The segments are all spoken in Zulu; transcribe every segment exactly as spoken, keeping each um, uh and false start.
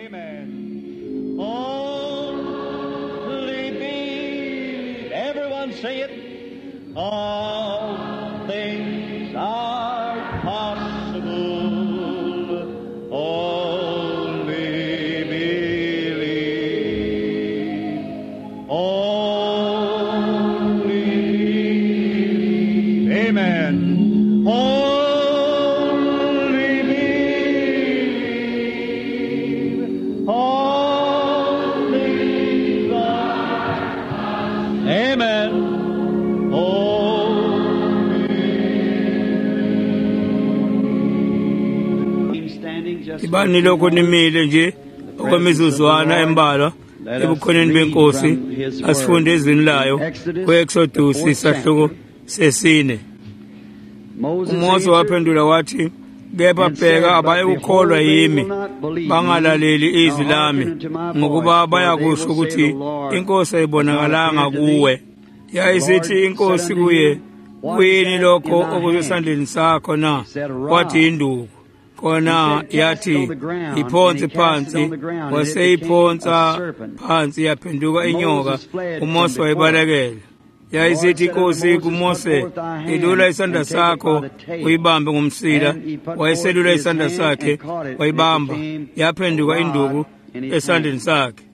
Amen. Only believe. Everyone say it. All things are possible. Only believe. Only believe. Amen. Only believe. All things are possible. Amen. Ibani lokho nimile nje okwemizuzwana embalwa ebukhoneni benkosi asifunde ezwini layo kwe-Exodus isahluko sesine. uMose waphendula wathi, kepha bheka abayikukholwa yimi bangalaleli izwi lami ngokuba bayakusho ukuthi inkosi ayibonakalanga kuwe. Yayisithi inkosi kuye, kuyini lokho okusesandleni sakho na? Wathi induku. Kona yathi iphonse phansi, waseyiphonsa phansi yaphenduka inyoka. uMose wayibalekela. Yayisithi inkosi kuMose, ilula isandla sakho uyibambe ngomsila. Wayeselula isandla sakhe wayibamba, yaphenduka induku esandleni sakhe.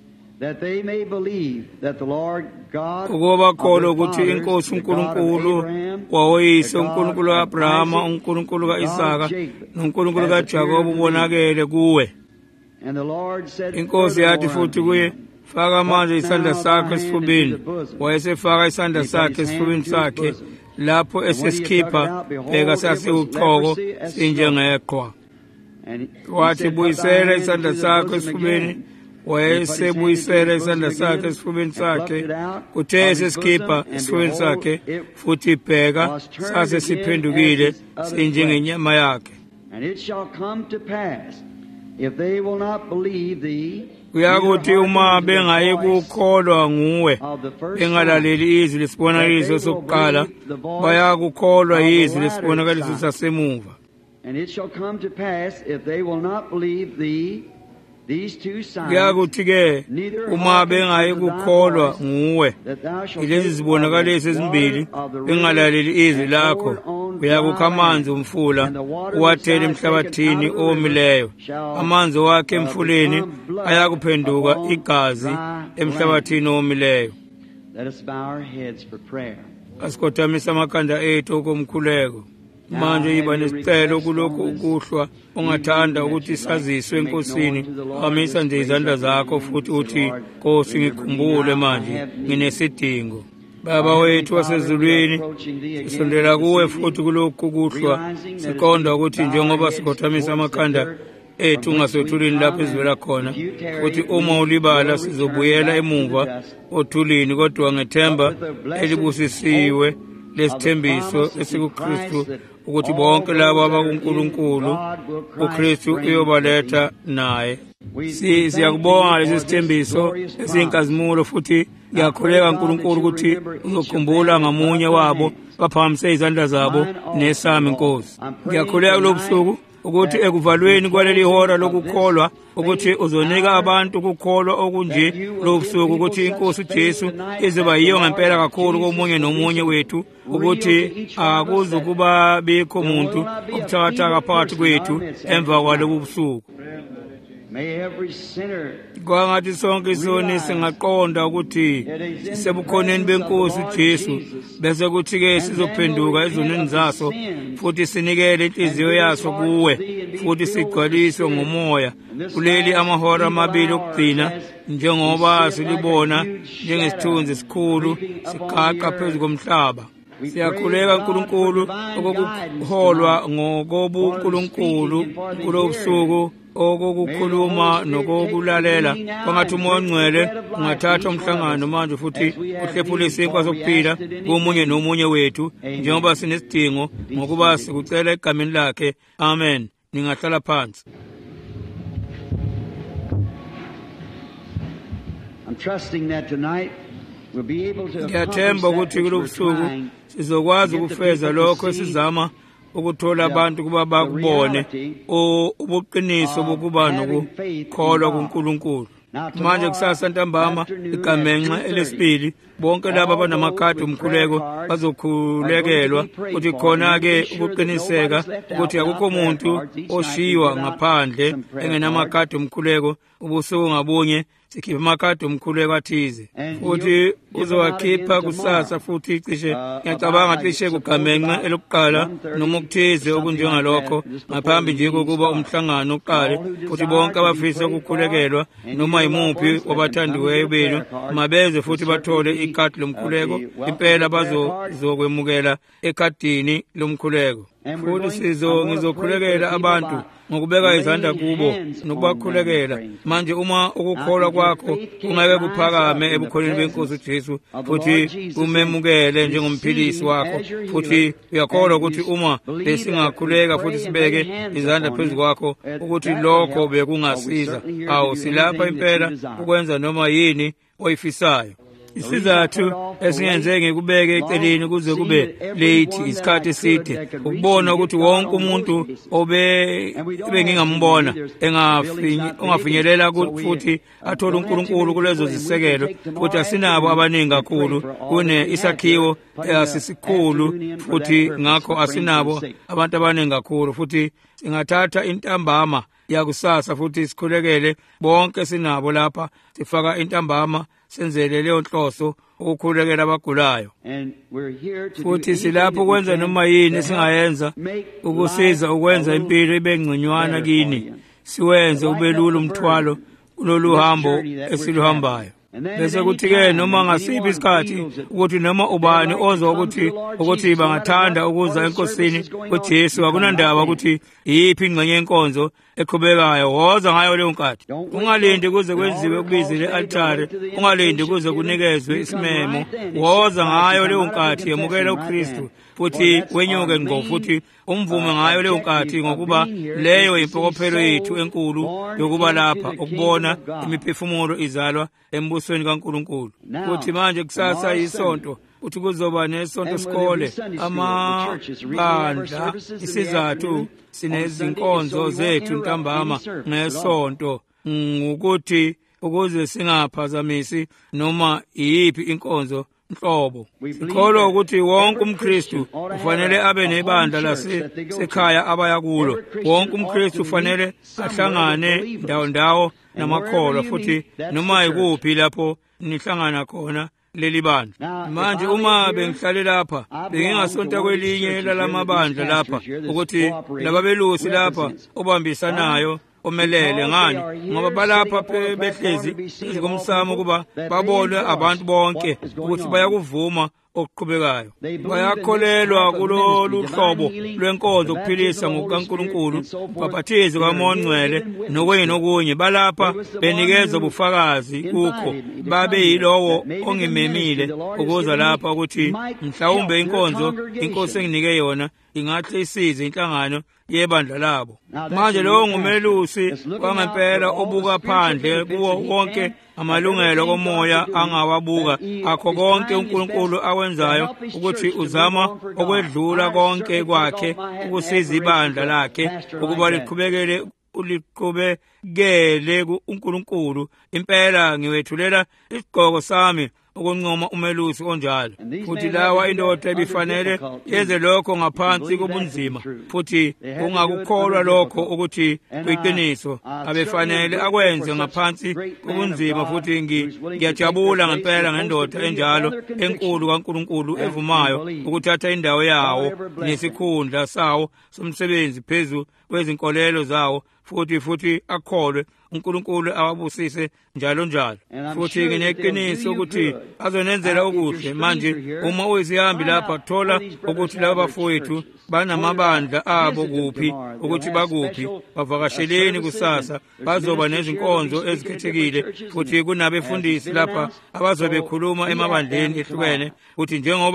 Ukuba bakholwe ukuthi inkosi uNkulunkulu wawoyise, uNkulunkulu ka-Abrahama, uNkulunkulu ka-Isaka noNkulunkulu kaJakobe ubonakele kuwe. Inkosi yathi futhi kuye, faka manje isandla sakho esifubeni. Wayesefaka isandla sakhe esifubeni sakhe, lapho esesikhipha bheka sasiwuchoko sinjengeqhwa. Wathi buyisela isandla sakho esifubeni. Wayesebuyisela isandla sakhe esifubeni sakhe, kuthe sesikhipha esifubeni sakhe, futhi bheka sasesiphendukile sinjengenyama yakhe. Kuyakuthi uma bengayikukholwa nguwe, bengalaleli izwi lesibonakaliso sokuqala, bayakukholwa izwi lesibonakaliso sasemuva. Kuyakuthi-ke uma bengayikukholwa nguwe, ilezi zibonakaliso ezimbili, bengalaleli izwi lakho, uyakukha amanzi umfula uwathele emhlabathini owomileyo. Amanzi wakhe emfuleni ayakuphenduka igazi emhlabathini owomileyo. Asikothamisa amakhanda ethu okomkhuleko. Manje yiba nesicelo kulokhu ukuhlwa ongathanda ukuthi saziswe enkosini. Phakamisa nje izandla zakho futhi uthi, Nkosi ngikhumbule manje nginesidingo. Baba wethu wasezulwini, sisondela kuwe futhi kulokhu ukuhlwa, siqonda ukuthi njengoba sikothamisa amakhanda ethu ngasothulini lapho ezwela khona, futhi uma ulibala sizobuyela emuva othulini, kodwa ngethemba elibusisiwe lesithembiso esikuKristu, ukuthi bonke labo abakuNkulunkulu uKristu uyobaletha naye. Siyakubonga lesi sithembiso esiyinkazimulo, futhi ngiyakholeka uNkulunkulu ukuthi uzokhumbula ngamunye wabo baphakamise izandla zabo nesami Nkosi. Ngiyakholeka kulobusuku ukuthi ekuvalweni kwaleli hora lokukholwa, ukuthi uzonika abantu ukukholwa okunje lobusuku, ukuthi inkosi uJesu izoba yiyo ngempela kakhulu komunye nomunye wethu, ukuthi akuzukuba bikho muntu obuthakathaka phakathi kwethu emva kwalobu busuku. Kwangathi sonke isoni singaqonda ukuthi sisebukhoneni benkosi uJesu, bese kuthi-ke sizophenduka ezonweni zaso, futhi sinikele inhliziyo yaso kuwe, futhi sigcwaliswe ngomoya kuleli amahora amabili okugcina, njengoba silibona njengesithunzi esikhulu siqaqa phezu komhlaba. Siyakhuleka uNkulunkulu okokuholwa ngokobuNkulunkulu kulo busuku, okokukhuluma nokokulalela. Kwangathi uMoya oNgcwele ungathatha umhlangano manje futhi uhlephule isinkwa sokuphila komunye nomunye wethu, njengoba sinesidingo ngokuba sikucela egameni lakhe. Amen. Ningahlala phansi. I'm trusting that tonight we'll be able to Ngiyathemba ukuthi kulo busuku sizokwazi ukufeza lokho esizama ukuthola abantu kuba bakubone ubuqiniso bokuba nokukholwa kuNkulunkulu. Manje kusasa ntambama igamenxe elesibili bonke laba abanamakhadi omkhuleko bazokhulekelwa ukuthi khona-ke ukuqiniseka ukuthi akukho umuntu oshiywa ngaphandle engenamakhadi omkhuleko ubusuku ngabunye sikhipha amakhadi omkhuleko athize futhi uzowakhipha kusasa futhi cishe ngiyacabanga cishe kugamenxe elokuqala noma okuthize okunjengalokho ngaphambi nje kokuba umhlangano uqale futhi bonke abafisa ukukhulekelwa noma yimuphi wabathandiweyo benu mabeze futhi bathole ikhadi lomkhuleko impela bazokwemukela ekhadini lomkhuleko futhi sizo ngizokhulekela abantu ngokubeka izandla kubo nokubakhulekela manje uma ukukholwa kwakho ungeke kuphakame ebukholweni beNkosi uJesu futhi umemukele njengomphilisi wakho futhi uyakholwa ukuthi uma besingakhuleka futhi sibeke izandla phezu kwakho ukuthi lokho bekungasiza awu silapha impela ukwenza noma yini oyifisayo. Isizathu esingenze ngikubeke eceleni kuze kube late isikhathi eside ukubona ukuthi wonke umuntu obe bengingambona engafinyelela futhi athola uNkulunkulu kulezo zisekelo futhi asinabo abaningi kakhulu kune isakhiwo asisikhulu futhi ngakho asinabo abantu abaningi kakhulu futhi singathatha intambama yakusasa futhi sikhulekele bonke sinabo lapha sifaka intambama senzele leyo nhloso ukukhulekela abagulayo futhi silapho ukwenza noma yini singayenza ukusiza ukwenza impilo ibe ngconywana kini siwenze ube lula umthwalo kulolu hambo esiluhambayo. Bese kuthi-ke noma ngasiphi isikhathi ukuthi noma ubani ozwa ukuthi ukuthi bangathanda ukuza enkosini kuJesu akunandaba ukuthi yiphi ingxenye yenkonzo eqhubekayo woza ngayo leyo nkathi. Ungalindi kuze kwenziwe ukubizile altare, ungalindi kuze kunikezwe isimemo, woza ngayo leyo nkathi yemukela uKristu futhi wenyuke ngo futhi umvume ngayo leyo nkathi ngokuba leyo impokophelo yethu enkulu yokuba lapha ukubona imiphefumulo izalwa embusweni kaNkulunkulu. Futhi manje kusasa isonto uthi kuzoba nesonto sikole amabandla isizathu sinezinkonzo zethu ntambama ngesonto ukuthi ukuze singaphazamisi noma iyiphi inkonzo nhlobo. Sikholwa ukuthi wonke umKristu ufanele abe nebandla lasekhaya abaya kulo. Wonke umKristu ufanele ahlangane ndawo ndawo namakholwa futhi noma ikuphi lapho nihlangana khona leli bandla. Manje uma bengihlale lapha bengingasonta kwelinye lalamabandla lapha ukuthi lababelusi lapha obambisanayo omelele ngani ngoba balapha behlezi izikomsamo kuba babone abantu bonke ukuthi bayakuvuma okuqhubekayo bayakholelwa kulolu hlobo lwenkonzo ukuphilisa ngokukaNkulunkulu babhaphathize kaMongcwele nokunye nokunye balapha benikeza ubufakazi kukho babe yilowo ongimemile ukuza lapha ukuthi mhlawumbe inkonzo inkosi enginike yona ingahle isize inhlangano yebandla labo. Manje lowo ngumelusi kwangempela obuka phandle kuwo wonke amalungelo komoya angawabuka akho konke uNkulunkulu awenzayo ukuthi uzama okwedlula konke kwakhe ukusiza ibandla lakhe ukuba liqhubekele uliqhubekele uNkulunkulu. Impela ngiwethulela isigqoko sami ukuncoma umelusi onjalo futhi lawa indoda ebifanele yenze lokho ngaphansi kobunzima futhi ungakukholwa lokho ukuthi kuyiqiniso abefanele akwenze ngaphansi kobunzima futhi ngiyajabula ngempela ngendoda enjalo enkulu kaNkulunkulu evumayo ukuthatha indawo yawo nesikhundla sawo somsebenzi phezu kwezinkolelo zawo futhi futhi akholwe uNkulunkulu awabusise njalo njalo futhi ngineqiniso ukuthi azonenzela okuhle. Manje uma uyisihambi lapha thola ukuthi laba bafowethu banamabandla abo kuphi ukuthi bakuphi bavakasheleni kusasa bazoba nezinkonzo ezikhethekile futhi kunabefundisi lapha abazobe bekhuluma emabandleni ehlukene ukuthi njengoba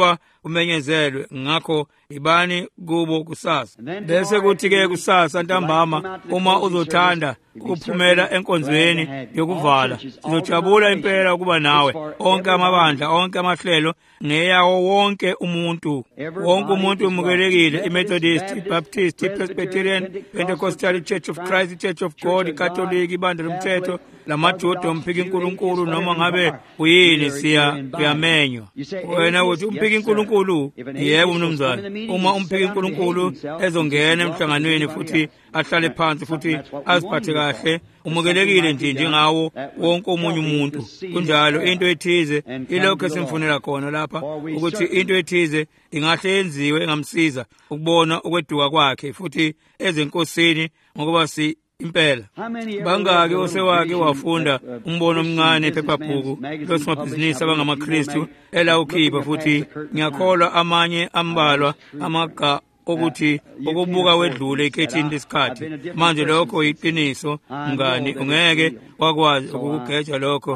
umenyezelwe. Ngakho ibani kubo kusasa. Bese kuthi-ke kusasa ntambama uma uzothanda ukuphumela enkonzweni yokuvala, sizojabula impela ukuba nawe. Onke amabandla, onke amahlelo ngeyawo wonke umuntu. Wonke umuntu umukelekile: i-Methodist, i-Baptist, i-Presbyterian, Pentecostal, Church of Christ, Church of God, i-Catholic, ibandla lomthetho, lamaJuda, umphiki uNkulunkulu, noma ngabe uyini siyamenywa. Wena uthi umphiki uNkulunkulu? Yebo mnumzane. Uma umphiki uNkulunkulu ezongena emhlanganweni futhi ahlale phansi futhi aziphathe kahle, umukelekile nje njengawo wonke omunye umuntu. Kunjalo into ethize ilokho esimfunela khona lapha, ukuthi into ethize ingahle yenziwe engamsiza ukubona ukweduka kwakhe futhi ezenkosini ngokuba si impela. Bangaki osewake wafunda umbono omncane ephephabhuku losomabhizinisi abangamaKristu elawukhipha, futhi ngiyakholwa amanye ambalwa amaga ukuthi ukubuka wedlule ikhethini lesikhathi. Manje lokho yiqiniso mngani, ungeke wakwazi ukugeja lokho.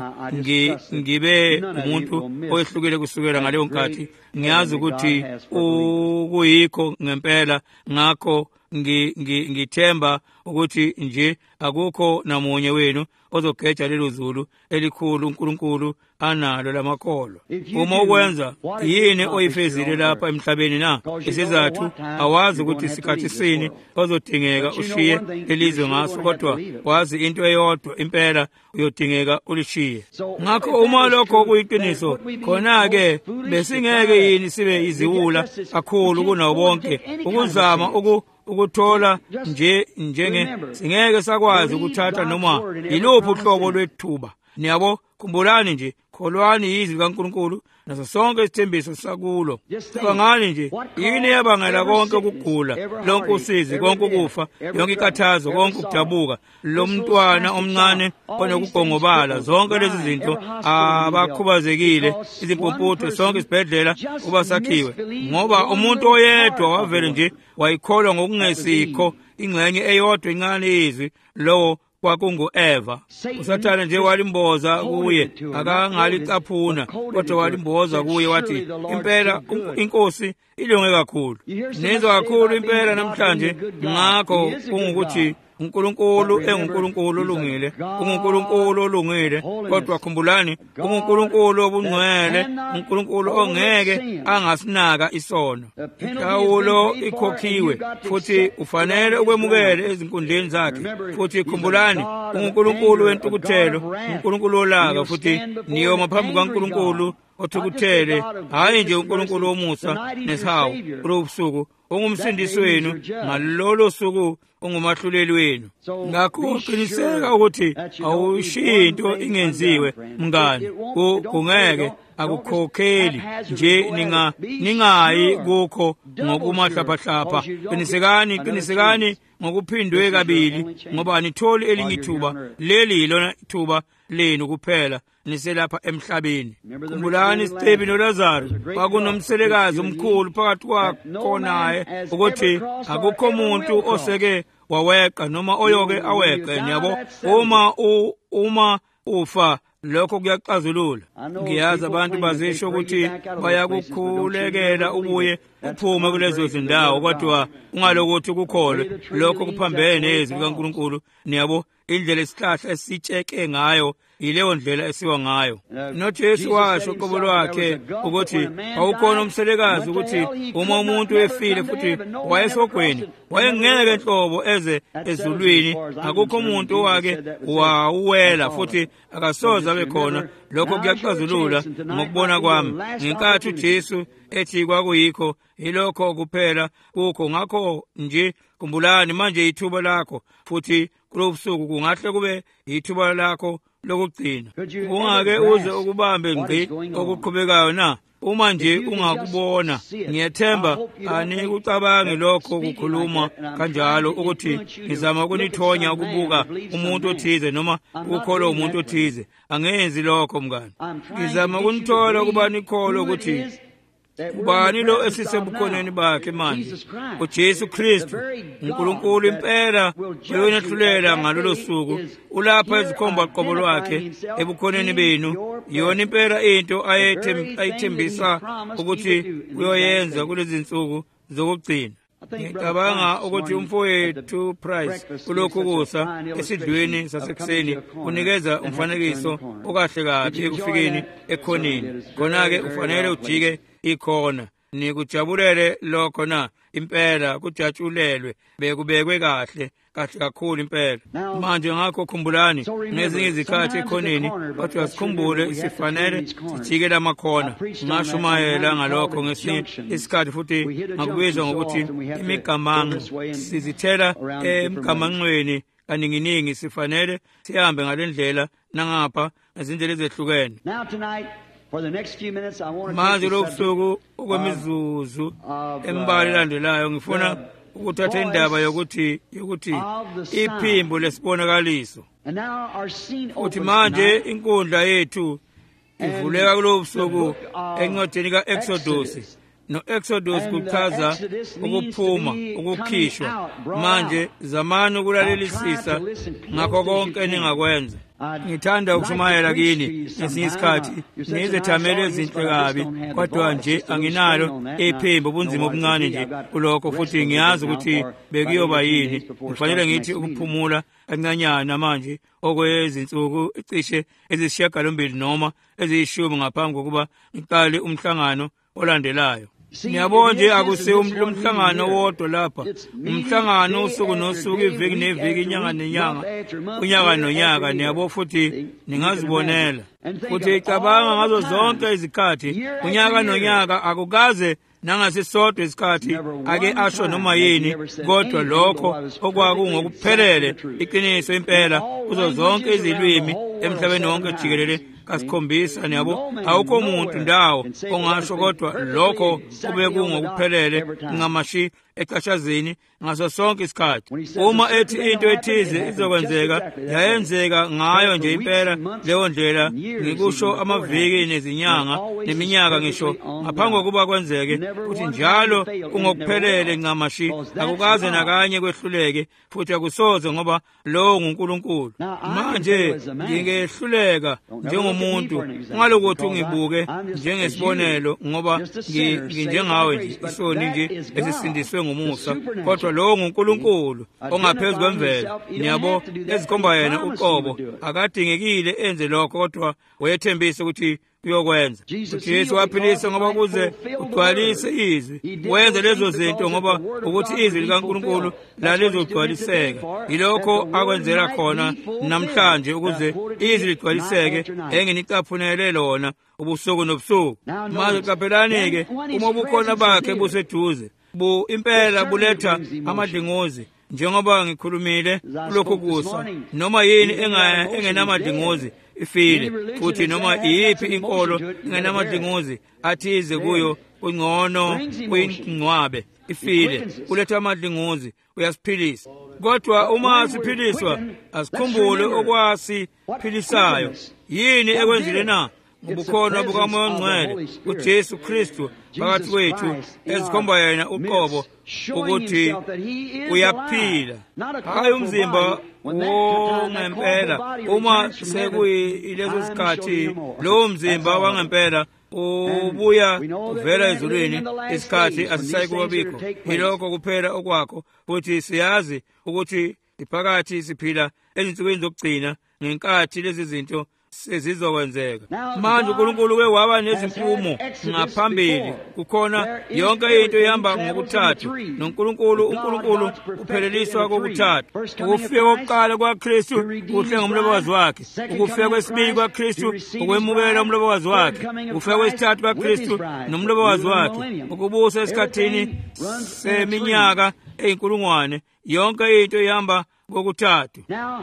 Ngibe umuntu oyehlukile kusukela ngaleyo nkathi. Ngiyazi ukuthi ukuyikho ngempela. Ngakho ngithemba ukuthi nje akukho namunye wenu ozogeja lelo zulu elikhulu uNkulunkulu analo lamakholwa. Uma ukwenza yini oyifezile lapha emhlabeni na? Isizathu awazi ukuthi isikhathi sini ozodingeka ushiye elizwe ngaso, kodwa wazi into eyodwa impela uyodingeka ulishiye. Ngakho uma lokho kuyiqiniso, khona-ke besingeke yini sibe iziwula kakhulu kunawo bonke ukuzama uku ukuthola nje njenge singeke sakwazi ukuthatha noma yiluphi uhlobo lwethuba. Niyabo, khumbulani nje, kholwani yizwi kaNkulunkulu naso sonke isithembiso sakulo. Cabangani nje, yini yabangela konke ukugula, lonke usizi, konke ukufa, yonke ikathazo, konke ukudabuka, lo mntwana omncane onokugongobala, zonke lezi zinto abakhubazekile, izimpumputhe, sonke isibhedlela kuba sakhiwe, ngoba umuntu oyedwa wavele nje wayikholwa ngokungesikho ingxenye eyodwa incane yezwi, lowo kwakungu-Eva. uSathane nje walimboza kuye, akangalicaphuna, kodwa walimboza kuye wathi, impela inkosi ilunge kakhulu, nizwa kakhulu impela namhlanje. Ngakho kungukuthi uNkulunkulu enguNkulunkulu olungile, uNkulunkulu olungile, kodwa khumbulani, uNkulunkulu obungcwele, uNkulunkulu ongeke angasinaka isono. Inhlawulo ikhokhiwe futhi ufanele ukwemukela ezinkundleni zakhe. Futhi khumbulani, uNkulunkulu wentukuthelo, uNkulunkulu olaka, futhi niyoma phambi kaNkulunkulu othukuthele, hayi nje uNkulunkulu womusa nesihawu. Kulo busuku ungumsindisi wenu, ngalolo suku ungumahluleli wenu. Ngakho qiniseka ukuthi awushiyi into ingenziwe mngani. Kungeke akukhokheli nje ninga ningayi kukho ngokumahlapahlapha. Qinisekani, qinisekani ngokuphindwe kabili, ngoba nitholi elinye ithuba. Leli yilona ithuba lenu kuphela niselapha emhlabeni. Khumbulani iStebi noLazaro, kwakunomselekazi omkhulu phakathi kwakho naye, ukuthi akukho umuntu oseke waweqa noma oyoke aweqe. Niyabo, uma uma ufa lokho kuyaxazulula. Ngiyazi abantu bazisho ukuthi bayakukhulekela ubuye uphume kulezo zindawo, kodwa ungalokuthi ukukholwe lokho kuphambene nezwi likaNkulunkulu. Niyabo, indlela isihlahla esitsheke ngayo yileyo ndlela esiwa ngayo. NoJesu washo qobo lwakhe ukuthi awukhona umselekazi ukuthi uma umuntu efile futhi wayesogweni wayengeke enhlobo eze ezulwini, akukho umuntu owake wawela futhi akasoze abe khona. Lokho kuyaxazulula ngokubona kwami, ngenkathi uJesu ethi kwakuyikho yilokho kuphela kukho. Ngakho nje khumbulani, manje ithuba lakho, futhi kulo busuku kungahle kube ithuba lakho lokugcina. Ungake uze ukubambe ngqi okuqhubekayo na? Uma nje ungakubona, ngiyethemba anikucabange lokho kukhuluma kanjalo ukuthi ngizama ukunithonya ukubuka umuntu othize noma ukukholwa umuntu othize. Angenzi lokho mngani. Ngizama ukunithola ukuba nikholwe ukuthi ubani lo esisebukhoneni bakhe manje? uJesu Kristu, uNkulunkulu impela uyonethulela ngalolo suku. Ulapha ezikhomba qobo lwakhe ebukhoneni benu. Yona impela into ayethembisa ukuthi uyoyenza kulezi nsuku zokugcina. Ngicabanga ukuthi umfowethu Price kulokhu kusa esidlweni sasekuseni unikeza umfanekiso okahle kabi ekufikeni ekhoneni. Khona-ke ufanele ujike ikhona nikujabulele lokho na impela kujatshulelwe bekubekwe kahle kahle kakhulu impela. Manje ngakho khumbulani ngezinye izikhathi ekhoneni kodwa sikhumbule isifanele sijike lamakhona. Ngashumayela ngalokho ngesinye isikhathi futhi ngakubizwa ngokuthi imigamango. Sizithela emgamanqweni kaninginingi sifanele sihambe ngalendlela nangapha ngezindlela ezehlukene. Manje lo busuku okwemizuzu emibala elandelayo ngifuna ukuthatha indaba yokuthi yokuthi iphimbo lesibonakaliso. Uthi manje inkundla yethu ivuleka kulo busuku encwadini ka-Exodus. No-Exodus kuchaza ukuphuma, ukukhishwa. Manje zamani ukulalelisisa ngakho konke eningakwenza. Ngithanda ukushumayela kini ngesinye isikhathi nizithamele ezinhle kabi kodwa nje anginalo iphimbo ubunzima obuncane nje kulokho futhi ngiyazi ukuthi bekuyoba yini. Kufanele ngithi ukuphumula kancanyana manje okwezinsuku cishe ezisishiyagalombili noma eziyishumi ngaphambi kokuba ngiqale umhlangano olandelayo. Ngiyabona nje akusiwo umhlangano wodwa lapha. Umhlangano usuku nosuku, iviki neviki, inyanga nenyanga, unyaka nonyaka. Niyabo futhi ningazibonela futhi icabanga ngazo zonke izikhathi. Unyaka nonyaka akukaze nangasisodwa isikhathi ake asho noma yini, kodwa lokho okwakungokuphelele iqiniso impela kuzo zonke izilwimi emhlabeni wonke jikelele kasikhombisa. Niyabo awukho umuntu ndawo ongasho kodwa lokho obekungokuphelele ngamashi ecashazini ngaso sonke isikhathi. Uma ethi into ethize izokwenzeka yayenzeka ngayo nje impela leyo ndlela. Ngikusho amaviki nezinyanga neminyaka ngisho ngaphambi kokuba kwenzeke futhi njalo kungokuphelele ngamashi. Akukaze nakanye kwehluleke futhi akusoze ngoba lo nguNkulunkulu. Manje ngingehluleka njengomuntu ngalokuthi ungibuke njengesibonelo ngoba nginjengawe nje isoni nje esisindiswe ngumusa, kodwa lo nguNkulunkulu ongaphezulu kwemvelo. Niyabo ezikhomba yena uqobo akadingekile enze lokho kodwa wayethembisa ukuthi uyokwenza. uJesu waphilisa ngoba kuze ugcwalise izwi. Wenza lezo zinto ngoba ukuthi izwi likaNkulunkulu lalizogcwaliseka. Yilokho akwenzela khona namhlanje ukuze izwi ligcwaliseke engenicaphunele lona ubusuku nobusuku. Manje qaphelani-ke uma ubukhona bakhe buseduze bu impela buletha amadlingozi njengoba ngikhulumile kulokho kusa. Noma yini engenamadlingozi ifile futhi noma iyiphi inkolo engenamadlingozi athize kuyo kungcono kuyingcwabe ifile kuletha amadlingozi uyasiphilisa. Kodwa uma siphiliswa asikhumbule okwasiphilisayo yini ekwenzile na ubukhona bukaMoya oNgcwele uJesu Kristu phakathi kwethu ezikhomba yena uqobo ukuthi uyaphila, hayi umzimba wongempela. Uma sekuyilezo sikhathi lowo mzimba wangempela ubuya uvela ezulwini, isikhathi asisayi kubabikho. Yilokho kuphela okwakho futhi siyazi ukuthi iphakathi siphila ezinsukwini zokugcina ngenkathi lezi zinto sezizokwenzeka. Manje uNkulunkulu ke waba nezimfumo ngaphambili. Kukhona yonke into ihamba ngokuthathu noNkulunkulu. uNkulunkulu upheleliswa kokuthathu. Ukufika kokuqala kwaKristu kuhle ngomlobokazi wakhe. Ukufika kwesibili kwaKristu ukwemukela umlobokazi wakhe. Ukufika kwesithathu kwaKristu nomlobokazi wakhe. Ukubusa esikhathini seminyaka eyinkulungwane. Yonke into ihamba kokuthathu.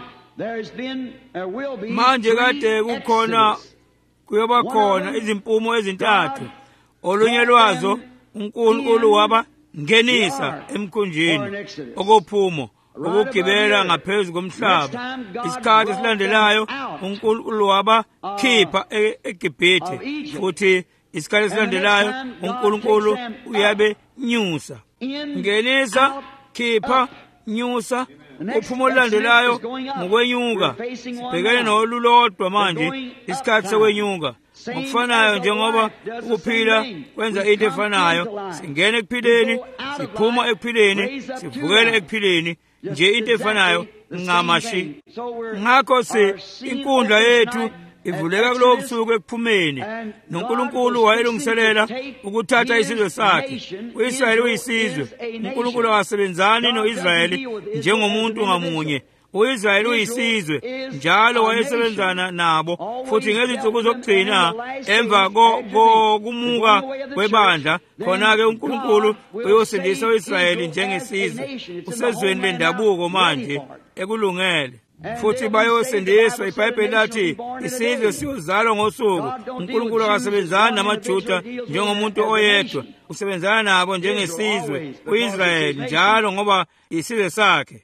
Manje kade kukhona kuyoba khona izimpumo ezintathu. Olunye lwazo uNkulunkulu waba ngenisa emkhunjini okuphumo ukugibela ngaphezulu komhlaba. Isikhathi esilandelayo uNkulunkulu waba khipha eGibhithe futhi isikhathi esilandelayo uNkulunkulu uyabe nyusa, ngenisa, khipha, nyusa. Uphumo olulandelayo ngokwenyuka. Sibhekene nolulodwa manje, isikhathi sekwenyuka. Ngokufanayo njengoba ukuphila kwenza into efanayo, singena ekuphileni, siphuma ekuphileni, sivukele ekuphileni, nje into efanayo ngamashi. Ngakho si inkundla yethu ivuleka kulowo busuku ekuphumeni, noNkulunkulu wayelungiselela ukuthatha isizwe sakhe. U-Israyeli uyisizwe. uNkulunkulu akasebenzani no-Israyeli njengomuntu ngamunye. U-Israyeli uyisizwe, njalo wayesebenzana nabo, futhi ngezinsuku zokugcina emva kokumuka kwebandla, khona-ke uNkulunkulu uyosindisa u-Israyeli njengesizwe. Usezweni lendabuko manje ekulungele, futhi bayosindiswa. IBhayibheli lathi isizwe siyozalwa ngosuku. uNkulunkulu akasebenzani namaJuda njengomuntu oyedwa, usebenzana nabo njengesizwe, u-Israyeli njalo ngoba isizwe sakhe.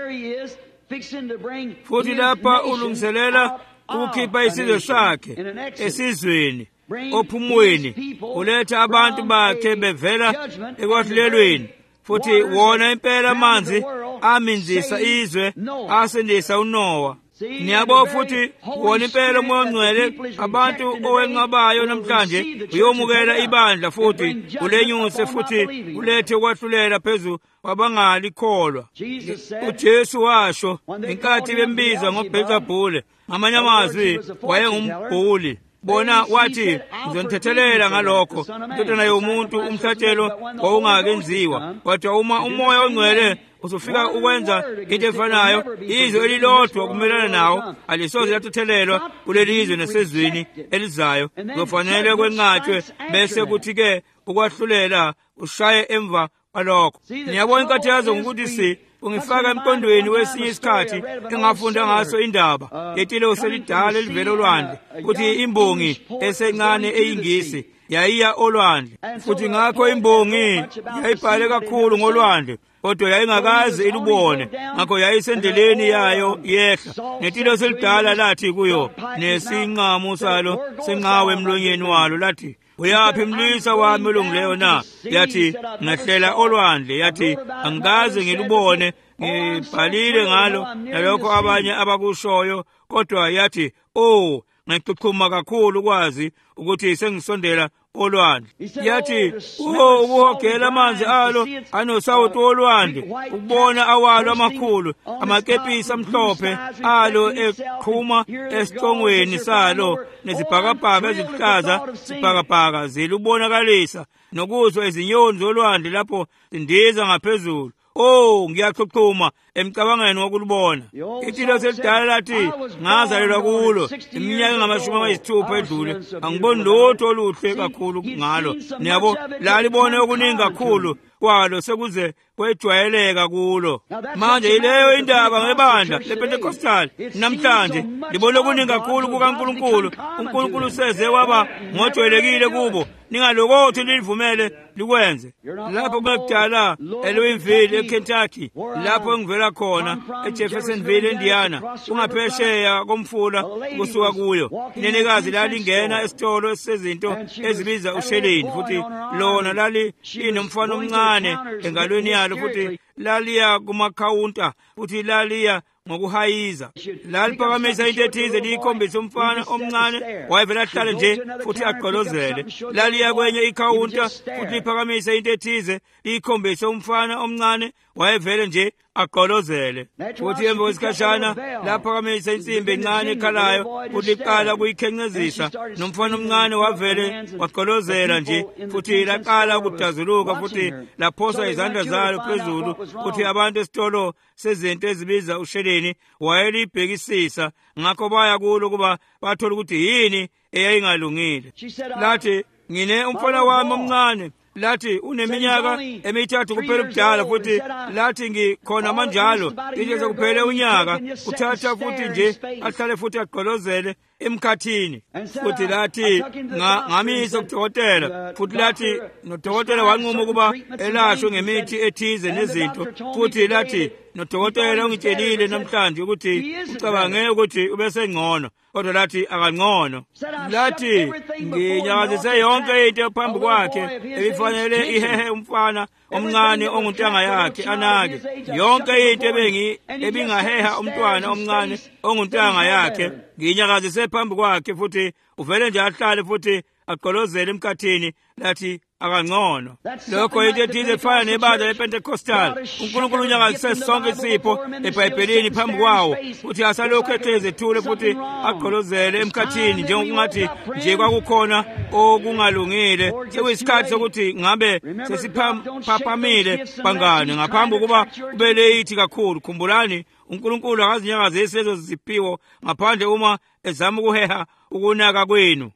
Futhi lapha ulungiselela ukukhipha isizwe sakhe esizweni, ophumweni, uletha abantu bakhe bevela ekwahlulelweni. Futhi wona impela amanzi aminzisa izwe, asindisa uNowa. Niyabo futhi wona impela uMoya oNgcwele abantu owenqabayo namhlanje uyomukela ibandla, futhi ulenyuse, futhi ulethe ukwahlulela phezu kwabangalikholwa. uJesu washo inkathi bembiza ngoBheelzebule, ngamanye amazwi wayengumbhuli. Bona wathi, ngizonithethelela ngalokho, indodana yomuntu umhlatshelo wawungakenziwa. Kodwa uma uMoya oNgcwele usufika ukwenza into efanayo, izwe elilodwa kumelana nawo alisoze lathethelelwa kuleli izwe nasezweni elizayo. Kufanele kwenqatshwe, bese kuthi-ke ukwahlulela ushaye emva kwalokho. Niyabona inkathi yazo ngokuthi si ungifaka emqondweni wesinye isikhathi engafunda ngaso indaba yetilosi elidala elivela olwandle, kuthi imbongi esencane eyingisi yayiya olwandle. Futhi ngakho imbongi yayibhale kakhulu ngolwandle, kodwa yayingakaze ilubone. Ngakho yayisendleleni yayo yehla, netilosi elidala lathi kuyo, nesinqamu salo senqawe emlonyeni walo, lathi, uyaphi mlisa wami olungileyo na? Yathi, ngahlela olwandle. Yathi, angikaze ngilubone, ngibhalile ngalo nalokho abanye abakushoyo. Kodwa yathi, oh, ngichuchuma kakhulu ukwazi ukuthi sengisondela olwandle. Yathi, oh, ukuhogela amanzi alo anosawuti olwandle, ukubona awalo amakhulu, amakepisi amhlophe alo eqhuma esiqongweni salo, nezibhakabhaka eziluhlaza sibhakabhaka zilubonakalisa, nokuzwa izinyoni zolwandle lapho zindiza ngaphezulu. Oh, ngiyachuchuma emcabangeni wokulubona. Itilosi elidala lathi, ngazalelwa kulo iminyaka engamashumi ayisithupha edlule, angiboni lutho oluhle kakhulu ngalo. Niyabo, lalibone okuningi kakhulu kwalo sekuze kwejwayeleka kulo. Manje ileyo indaba ngebandla lePentekostali namhlanje libone okuningi kakhulu kukaNkulunkulu. uNkulunkulu useze waba ngojwayelekile kubo, ningalokothi lilivumele likwenze. Lapho bekudala eLouisville eKentucky, lapho engivela khona eJeffersonville Indiana, ungaphesheya komfula kusuka kuyo, inenekazi lalingena esitolo sezinto ezibiza uSheleni, futhi lona lali linomfana omncane engalweni yalo, futhi laliya kumakhawunta, futhi laliya ngokuhayiza. Laliphakamisa into ethize liyikhombisa umfana omncane wayevela ahlale nje futhi agqolozele. Laliya kwenye ikhawunta futhi liphakamisa into ethize liyikhombisa umfana omncane wayevele nje agqolozele. Futhi emva kwesikhashana laphakamisa insimbi encane ekhalayo futhi liqala ukuyikhencezisa, nomfana omncane wavele wagqolozela nje, futhi laqala ukudazuluka, futhi laphosa izandla zalo phezulu. Futhi abantu esitolo sezinto ezibiza uSheleni wayelibhekisisa, ngakho baya kulo kuba bathola ukuthi yini eyayingalungile. Lathi, ngine umfana wami omncane, lathi uneminyaka emithathu kuphela ubudala, futhi lathi ngikhona manjalo, ije kuphele unyaka, uthatha futhi nje ahlale futhi agqolozele emkhathini futhi lathi ngamisa kudokotela futhi lathi nodokotela wanquma ukuba elashwe ngemithi ethize nezinto futhi lathi nodokotela ungitshelile namhlanje ukuthi ucabange ukuthi ubesengcono kodwa lathi akangcono lathi nginyakazise yonke into phambi kwakhe ebifanele ihehe umfana omncane onguntanga yakhe anake yonke into ebengi ebingaheha umntwana omncane onguntanga yakhe nginyakazise phambi kwakhe futhi uvele nje ahlale futhi aqolozele emkhathini lathi akangcono lokho into ethize efana nebandla lePentecostal uNkulunkulu unyakazise sonke isipho eBhayibhelini phambi kwawo futhi asalokhu ehleze thule futhi aqolozele emkhathini njengokungathi nje kwakukhona okungalungile sekuyisikhathi sokuthi ngabe sesiphaphamile bangane ngaphambi ukuba kube late kakhulu khumbulani uNkulunkulu akazinyakazise lezo ziphiwo ngaphandle uma ezama ukuheha ukunaka kwenu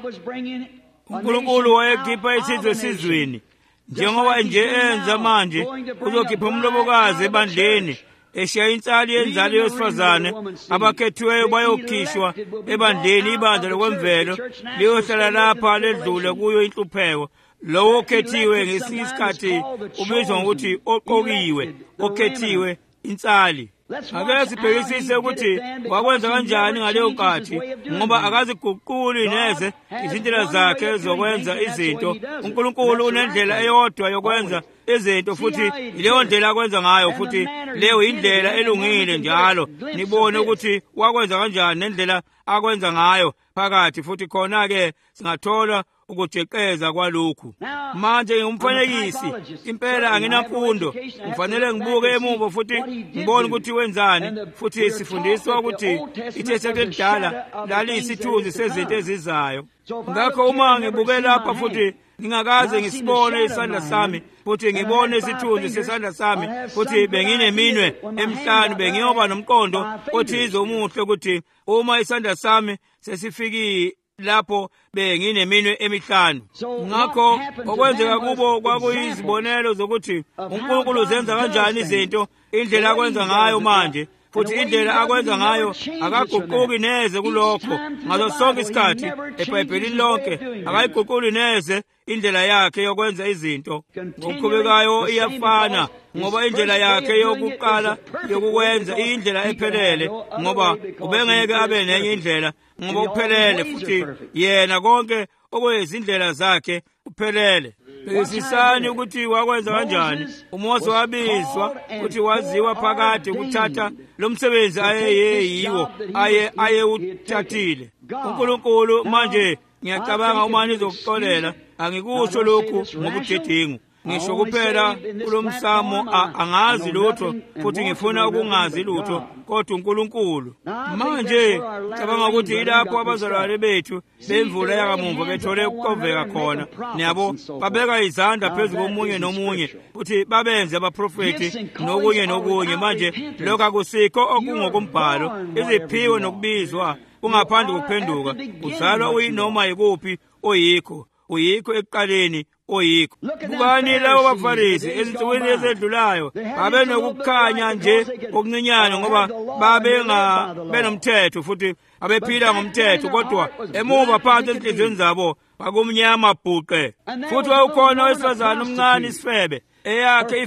uNkulunkulu wayekhipha isizwe esizweni njengoba nje enza manje uzokhipha umlobokazi ebandleni eshiya insali yenzalo yosifazane abakhethiweyo bayokhishwa ebandleni ibandla lokwemvelo liyohlala lapha ledlule kuyo inhlupheko lowo okhethiwe ngesikhathi ubizwa ngokuthi oqokiwe okhethiwe insali ake sibhekisise ukuthi wakwenza kanjani ngaleyo nkathi ngoba akaziguquli neze izindlela zakhe zokwenza izinto uNkulunkulu unendlela eyodwa yokwenza izinto futhi leyo ndlela akwenza ngayo futhi leyo indlela elungile njalo nibone ukuthi wakwenza kanjani nendlela akwenza ngayo phakathi futhi khona ke singathola ukujeqeza kwalokhu manje ngumfanekisi impela anginamfundo kufanele ngibuke emuva futhi ngibone ukuthi wenzani futhi sifundiswa ukuthi iTestament elidala lalisithunzi sezinto ezizayo ngakho uma ngibuke lapha futhi ngingakaze ngisibone isandla sami futhi ngibone isithunzi sesandla sami futhi bengineminwe emhlanu bengiyoba nomqondo othize omuhle ukuthi uma isandla sami sesifikile lapho bengineminwe emihlanu ngakho okwenzeka kubo kwakuyizibonelo zokuthi uNkulunkulu uzenza kanjani izinto indlela akwenza ngayo manje futhi indlela akwenza ngayo akaguquki neze kulokho ngaso sonke isikhathi eBhayibhelini lonke akayiguquli neze indlela yakhe yokwenza izinto ngokuqhubekayo iyafana ngoba indlela yakhe yokuqala yokwenza indlela ephelele ngoba ubengeke abe nenye indlela ngoba uphelele futhi yena konke okwezindlela zakhe uphelele besisani ukuthi wakwenza kanjani uMose wabizwa ukuthi waziwa phakathi ukuthatha lo msebenzi ayeyiwo aye ayewuthathile uNkulunkulu manje ngiyacabanga uma nizokuxolela angikusho lokhu ngobudedengu ngisho kuphela kulomsamo angazi lutho futhi ngifuna ukungazi lutho kodwa uNkulunkulu manje cabanga ukuthi ilapho abazalwane bethu bemvula yakamumva bethole ukuqoveka khona niyabo babeka izandla phezulu komunye nomunye futhi babenze abaprofeti nokunye nokunye manje lokho akusikho okungokumbhalo iziphiwo nokubizwa kungaphandle kuphenduka uzalwa uyinoma yikuphi oyikho uyikho ekuqaleni oyikho kubani lawo bafarisi ezinsukwini ezedlulayo babe nokukhanya nje okuncinyane ngoba babenga benomthetho futhi abephila ngomthetho kodwa emuva phansi ezinhlizweni zabo bakumnyama bhuqe futhi wayekhona owesifazane omncane isifebe eyakhe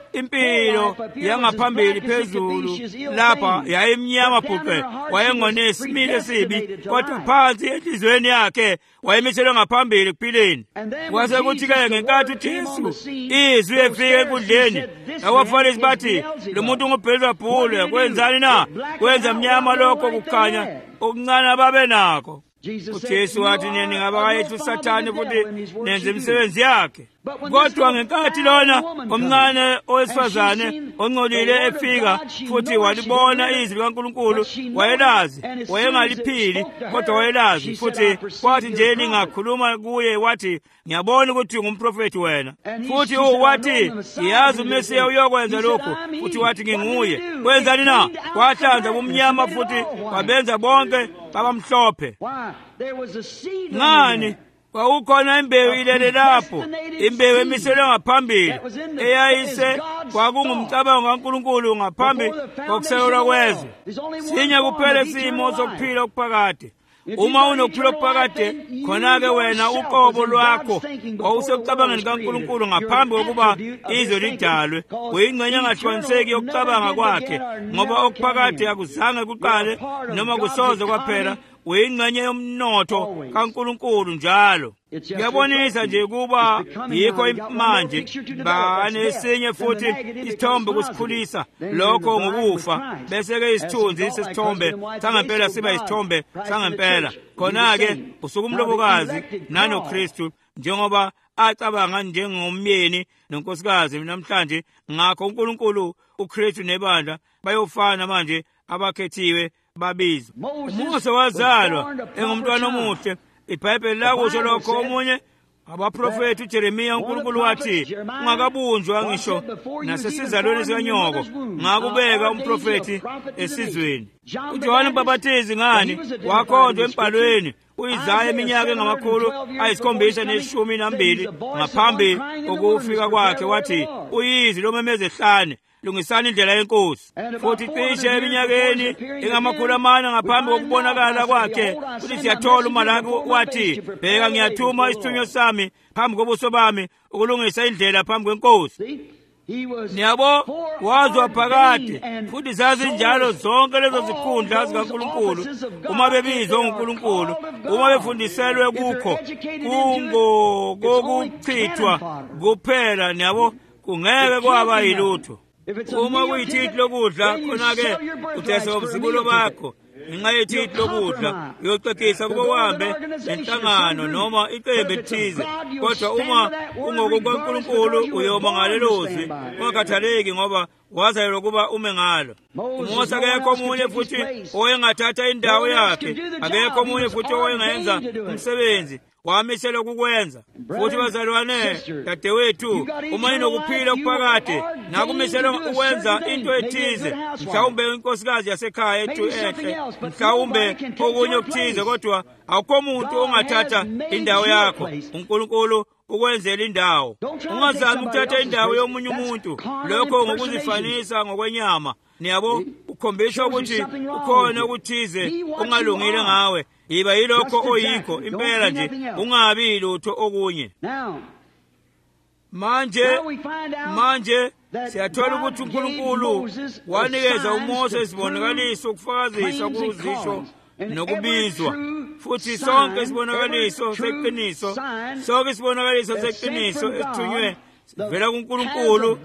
impilo yangaphambili phezulu lapha yayimnyama bhuqe wayengonesimile esibi kodwa phansi enhlizweni yakhe wayemishelwe ngaphambili kuphileni kwase kuthi-ke ngenkathi uJesu izwi efika enkundleni abafarisi bathi lo muntu ungubhelizebhuli kwenzani na kwenza mnyama lokho kukhanya okuncane ababe nakho uJesu wathi nina ningabakayethu uSathane futhi nenze imisebenzi yakhe kodwa ngenkathi lona omncane owesifazane ongcolile efika futhi walibona izwi likaNkulunkulu wayelazi wayengaliphili kodwa wayelazi futhi kwathi nje ningakhuluma kuye wathi ngiyabona ukuthi ungumprofeti wena futhi uwathi ngiyazi uMesiya uyokwenza lokho futhi wathi nginguye kwenzani na kwahlanza kumnyama futhi wabenza bonke babamhlophe ngani kwakukhona imbewu ilele lapho imbewu emiselwe ngaphambili eyayise kwakungumcabango kaNkulunkulu ngaphambi kokusekelwa kwezwe sinye kuphela isimo sokuphila okuphakade uma unokuphila okuphakade khona-ke wena uqobo lwakho wawusekucabangeni kaNkulunkulu ngaphambi kokuba izwe lidalwe, uyingxenye engahlukaniseki yokucabanga kwakhe, ngoba okuphakade akuzange kuqale noma kusoze kwaphela, uyingxenye yomnotho kaNkulunkulu njalo. Ngiyabonisa nje kuba yikho manje banesinye futhi isithombe kusikhulisa lokho ngokufa, bese-ke isithunzi sesithombe sangempela siba isithombe sangempela. Khona-ke usuka umlobokazi nanoKristu njengoba acabanga njengomyeni nonkosikazi namhlanje. Ngakho uNkulunkulu, uKristu nebandla bayofana manje, abakhethiwe babizwa. uMose wazalwa engumntwana omuhle. IBhayibheli lakusho lokho. Omunye abaprofethi uJeremiya, uNkulunkulu wathi ungakabunjwa ngisho nasesizalweni sikanyoko ngakubeka umprofethi esizweni. uJohane uMbhaphathizi ngani wakhonjwa embhalweni u-Isaya iminyaka engamakhulu ayisikhombisa neshumi nambili ngaphambi kokufika kwakhe, wathi uyizwi lomemeza ehlane, lungisani indlela yenkosi. Futhi cishe eminyakeni engamakhulu amane ngaphambi kokubonakala kwakhe, futhi siyathola uMalaki wathi, bheka ngiyathuma isithunywa sami phambi kobuso bami ukulungisa indlela phambi kwenkosi. Niyabo, wazwa phakade, futhi zazinjalo zonke lezo zikhundla zikaNkulunkulu uma bebizwa nguNkulunkulu, uma befundiselwe kukho kungokuchithwa kuphela. Niyabo, kungeke kwaba yilutho. Uma kuyithithi lokudla, khona-ke uthesa ubuzibulo bakho ngenxa yethithi lokudla uyoceqisa kubo wambe nenhlangano noma iqembu elithize. Kodwa uma ungokukaNkulunkulu uyoma ngalelo zwi, ungakhathaleki ngoba wazalelwa kuba ume ngalo. uMose akekho omunye futhi owengathatha indawo yakhe, akekho omunye futhi owengenza umsebenzi wamiselwe kukwenza. Futhi bazalwane, dadewethu, uma inokuphila okuphakade nakumiselwe ukwenza into ethize, mhlawumbe inkosikazi yasekhaya ethu ehle, mhlawumbe okunye okuthize, kodwa akukho muntu ongathatha indawo yakho, uNkulunkulu ukwenzela indawo. Ungazami ukuthatha indawo yomunye umuntu, lokho ngokuzifanisa ngokwenyama. Niyabo, ukhombisha ukuthi ukhona okuthize ungalungile ngawe. Yiba yilokho oyikho impela nje, ungabi lutho okunye. Manje manje siyathola ukuthi uNkulunkulu wanikeza uMose isibonakaliso ukufakazisa ukuzisho nokubizwa. Futhi sonke isibonakaliso seqiniso, sonke isibonakaliso seqiniso esithunywe vela kuNkulunkulu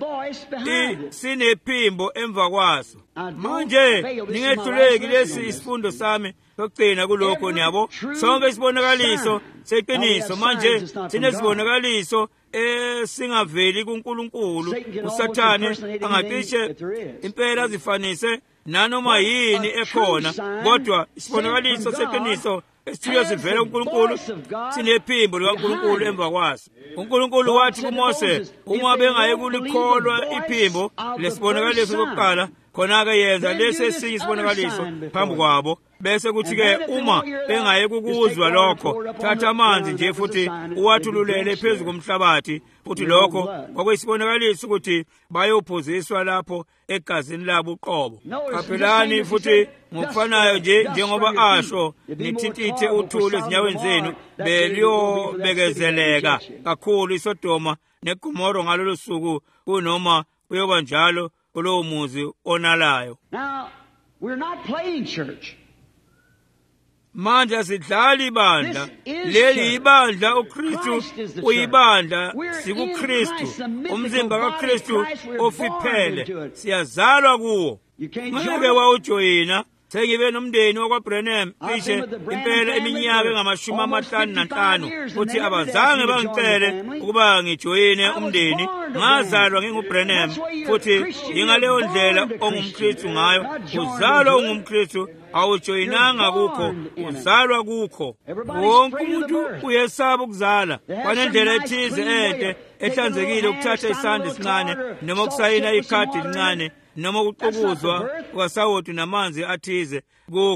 sinephimbo emva kwaso. Manje ningehluleki lesi isifundo sami sokugcina kulokho. Niyabo, sonke isibonakaliso seqiniso manje sinesibonakaliso esingaveli kuNkulunkulu. uSathane angacishe impela zifanise nanoma yini ekhona, kodwa isibonakaliso seqiniso esithiyo sivela kuNkulunkulu sinephimbo likaNkulunkulu emva kwaso. uNkulunkulu wathi kuMose, uma bengayi kulikholwa iphimbo lesibonakaliso sokuqala, khona-ke yenza lesi esinye isibonakaliso phambi kwabo. Bese kuthi-ke uma bengayi kukuzwa lokho, thatha amanzi nje futhi uwathululele phezu komhlabathi. Futhi lokho kwakuyisibonakaliso ukuthi bayophuziswa lapho egazini labo uqobo. Qaphelani futhi ngokufanayo nje njengoba asho, nithintithe uthuli ezinyaweni zenu, beliyobekezeleka kakhulu iSodoma neGomora ngalolu suku, kunoma kuyoba njalo kulowo muzi onalayo. Now, we're not playing church. Manje asidlali ibandla. Leli ibandla uKristu uyibandla, sikuKristu, umzimba kaKristu ofiphele, siyazalwa kuwo. Ngeke wawujoyina. Sengibe nomndeni wakwaBrenham cishe impela iminyaka engamashumi amahlanu nanhlanu, futhi abazange bangicele ukuba ngijoyine umndeni. Ngazalwa nginguBrenham, futhi ngingaleyo ndlela ongumKristu ngayo. Uzalwa ungumKristu, awujoyinanga kukho, uzalwa kukho. Wonke umuntu uyesaba ukuzala. Kwanendlela ethize ende ehlanzekile ukuthatha isandla esincane noma ukusayina ikhadi lincane noma ukuqhubuzwa kwasawoti namanzi athize kukho.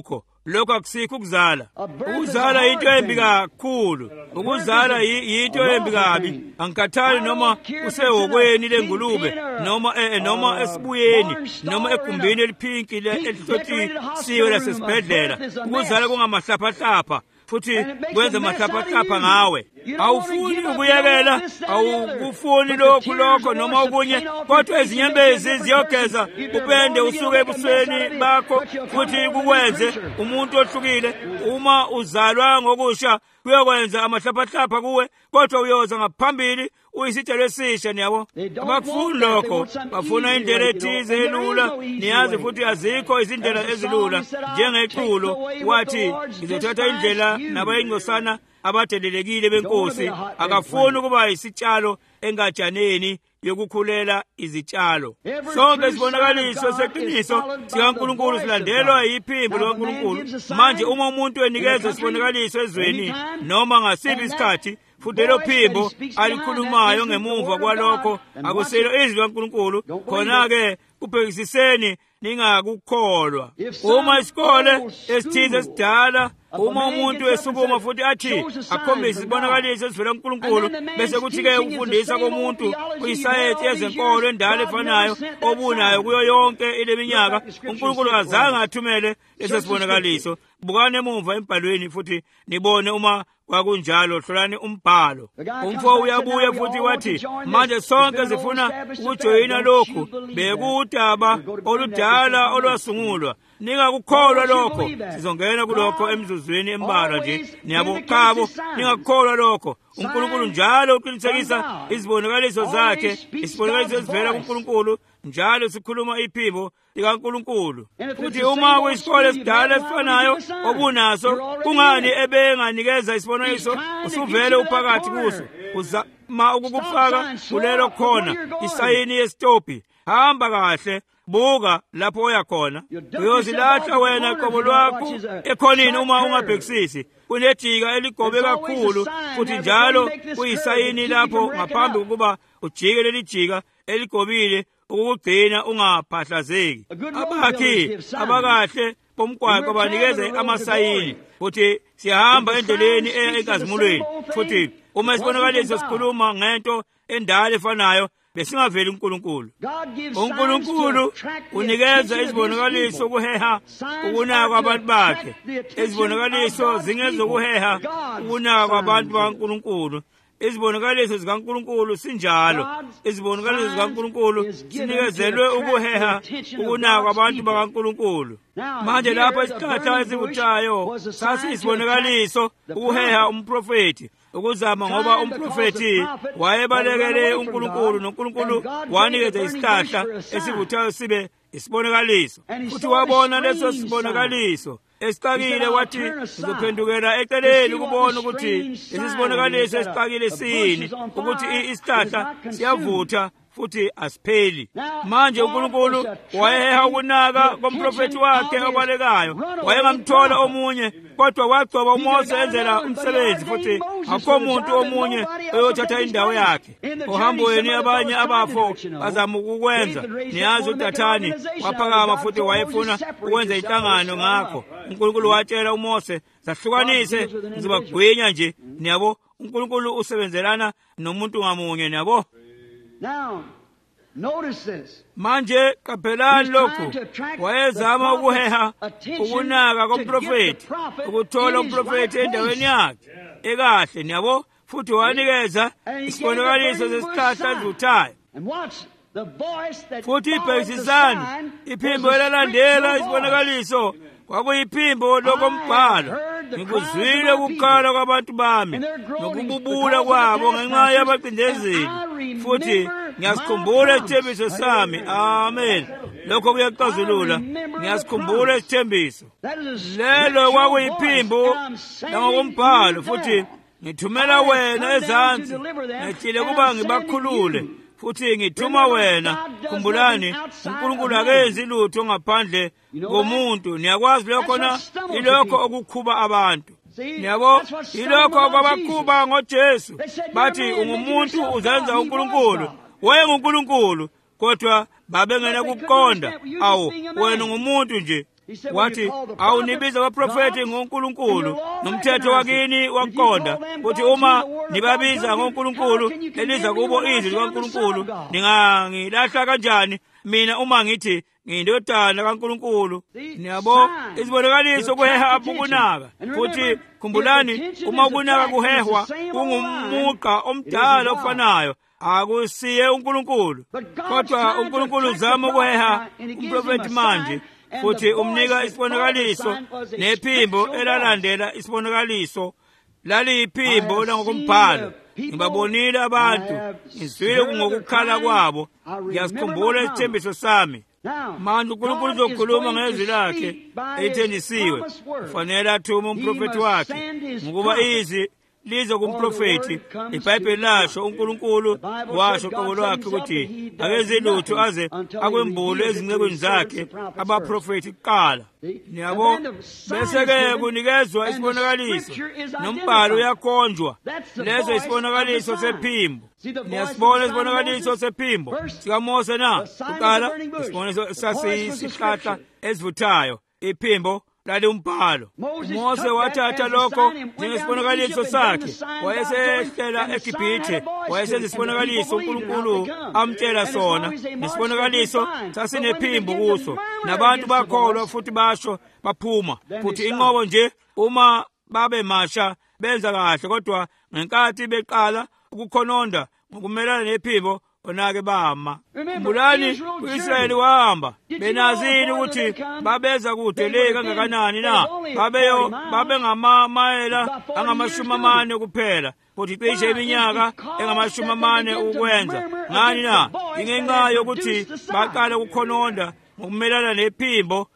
lokho akusikho ukuzala. Ukuzala into embi kakhulu. Ukuzala yinto embi kabi. Angikhathali noma usehokweni lengulube noma eh, noma esibuyeni noma egumbini eliphinki elithothi siwe lasesibhedlela. Ukuzala kungamahlapahlapha futhi kwenza amahlapahlapha ngawe. Awufuni ukuyekela, awukufuni lokhu lokho noma okunye, kodwa izinyembezi ziyogeza upende usuke ebusweni bakho futhi kukwenze umuntu ohlukile. Uma uzalwa ngokusha kuyokwenza amahlapahlapha kuwe, kodwa uyoza ngaphambili uyisitshalo esisha. Niyabo abakufuni lokho, bafuna indlela ethize elula. Niyazi futhi azikho izindlela ezilula. Njengeculo wathi ngizothatha indlela nabayingosana abadelelekile benkosi. Akafuni ukuba isitshalo engajaneni yokukhulela izitshalo. Sonke isibonakaliso seqiniso sikaNkulunkulu silandelwa yiphimbo likaNkulunkulu. Manje uma umuntu enikeza isibonakaliso ezweni noma ngasiphi isikhathi, futhi lelo phimbo alikhulumayo ngemuva kwalokho akusilo izwi likaNkulunkulu, khona-ke kubhekisiseni ningakukholwa. Uma isikole esithize esidala, uma umuntu esukuma futhi athi akhombise isibonakaliso esivela kuNkulunkulu, bese kuthi-ke ukufundisa komuntu kuyisayensi yezenkolo endala efanayo obunayo kuyo yonke ile minyaka, uNkulunkulu kazange athumele leso sibonakaliso. Bukani emuva embhalweni futhi nibone uma kwakunjalo. Hlolani umbhalo. Umfo uyabuye futhi wathi manje sonke zifuna ukujoyina lokhu, bekudaba oludala olwasungulwa. Ningakukholwa lokho, sizongena kulokho emzuzweni embalwa nje. Niyabokabo ningakukholwa lokho. uNkulunkulu njalo uqinisekisa izibonakaliso zakhe, isibonakaliso esivela kuNkulunkulu njalo sikhuluma iphimbo likaNkulunkulu. Futhi uma kuyisikole esidala esifanayo obunaso, kungani ebenganikeza isibonakaliso usuvele uphakathi kuso? Uzama ukukufaka kulelo khona isayini yesitophi. Hamba kahle, buka lapho oya khona. Uyozilahla wena qobo lwakho ekhonini uma ungabhekisisi. Kunejika eligobe kakhulu futhi njalo kuyisayini lapho ngaphambi kokuba ujike leli jika eligobile ukugcina ungaphahlazeki. Abakhi abakahle bomgwaqo banikeze amasayini futhi siyahamba endleleni eya enkazimulweni. Futhi uma isibonakaliso sikhuluma ngento endala efanayo, besingaveli uNkulunkulu. uNkulunkulu unikeza izibonakaliso ukuheha ukunaka kwabantu bakhe. Izibonakaliso zingezokuheha ukunaka kwabantu bakaNkulunkulu. Izibonakaliso zikaNkulunkulu sinjalo. Izibonakaliso zikaNkulunkulu sinikezelwe ukuheha ukunaka kwabantu bakaNkulunkulu. Manje lapho isihlahla esivuthayo sasiyisibonakaliso ukuheha umprofeti, ukuzama ngoba umprofeti wayebalekele uNkulunkulu, noNkulunkulu wanikeza isihlahla esivuthayo sibe isibonakaliso. Futhi wabona leso sibonakaliso esicakile wathi ngizophendukela eceleni ukubona ukuthi lesi sibonakaliso esicakile sini, ukuthi isihlahla siyavutha futhi asipheli. Manje uNkulunkulu wayeheha ukunaka komprofeti wakhe obalekayo. Wayengamthola omunye, kodwa wagcoba uMose enzela umsebenzi, futhi akho umuntu omunye oyothatha indawo yakhe. Ohambweni abanye abafo bazama ukukwenza. Niyazi uDathani waphakama futhi wayefuna ukwenza inhlangano ngakho. uNkulunkulu watshela uMose, zahlukanise ngizobagwinya nje. Niyabo uNkulunkulu usebenzelana nomuntu ngamunye. Niyabo Now, notice this. manje kaphelani lokhu. Wayezama ukuheha ukunaka komprofeti, ukuthola umprofeti endaweni yakhe ekahle. Niyabo futhi wanikeza isibonakaliso sesihlahla esivuthayo. And watch the voice that Futhi followed the ibhekisisani sign iphimbo was a elalandela spiritual isibonakaliso kwakuyiphimbo lokombhalo. Ngikuzwile ukukhala kwabantu bami nokububula kwabo ngenxa yabacindezeli. Futhi ngiyasikhumbula isithembiso sami. Amen. Lokho kuyaqazulula. Ngiyasikhumbula isithembiso lelo kwakuyiphimbo langokombhalo. Futhi ngithumela wena ezansi, ngithile kuba ngibakhulule. Futhi ngithuma wena. Khumbulani, uNkulunkulu akenzi lutho ngaphandle komuntu. Niyakwazi lokho na? Ilokho okukhuba abantu. Niyabo, ilokho kwabakhuba ngoJesu. Bathi ungumuntu uzenza uNkulunkulu. Wena uNkulunkulu, kodwa babengena kukuqonda. Awu, wena ungumuntu nje. wathi awunibiza abaprofeti ngoNkulunkulu nomthetho wakini wakuqonda ukuthi uma nibabiza ngoNkulunkulu eliza kubo izwi likaNkulunkulu ningangilahla kanjani mina uma ngithi ngiyindodana kaNkulunkulu. Niyabo izibonakaliso kuheha ukunaka, futhi khumbulani uma ukunaka kuhehwa kungumuqa omdala ofanayo akusiye uNkulunkulu, kodwa uNkulunkulu uzama ukuheha umprofeti manje futhi umnika isibonakaliso nephimbo elalandela isibonakaliso laliyiphimbo langokumbhalo. Ngibabonile abantu, ngizwile ngokukhala kwabo, ngiyasikhumbula isithembiso sami. Manje uNkulunkulu uzokhuluma ngezwi lakhe elithenjisiwe. Kufanele athume umprofeti wakhe ngokuba izwi lize kumprofeti. IBhayibheli lasho uNkulunkulu washo qobo lwakhe ukuthi akeze lutho aze akwembule ezincekweni zakhe abaprofeti kuqala. Niyabo, bese-ke kunikezwa isibonakaliso nombhalo uyakhonjwa. Lezo isibonakaliso sephimbo. Niyasibona isibonakaliso sephimbo sikaMose na kuqala, isibonakaliso sasiyisihlahla esivuthayo, iphimbo lali umbhalo. Mose wathatha lokho njengesibonakaliso sakhe. Wayesehlela eGibhithe, wayesezisibonakaliso uNkulunkulu amtshela sona, nesibonakaliso sasinephimbo kuso. Nabantu bakholwa futhi basho baphuma. Futhi inqobo nje uma babe masha benza kahle, kodwa ngenkathi beqala ukukhononda ngokumelana nephimbo onake bama. Khumbulani uIsrayeli wahamba benazini ukuthi babeza kude le kangakanani na. Babeyo babengamamayela angamashumi amane kuphela, futhi cishe iminyaka engamashumi amane ukwenza. Ngani na? Ingenxa yokuthi baqala ukukhononda ngokumelana nephimbo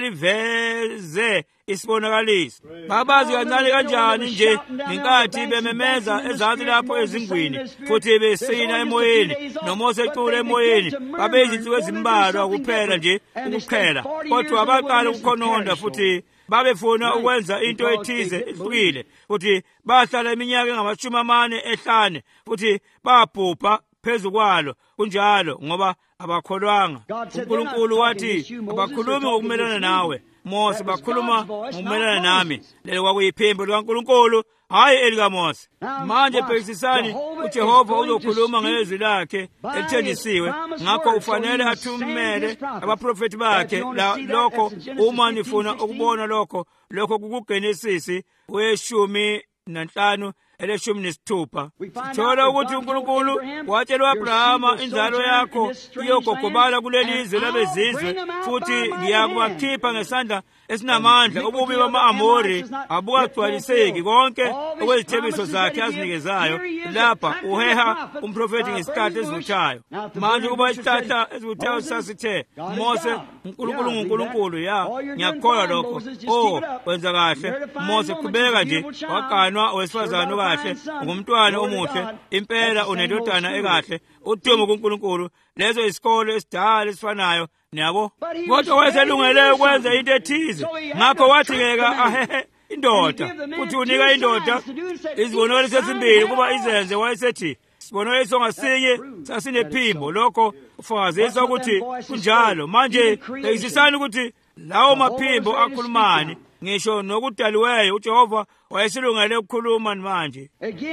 elaliveze isibonakaliso. Babazi kancane kanjani nje ngenkathi bememeza ezansi lapho ezingwini, futhi besina emoyeni noMose ecula emoyeni. Babeyizinsuku ezimbalwa kuphela nje ukuqhela, kodwa baqala ukukhononda futhi babefuna ukwenza into ethize ehlukile, futhi bahlala iminyaka engamashumi amane ehlane, futhi babhubha phezu kwalo. Kunjalo ngoba abakholwanga. uNkulunkulu wathi abakhulumi ngokumelana nawe. Mose bakhuluma ngokumelana nami. Lelo kwakuyiphimbo likaNkulunkulu, hayi elikaMose. Manje bhekisisani, uJehova uzokhuluma ngezwi lakhe elithenjisiwe. Ngakho ufanele athumele abaprofeti bakhe lokho uma nifuna ukubona lokho. Lokho kukuGenesisi weshumi nanhlanu eleshumi nesithupha. Sithola ukuthi uNkulunkulu watshela uAbrahama, inzalo yakho iyogogobala kuleli izwe labezizwe, futhi ngiyakubakhipha ngesandla esinamandla. Ububi bama-Amori abukagcwaliseki. Konke okwezithembiso zakhe azinikezayo lapha uheha umprofeti ngesikhathi esivuthayo. Manje kuba isihlahla esivuthayo sasithe, Mose, uNkulunkulu nguNkulunkulu. Ya, ngiyakholwa lokho. Oh, wenza kahle. Mose qhubeka nje. Waganwa owesifazane kahle, ngumntwana omuhle, impela unendodana ekahle. Udumo kuNkulunkulu. Lezo isikole esidala esifanayo. Niyabo, kodwa wayeselungele ukwenza into ethize. Ngakho wathi ngeke ahehe indoda, futhi unika indoda izibonakaliso ezimbili kuba izenze. Wayesethi isibonakaliso ngasinye sasinephimbo. Lokho ufakazisa ukuthi kunjalo. Manje bhekisisani ukuthi lawo maphimbo akhulumani. Ngisho nokudaliweyo uJehova wayeselungele ukukhuluma manje.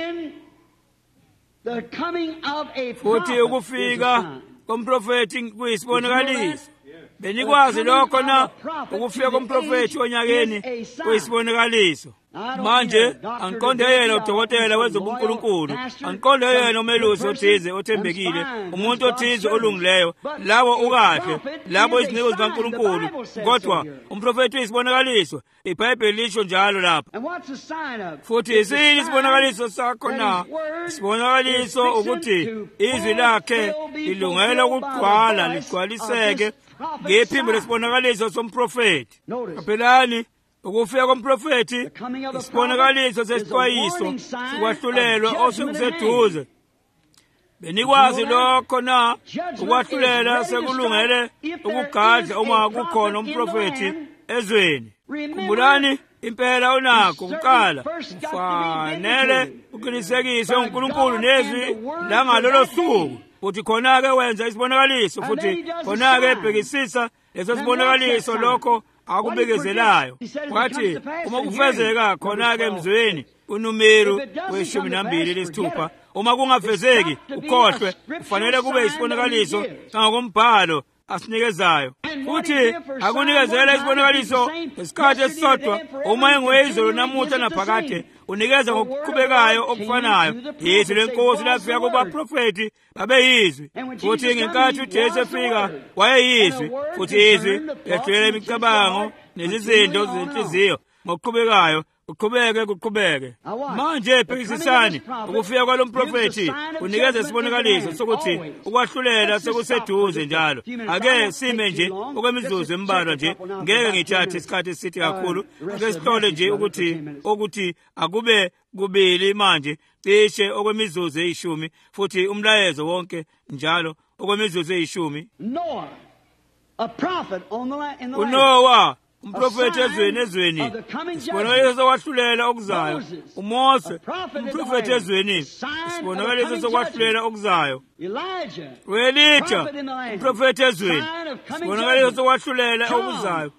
Futhi ukufika komprofeti kuyisibonakaliso. Benikwazi lokho na? Ukufika komprofeti onyakeni kuyisibonakaliso. Manje angiqonde yena udokotela wezobuNkulunkulu, angiqonde yena umelusi othize othembekile, umuntu othize olungileyo, labo ukahle, labo izinceku zikaNkulunkulu. Kodwa umprofeti uyisibonakaliso. IBhayibheli lisho njalo lapha. Futhi isini isibonakaliso sakho na? Isibonakaliso ukuthi izwi lakhe lilungela ukugcwala, ligcwaliseke ngephimbo lesibonakaliso somprofeti. Kaphelani, ukufika komprofeti isibonakaliso sesixwayiso ukwahlulelwa osekuseduze. Benikwazi lokho na? Ukwahlulela sekulungele ukugadla uma kukhona umprofeti ezweni. Khumbulani, impela unakho kuqala kufanele uqinisekise uNkulunkulu nezwi langalolo suku, futhi khona-ke wenza isibonakaliso, futhi khona-ke ebhekisisa leso sibonakaliso lokho akubekezelayo. Wathi uma kufezeka khona-ke emzweni uNumeri weshumi nambili lesithupha, uma kungafezeki ukhohlwe, kufanele kube isibonakaliso kangokombhalo asinikezayo. Futhi akunikezela isibonakaliso ngesikhathi esisodwa. Uma enguyizolo namuhla naphakade, unikeza ngokuqhubekayo okufanayo. Izwi lenkosi lafika kubaprofeti babeyizwi. Futhi ngenkathi uJesu efika wayeyizwi. Futhi izwi lethwele imicabango nezizinto zenhliziyo ngokuqhubekayo. Uqhubeke kuqhubeke. Manje phikisisani ukufika kwalo mprofeti unikeza isibonakaliso sokuthi ukwahlulela sekuseduze njalo. Ake sime nje okwemizuzu embalwa nje, ngeke ngithathe isikhathi esithi kakhulu. Ake sihlole nje ukuthi ukuthi akube kubili manje cishe okwemizuzu eyishumi, futhi umlayezo wonke njalo okwemizuzu eyishumi. Noah, a prophet on the land in the land. uNoah umprofeti ezweni ezweni, isibonakaliso sokwahlulela okuzayo. uMose umprofeti ezweni, isibonakaliso sokwahlulela okuzayo. u-Elija umprofeti ezweni, isibonakaliso sokwahlulela okuzayo.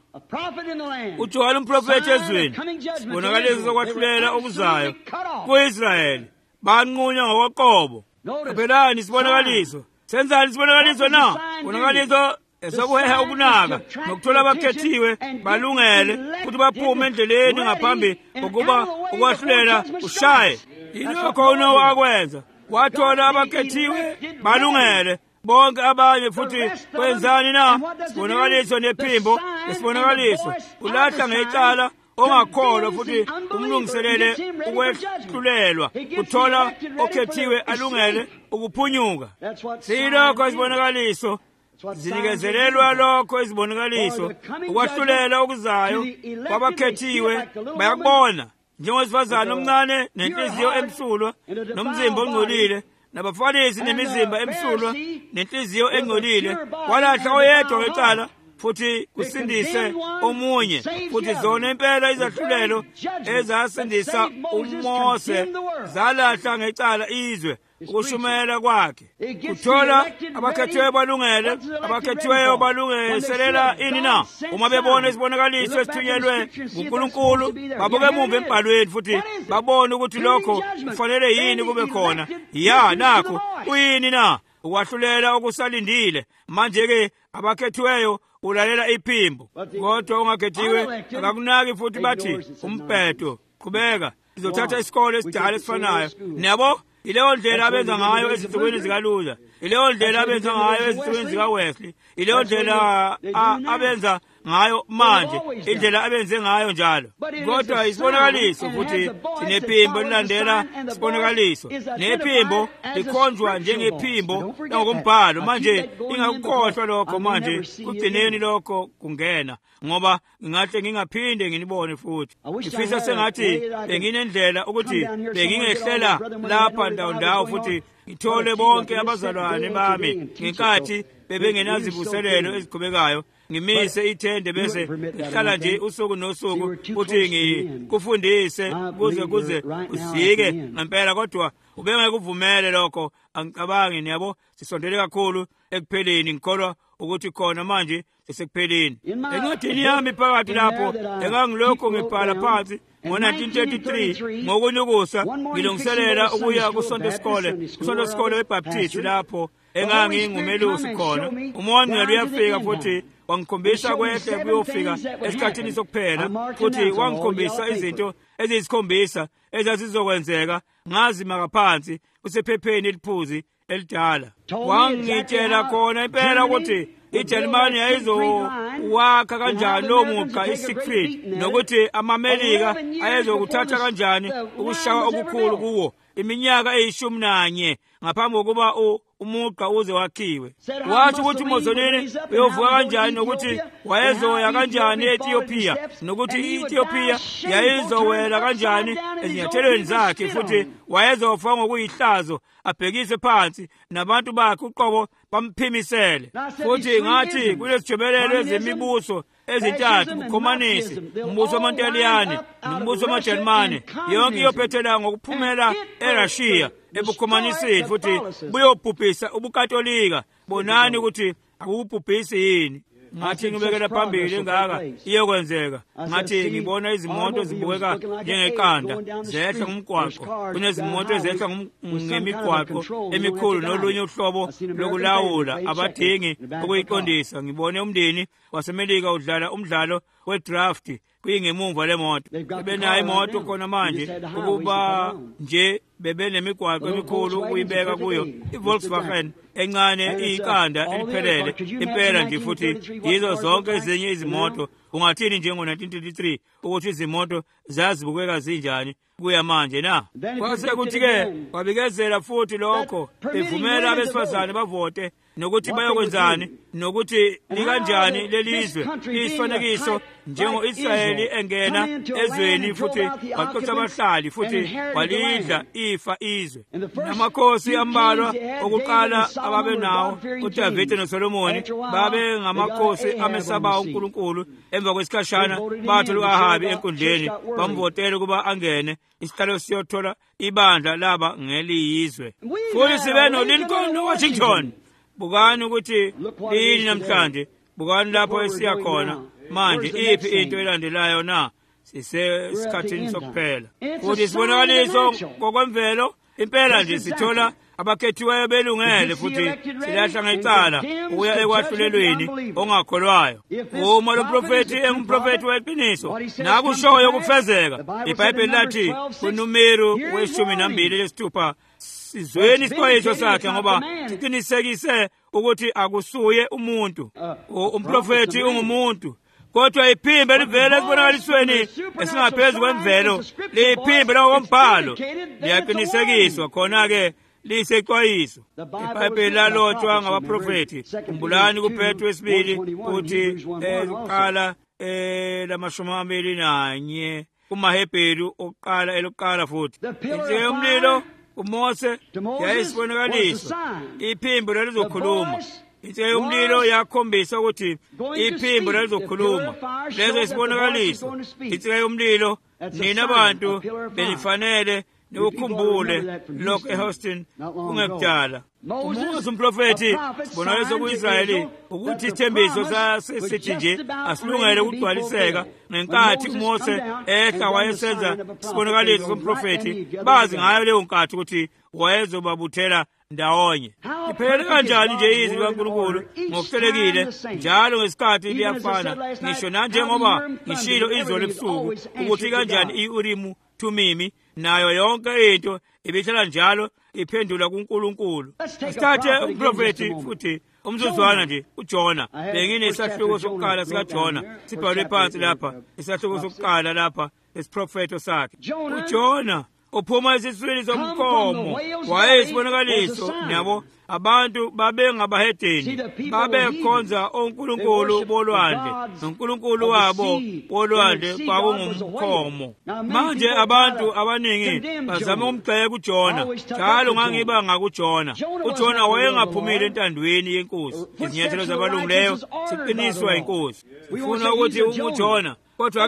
uJohane umprofeti ezweni, isibonakaliso sokwahlulela okuzayo. Ku-Israyeli banqunywa ngokoqobo. Qaphelani isibonakaliso. Senzani isibonakaliso na? Isibonakaliso esokuheha ukunaka nokuthola abakhethiwe balungele ukuthi baphume endleleni ngaphambi kokuba ukwahlulela ushaye. Yilokho uNoah akwenza. Wathola abakhethiwe balungele bonke abanye. Futhi kwenzani na? Isibonakaliso nephimbo. Isibonakaliso ulahla ngecala ongakholwa futhi umlungiselele ukwehlulelwa. Uthola okhethiwe alungele ukuphunyuka. Siyilokho isibonakaliso zinikezelelwa lokho izibonakaliso ukwahlulela okuzayo kwabakhethiwe bayakubona, njengowesifazane omncane nenhliziyo emsulwa nomzimba ongcolile, nabafarisi nemizimba emsulwa nenhliziyo engcolile. Walahla oyedwa wecala futhi kusindise omunye. Futhi zona impela izahlulelo ezasindisa uMose zalahla ngecala izwe ukushumayela kwakhe. Kuthola abakhethiweyo balungele, abakhethiweyo balungiselela ini na? Uma bebona isibonakaliso esithunyelwe nguNkulunkulu, babuke emumva embhalweni futhi babone ukuthi lokho kufanele yini kube khona. Ya, nakho kuyini na? Ukwahlulela okusalindile. Manje-ke abakhethiweyo ulalela iphimbo, kodwa ungakhethiwe akakunaki. Futhi bathi umbhedo qhubeka, izothatha isikole esidala esifanayo. Niyabo, ileyo ndlela abenza ngayo ezinsukwini zikaLuther, ileyo ndlela abenza ngayo ezinsukwini zikaWesley, ileyo ndlela abenza ngayo manje, indlela abenze ngayo njalo. Kodwa isibonakaliso futhi sinephimbo elilandela isibonakaliso. Nephimbo likhonjwa njengephimbo langokombhalo. Manje ingakukhohlwa lokho. Manje kugcineni lokho kungena, ngoba ngingahle ngingaphinde nginibone futhi. Ngifisa sengathi benginendlela ukuthi bengingehlela lapha ndawo ndawo futhi ngithole bonke abazalwane bami ngenkathi bebengenazivuselelo eziqhubekayo. Ngimise ithende bese ngihlala nje usuku nosuku futhi ngikufundise kuze kuze usike ngempela. Kodwa ubengekuvumele lokho. Angicabangi, niyabo, sisondele kakhulu ekupheleni. Ngikholwa ukuthi khona manje sesekupheleni. Encwadini yami phakathi lapho engangilokho ngibhala phansi ngo-nineteen thirty-three ngokunyukusa ngilungiselela ukuya kusonto sikole kusonto sikole weBaptist lapho engangingumelusi khona. Umonqalo uyafika futhi wangikhombisa kwehle kuyofika esikhathini sokuphela, futhi wangikhombisa izinto eziyisikhombisa ezazizokwenzeka ngazima ngaphansi kusephepheni eliphuzi elidala. Wangitshela khona impela ukuthi iJalimane yayizowakha kanjani lo mugqa iSiegfried, nokuthi amaMelika ayezokuthatha kanjani ukushawa okukhulu kuwo iminyaka eyishumi nanye ngaphambi kokuba umugqa uze wakhiwe. Wathi ukuthi uMussolini uyovuka kanjani, nokuthi wayezoya kanjani e-Ethiopia, nokuthi i-Ethiopia yayizowela kanjani ezinyathelweni zakhe, futhi wayezofa ngokuyihlazo abhekise phansi nabantu bakhe uqobo bamphimisele. Futhi ngathi kulesijobelelo ezemibuso ezintathu, ukhomanisi, umbuso wamaNtaliyane nombuso wamaJalimane, yonke iyophethela ngokuphumela eRussia ebukhomanisini futhi buyobhubhisa ubukatolika. Bonani ukuthi akububhubhisi yini. ngathi ngibekela phambili ngaka iyokwenzeka ngathi ngibona izimoto zibukeka njengeqanda zehla ngumgwaqo kunezimoto ezehla ngemigwaqo emikhulu nolunye uhlobo lokulawula abadingi ukuyiqondisa ngibone umndeni wasemelika udlala umdlalo wedraft kuyingemumva lemoto benayo imoto khona manje ukuba nje bebenemigwaqo emikhulu ukuyibeka kuyo iVolkswagen encane iyiqanda eliphelele impela nje futhi yizo zonke ezinye izimoto ungathini njengo nineteen thirty-three ukuthi izimoto zazibukeka zinjani kuya manje na kwase kuthi ke kwabikezela futhi lokho bevumela abesifazane bavote nokuthi bayokwenzani nokuthi likanjani lelizwe isifanekiso njengo Israyeli engena ezweni futhi waqotha abahlali futhi walidla ifa izwe namakhosi ambalwa okuqala ababe nawo uDavide noSolomoni babe ngamakhosi amesaba uNkulunkulu emva kwesikhashana bathu loAhabi enkundleni bamvotela kuba angene isihlalo siyothola ibandla laba ngeliyizwe futhi sibe noLincoln noWashington bukani ukuthi yini namhlanje bukani lapho esiya khona manje iphi into elandelayo na sisesikhathini sokuphela futhi sibonakaliso ngokwemvelo impela nje sithola abakhethiweyo belungele futhi silahla ngecala ukuya ekwahlulelweni ongakholwayo uma lo profeti engumprofeti weqiniso nakushoyo kufezeka iBhayibheli lathi kuNumeri weshumi nambili lesithupha sizweni isixwayiso sakhe ngoba siqinisekise ukuthi akusuye umuntu umprofeti ungumuntu kodwa iphimbo livela esibonakalisweni esingaphezu kwemvelo liphimbo lokombhalo liyaqinisekiswa khona-ke liyisexwayiso iBhayibheli lalotshwa ngabaprofeti khumbulani kuPetru wesibili ukuthi eqala lamashumi amabili nanye kumaHebheru okuqala elokuqala futhi insika yomlilo uMose yayisibonakaliso iphimbo lalizokhuluma insika yomlilo yakhombisa ukuthi iphimbo lalizokhuluma lezo isibonakaliso insika yomlilo nina abantu benifanele nikukhumbule lokho eHouston kungekudala uMose umprofeti sibonakaliso ku-Israyeli ukuthi isithembiso sasithi nje asilungele ukugcwaliseka ngenkathi uMose ehla wayesenza isibonakaliso somprofeti bazi ngayo leyo nkathi ukuthi wayezobabuthela ndawonye iphele kanjani nje izwi likaNkulunkulu ngokuhlelekile njalo ngesikhathi liyafana ngisho nanjengoba ngishilo izolo ebusuku ukuthi kanjani i-Urimu Thumimi nayo yonke into ibihlala njalo iphendula kuNkulunkulu sithathe umprofeti futhi umzuzwana nje uJona benginesahluko sokuqala sikaJona sibhalwe phansi lapha isahluko sokuqala lapha esiprofeto sakhe uJona uphuma esiswini somkhomo wayesibonakaliso nabo abantu babengabahedeni babekhonza onkulunkulu bolwandle nonkulunkulu wabo bolwandle kwakungumkhomo manje abantu abaningi bazama ukumgxeka uJona njalo ngangiba ngakuJona uJona wayengaphumile entandweni yenkosi izinyathelo zabalungileyo siqiniswa inkosi ufuna ukuthi uJona kodwa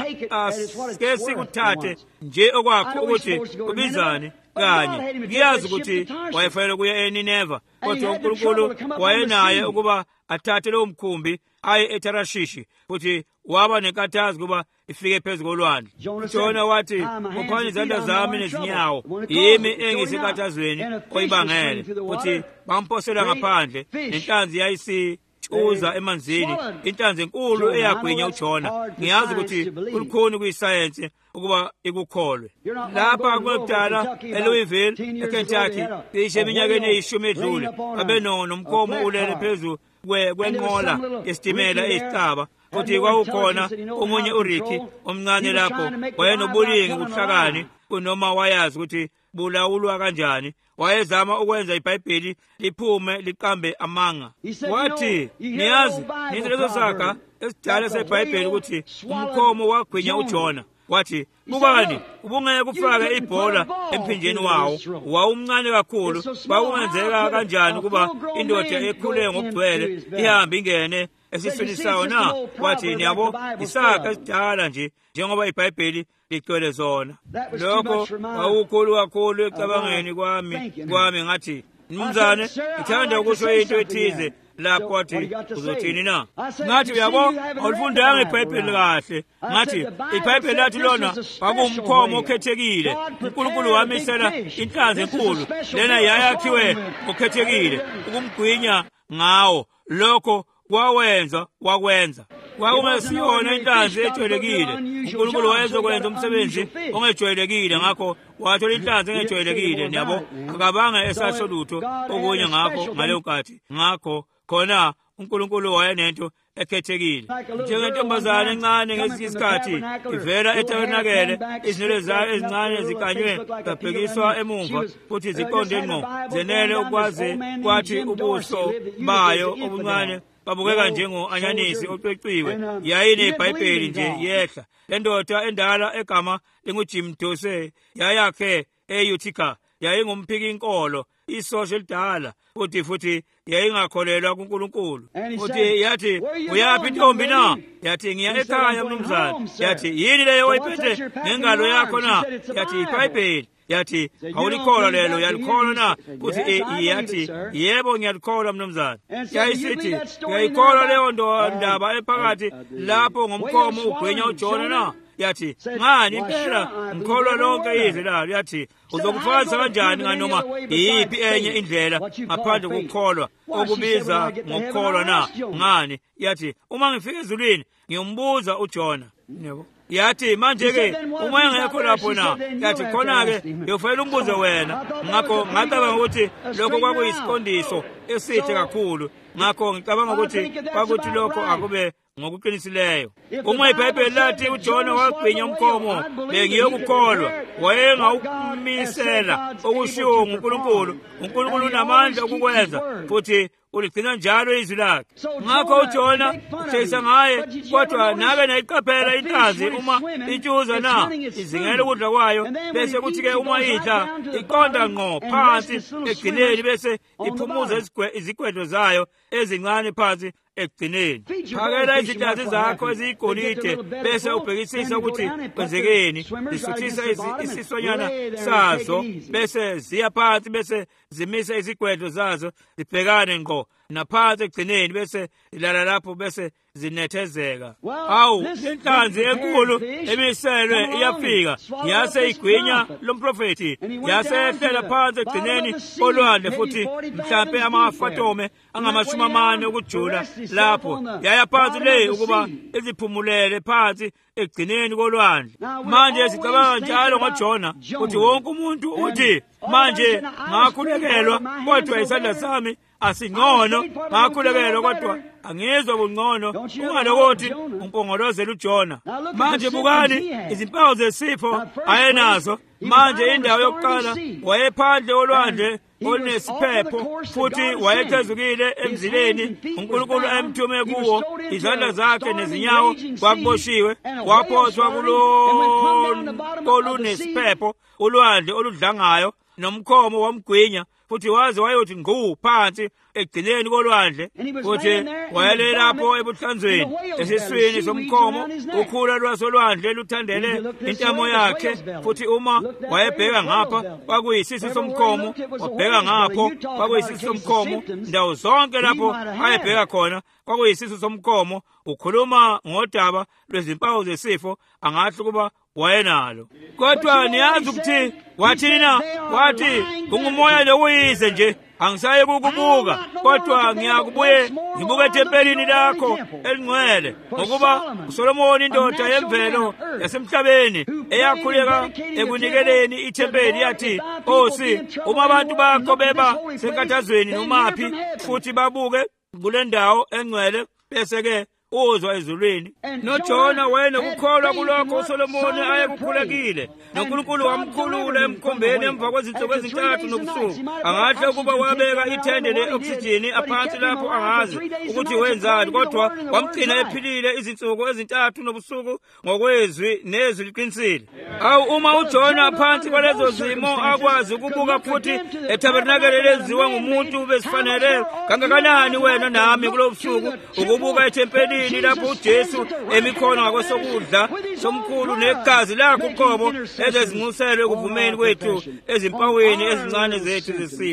ake sikuthathe nje okwakho ukuthi ubizane kanye ngiyazi ukuthi wayefanele kuya eNineva kodwa uNkulunkulu wayenaye ukuba athathe lo mkhumbi aye eTarashishi futhi waba nenkathazo kuba ifike phezu kolwandle uJona wathi uphani izandla zami nezinyawo yimi engisenkathazweni oyibangele futhi bamphosela ngaphandle nenhlanzi yayisi uza emanzini inhlanzi enkulu eyagwinya uJona ngiyazi ukuthi kulukhuni kuyisayensi ukuba ikukholwe lapha kwakudala eLouisville eKentucky cishe eminyakeni eyishumi edlule babe nomkhomo ulele phezu kwenqola yesitimela esicaba futhi kwakukhona omunye uRicky omncane lapho wayenobulingi kuhlakani kunoma wayazi ukuthi bulawulwa kanjani wayezama ukwenza iBhayibheli liphume liqambe amanga wathi niyazi nilezo saga esidala seBhayibheli ukuthi umkhomo wagwinya uJona wathi bukani ubungeke kufake ibhola emphinjeni wawo wawumncane kakhulu kwakungenzeka kanjani kuba indoda ekhule ngokugcwele ihambe ingene esiswini sayo na wathi niyabo isaga esidala nje njengoba iBhayibheli ligcwele zona lokho awukhulu kakhulu ecabangeni kwami kwami ngathi mnumzane ngithanda ukusho into ethize lapho wathi uzothini na? Ngathi uyabo awulifundanga iBhayibheli kahle. Ngathi iBhayibheli lathi lona kwakuwumkhomo okhethekile. uNkulunkulu wamisela inhlanzi enkulu lena yayakhiwe okhethekile ukumgwinya ngawo. Lokho kwawenza wakwenza kwakungesiyona inhlanzi ejwayelekile. uNkulunkulu wayezokwenza umsebenzi ongejwayelekile, ngakho wathola inhlanzi engejwayelekile. Niyabo akabanga esasho lutho okunye ngakho ngaleyo nkathi. Ngakho khona uNkulunkulu wayenento ekhethekile. Njengentombazane encane ngesinye isikhathi ivela etabernakele, izinwele zayo ezincane zikanywe zabhekiswa emumva futhi ziqonde ngqo zenele ukwazi kwathi ubuso bayo obuncane babukeka njengo-anyanisi ocwecwiwe. YayineBhayibheli nje yehla. Le ndoda endala egama linguJim Dose yayakhe e-Utica yayingumphiki-nkolo, isosha elidala futhi futhi yayingakholelwa kuNkulunkulu. Futhi yathi, uyaphi intombi na? Yathi, ngiya ekhaya mnumzane. Yathi, yini leyo oyiphethe ngengalo yakho na? Yathi, iBhayibheli. Yathi, awulikholwa lelo? Yalikholwa na? Futhi yathi, yebo ngiyalikholwa mnumzane. Yayisithi, ngiyayikholwa leyo ndaba ephakathi lapho ngomkhomo ugwinya uJona na? Yathi, ngani impela ngikholwa lonke izwi lalo. Yathi, uzokufakaza kanjani nganoma iyiphi enye indlela ngaphandle kokukholwa okubiza ngokukholwa na? Ngani? Yathi, uma ngifika ezulwini ngiyombuza uJona. Yebo. Yathi, manje-ke uma engekho lapho na? Yathi, khona-ke ngiyofanele umbuze wena. Ngakho ngacabanga ukuthi lokho kwakuyisiqondiso esihle kakhulu. Ngakho ngicabanga ukuthi kwakuthi lokho akube ngokuqinisileyo. Uma iBhayibheli lathi uJona wagwinya umkhomo, bengiyokukholwa. Wayengawumisela okushiwo nguNkulunkulu. uNkulunkulu unamandla okukwenza futhi uligcina njalo izwi lakhe. Ngakho uJona uthesa ngaye, kodwa nabe nayiqaphela inhlanzi uma itshuza na izingela ukudla kwayo, bese kuthi-ke uma idla iqonda ngqo phansi ekugcineni, bese iphumuza izigwedlo zayo ezincane phansi ekugcineni. Phakela izinhlanzi zakho eziyigolide, bese ubhekisisa ukuthi kwenzekeni. Zisuthisa isisonyana sazo, bese ziya phansi, bese zimisa izigwedlo zazo zibhekane ngqo naphansi ekugcineni, bese zilala lapho, bese zinethezeka. Awu, inhlanzi enkulu emiselwe iyafika, yase igwinya lomprofeti, yase ehlela phansi ekugcineni olwandle, futhi mhlampe amafatome angamashumi amane ukujula lapho. Yaya phansi le ukuba iziphumulele phansi ekugcineni kolwandle. Manje sicabanga njalo ngoJona ukuthi wonke umuntu uthi, manje ngakhulekelwa kodwa isandla sami asingcono, ngakhulekelwa kodwa angizwa bungcono. Ungalokothi umpongolozela uJona. Manje bukani izimpawu zesifo ayenazo. Manje indawo yokuqala wayephandle olwandle olunesiphetho, futhi wayethezukile emzileni. uNkulunkulu emthume kuwo, izandla zakhe nezinyawo kwakuboshiwe, waphoswa kulo olunesiphetho ulwandle oludlangayo, nomkhomo wamgwinya, futhi waze wayothi ngqu phansi ekugcineni kolwandle. Futhi wayele lapho ebuhlanzweni esiswini somkhomo, ukhula lwasolwandle luthandele intamo yakhe. Futhi uma wayebheka ngapha kwakuyisisu somkhomo, wabheka ngapho kwakuyisisu somkhomo. Ndawo zonke lapho ayebheka khona kwakuyisisu somkhomo. Ukhuluma ngodaba lwezimpawu zesifo, angathi kuba wayenalo. Kodwa niyazi ukuthi wathina? Wathi, kungumoya lokuyize nje, angisaye kukubuka, kodwa ngiyakubuye ngibuke ethempelini lakho elingcwele. Ngokuba uSolomoni indoda yemvelo yasemhlabeni eyakhuleka ekunikeleni ithempeli yathi, Nkosi, uma abantu bakho beba senkathazweni nomaphi futhi babuke kule ndawo engcwele, bese-ke uzwa ezulwini. NoJona wayenokukholwa kulokho uSolomoni ayekukhulekile. noNkulunkulu wamkhulula emkhombeni emva kwezinsuku ezintathu nobusuku. Angahle ukuba wabeka ithende le-oksijini aphansi lapho angazi ukuthi wenzani, kodwa wamgcina ephilile izinsuku ezintathu nobusuku ngokwezwi nezwi liqinisile. Awu, uma uJona phansi kwalezo zimo akwazi ukubuka futhi etabernakele lenziwa ngumuntu besifanele, kangakanani wena nami kulo busuku ukubuka ethempelini lapho uJesu emikhona ngakwesokudla somkhulu negazi lakho uqobo ezezinxuselwe ekuvumeni kwethu ezimpawini ezincane zethu zesifo.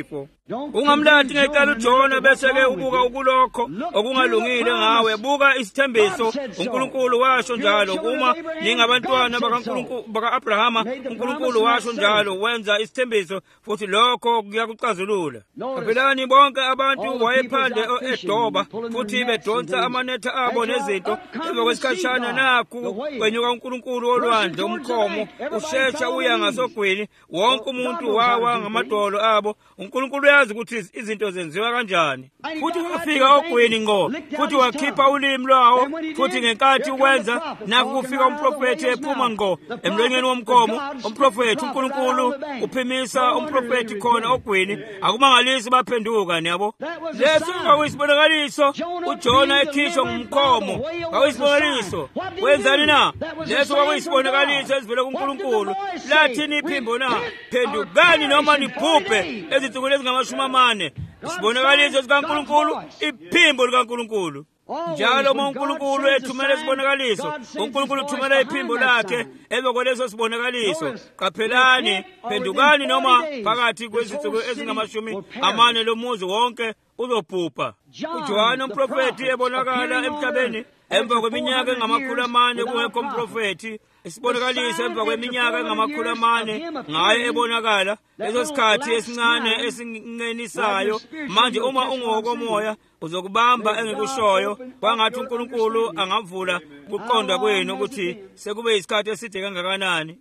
ungamlathi ngecala uJona bese ke ubuka ukulokho okungalungile ngawe. Buka isithembiso uNkulunkulu washo njalo, uma ningabantwana bakaNkulunkulu bakaAbrahama, uNkulunkulu washo njalo wenza isithembiso futhi lokho kuyakucazulula. Kaphelani bonke abantu wayephande eDoba futhi bedonsa amanetha abo nezinto. Emva kwesikhatshana nakhu kwenyuka uNkulunkulu olwandle umkhomo ushesha uya ngasogwini, wonke umuntu wawa ngamadolo abo. uNkulunkulu yazi ukuthi izinto zenziwa kanjani, futhi wafika ogwini ngo futhi wakhipha ulimi lwawo, futhi ngenkathi ukwenza nakho kufika umprofethi ephuma ngo emlonyeni womkhomo. Umprofethi uNkulunkulu uphimisa umprofethi khona ogwini, akumangalisi baphenduka. Niyabo, leso kwakuyisibonakaliso uJona ekhishwa ngumkhomo, kwakuyisibonakaliso. Wenzani na? Leso kwakuyisibonakaliso esivela kuNkulunkulu. Lathini iphimbo na? Phendukani noma nibhubhe ezinsukwini ezingamashumi amane. Isibonakaliso sikaNkulunkulu, iphimbo likaNkulunkulu. Njalo uma uNkulunkulu ethumela isibonakaliso, uNkulunkulu uthumela iphimbo lakhe emva kwaleso sibonakaliso. Qaphelani, phendukani noma phakathi kwezinsuku ezingamashumi amane lo muzi wonke uzobhubha. uJohane umprofethi ebonakala emhlabeni emva kweminyaka engamakhulu amane kungekho umprofethi. Isibonakaliso emva kweminyaka engamakhulu amane ngaye ebonakala. Leso sikhathi esincane esingenisayo. Manje uma ungokomoya uzokubamba engikushoyo, kwangathi uNkulunkulu angavula ukuqonda kwenu ukuthi sekube isikhathi eside kangakanani.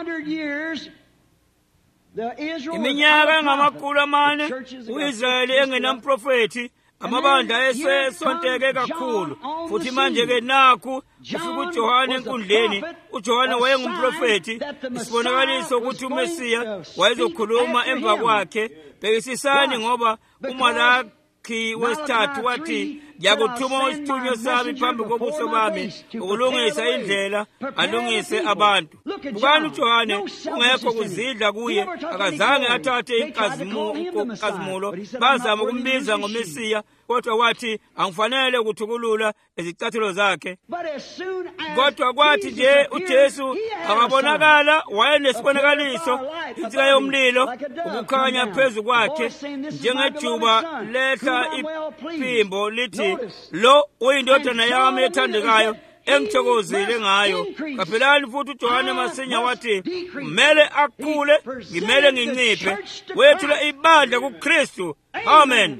Iminyaka engamakhulu amane uIsrayeli engenamprofethi, amabandla esesonteke kakhulu. Futhi manje-ke nakhu ufika uJohane enkundleni. uJohane wayengumprofethi, isibonakaliso ukuthi uMesiya wayezokhuluma emva kwakhe. Bhekisisani ngoba uMalaki wesithathu wathi, "Ngiyakuthuma isithunywa sami phambi kobuso bami ukulungisa indlela, alungise abantu." Bukani uJohane kungekho kuzidla kuye, akazange athathe inkazimulo. Bazama ukumbiza ngomesiya, kodwa wathi angifanele ukuthukulula izicathulo zakhe. Kodwa kwathi nje uJesu angabonakala, wayenesibonakaliso, insika yomlilo ukukhanya phezu kwakhe njengejuba lehla iphimbo lithi, "Lo uyindodana yami ethandekayo engithokozile ngayo." Kaphelani futhi uJohane masinya wathi, "Kumele akhule, ngimele nginciphe." Wethula ibandla kuKristu. Amen.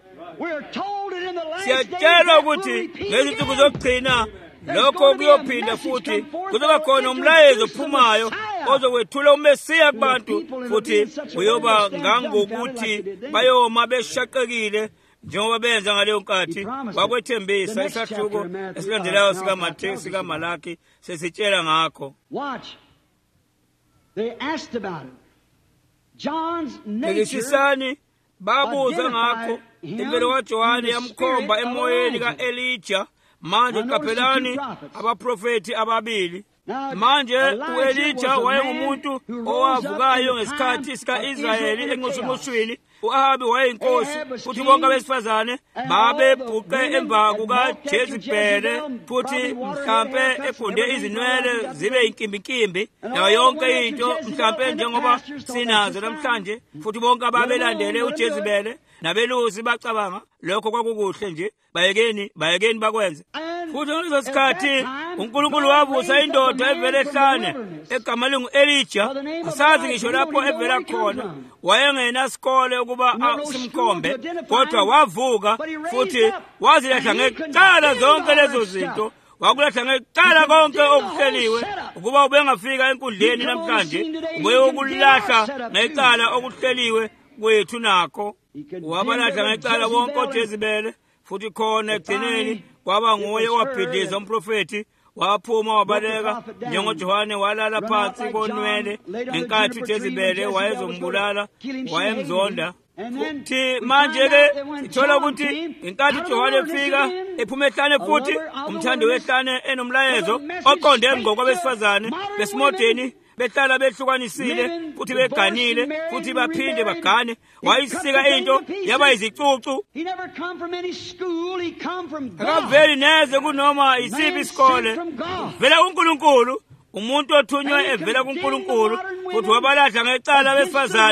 Siyatshela ukuthi ngezinsuku zokugcina lokho kuyophinda futhi kuzoba khona umlayezo ophumayo ozokwethula uMesiya kubantu, futhi uyoba ngangokuthi bayoma beshaqekile njengoba benza ngaleyo nkathi. Bakwethembisa isahluko esilandelayo sikaMathewu sikaMalaki sesitshela ngakho. Bhekisisani, babuza ngakho impilo kaJohane yamkhomba emoyeni ka-Elija. Manje qaphelani abaprofethi ababili. Manje u-Elija wayengumuntu owavukayo ngesikhathi sika-Israyeli enqushuqushwini. U-Ahabi wayeyinkosi, futhi bonke abesifazane babebhuqe emva kukaJezebheli, futhi mhlampe efunde izinwele zibe inkimbinkimbi nayo yonke into, mhlampe njengoba sinazo namhlanje. Futhi bonke ababelandele uJezebheli nabelusi bacabanga lokho kwakukuhle nje, bayekeni bayekeni bakwenze. Futhi ngaleso sikhathi uNkulunkulu wavusa indoda evele ehlane egama lingu-Elija. Asazi ngisho lapho evela khona, wayengenasikole ukuba simkhombe, kodwa wavuka futhi wazilahla ngecala zonke lezo zinto. Wakulahla ngecala konke okuhleliwe ukuba ubengafika enkundleni namhlanje, ubuye ukulahla ngecala okuhleliwe kwethu nakho. Wabalahla ngecala bonke oJezebheli, futhi khona egcineni kwaba nguye owabhidiza umprofethi. Waphuma wabaleka njengoJohane, walala phansi konwele ngenkathi uJezebheli wayezombulala, wayemzonda. Futhi manje-ke sithola ukuthi inkathi uJohane efika ephuma ehlane, futhi umthandi wehlane enomlayezo oqonde ngokwabesifazane besimodeni, behlala behlukanisile futhi beganile futhi baphinde bagane. Wayisika into yaba izicucu. Akaveli neze kunoma isiphi isikole, vela kuNkulunkulu. Umuntu othunywe evela kuNkulunkulu, futhi wabalahla ngecala abesifazane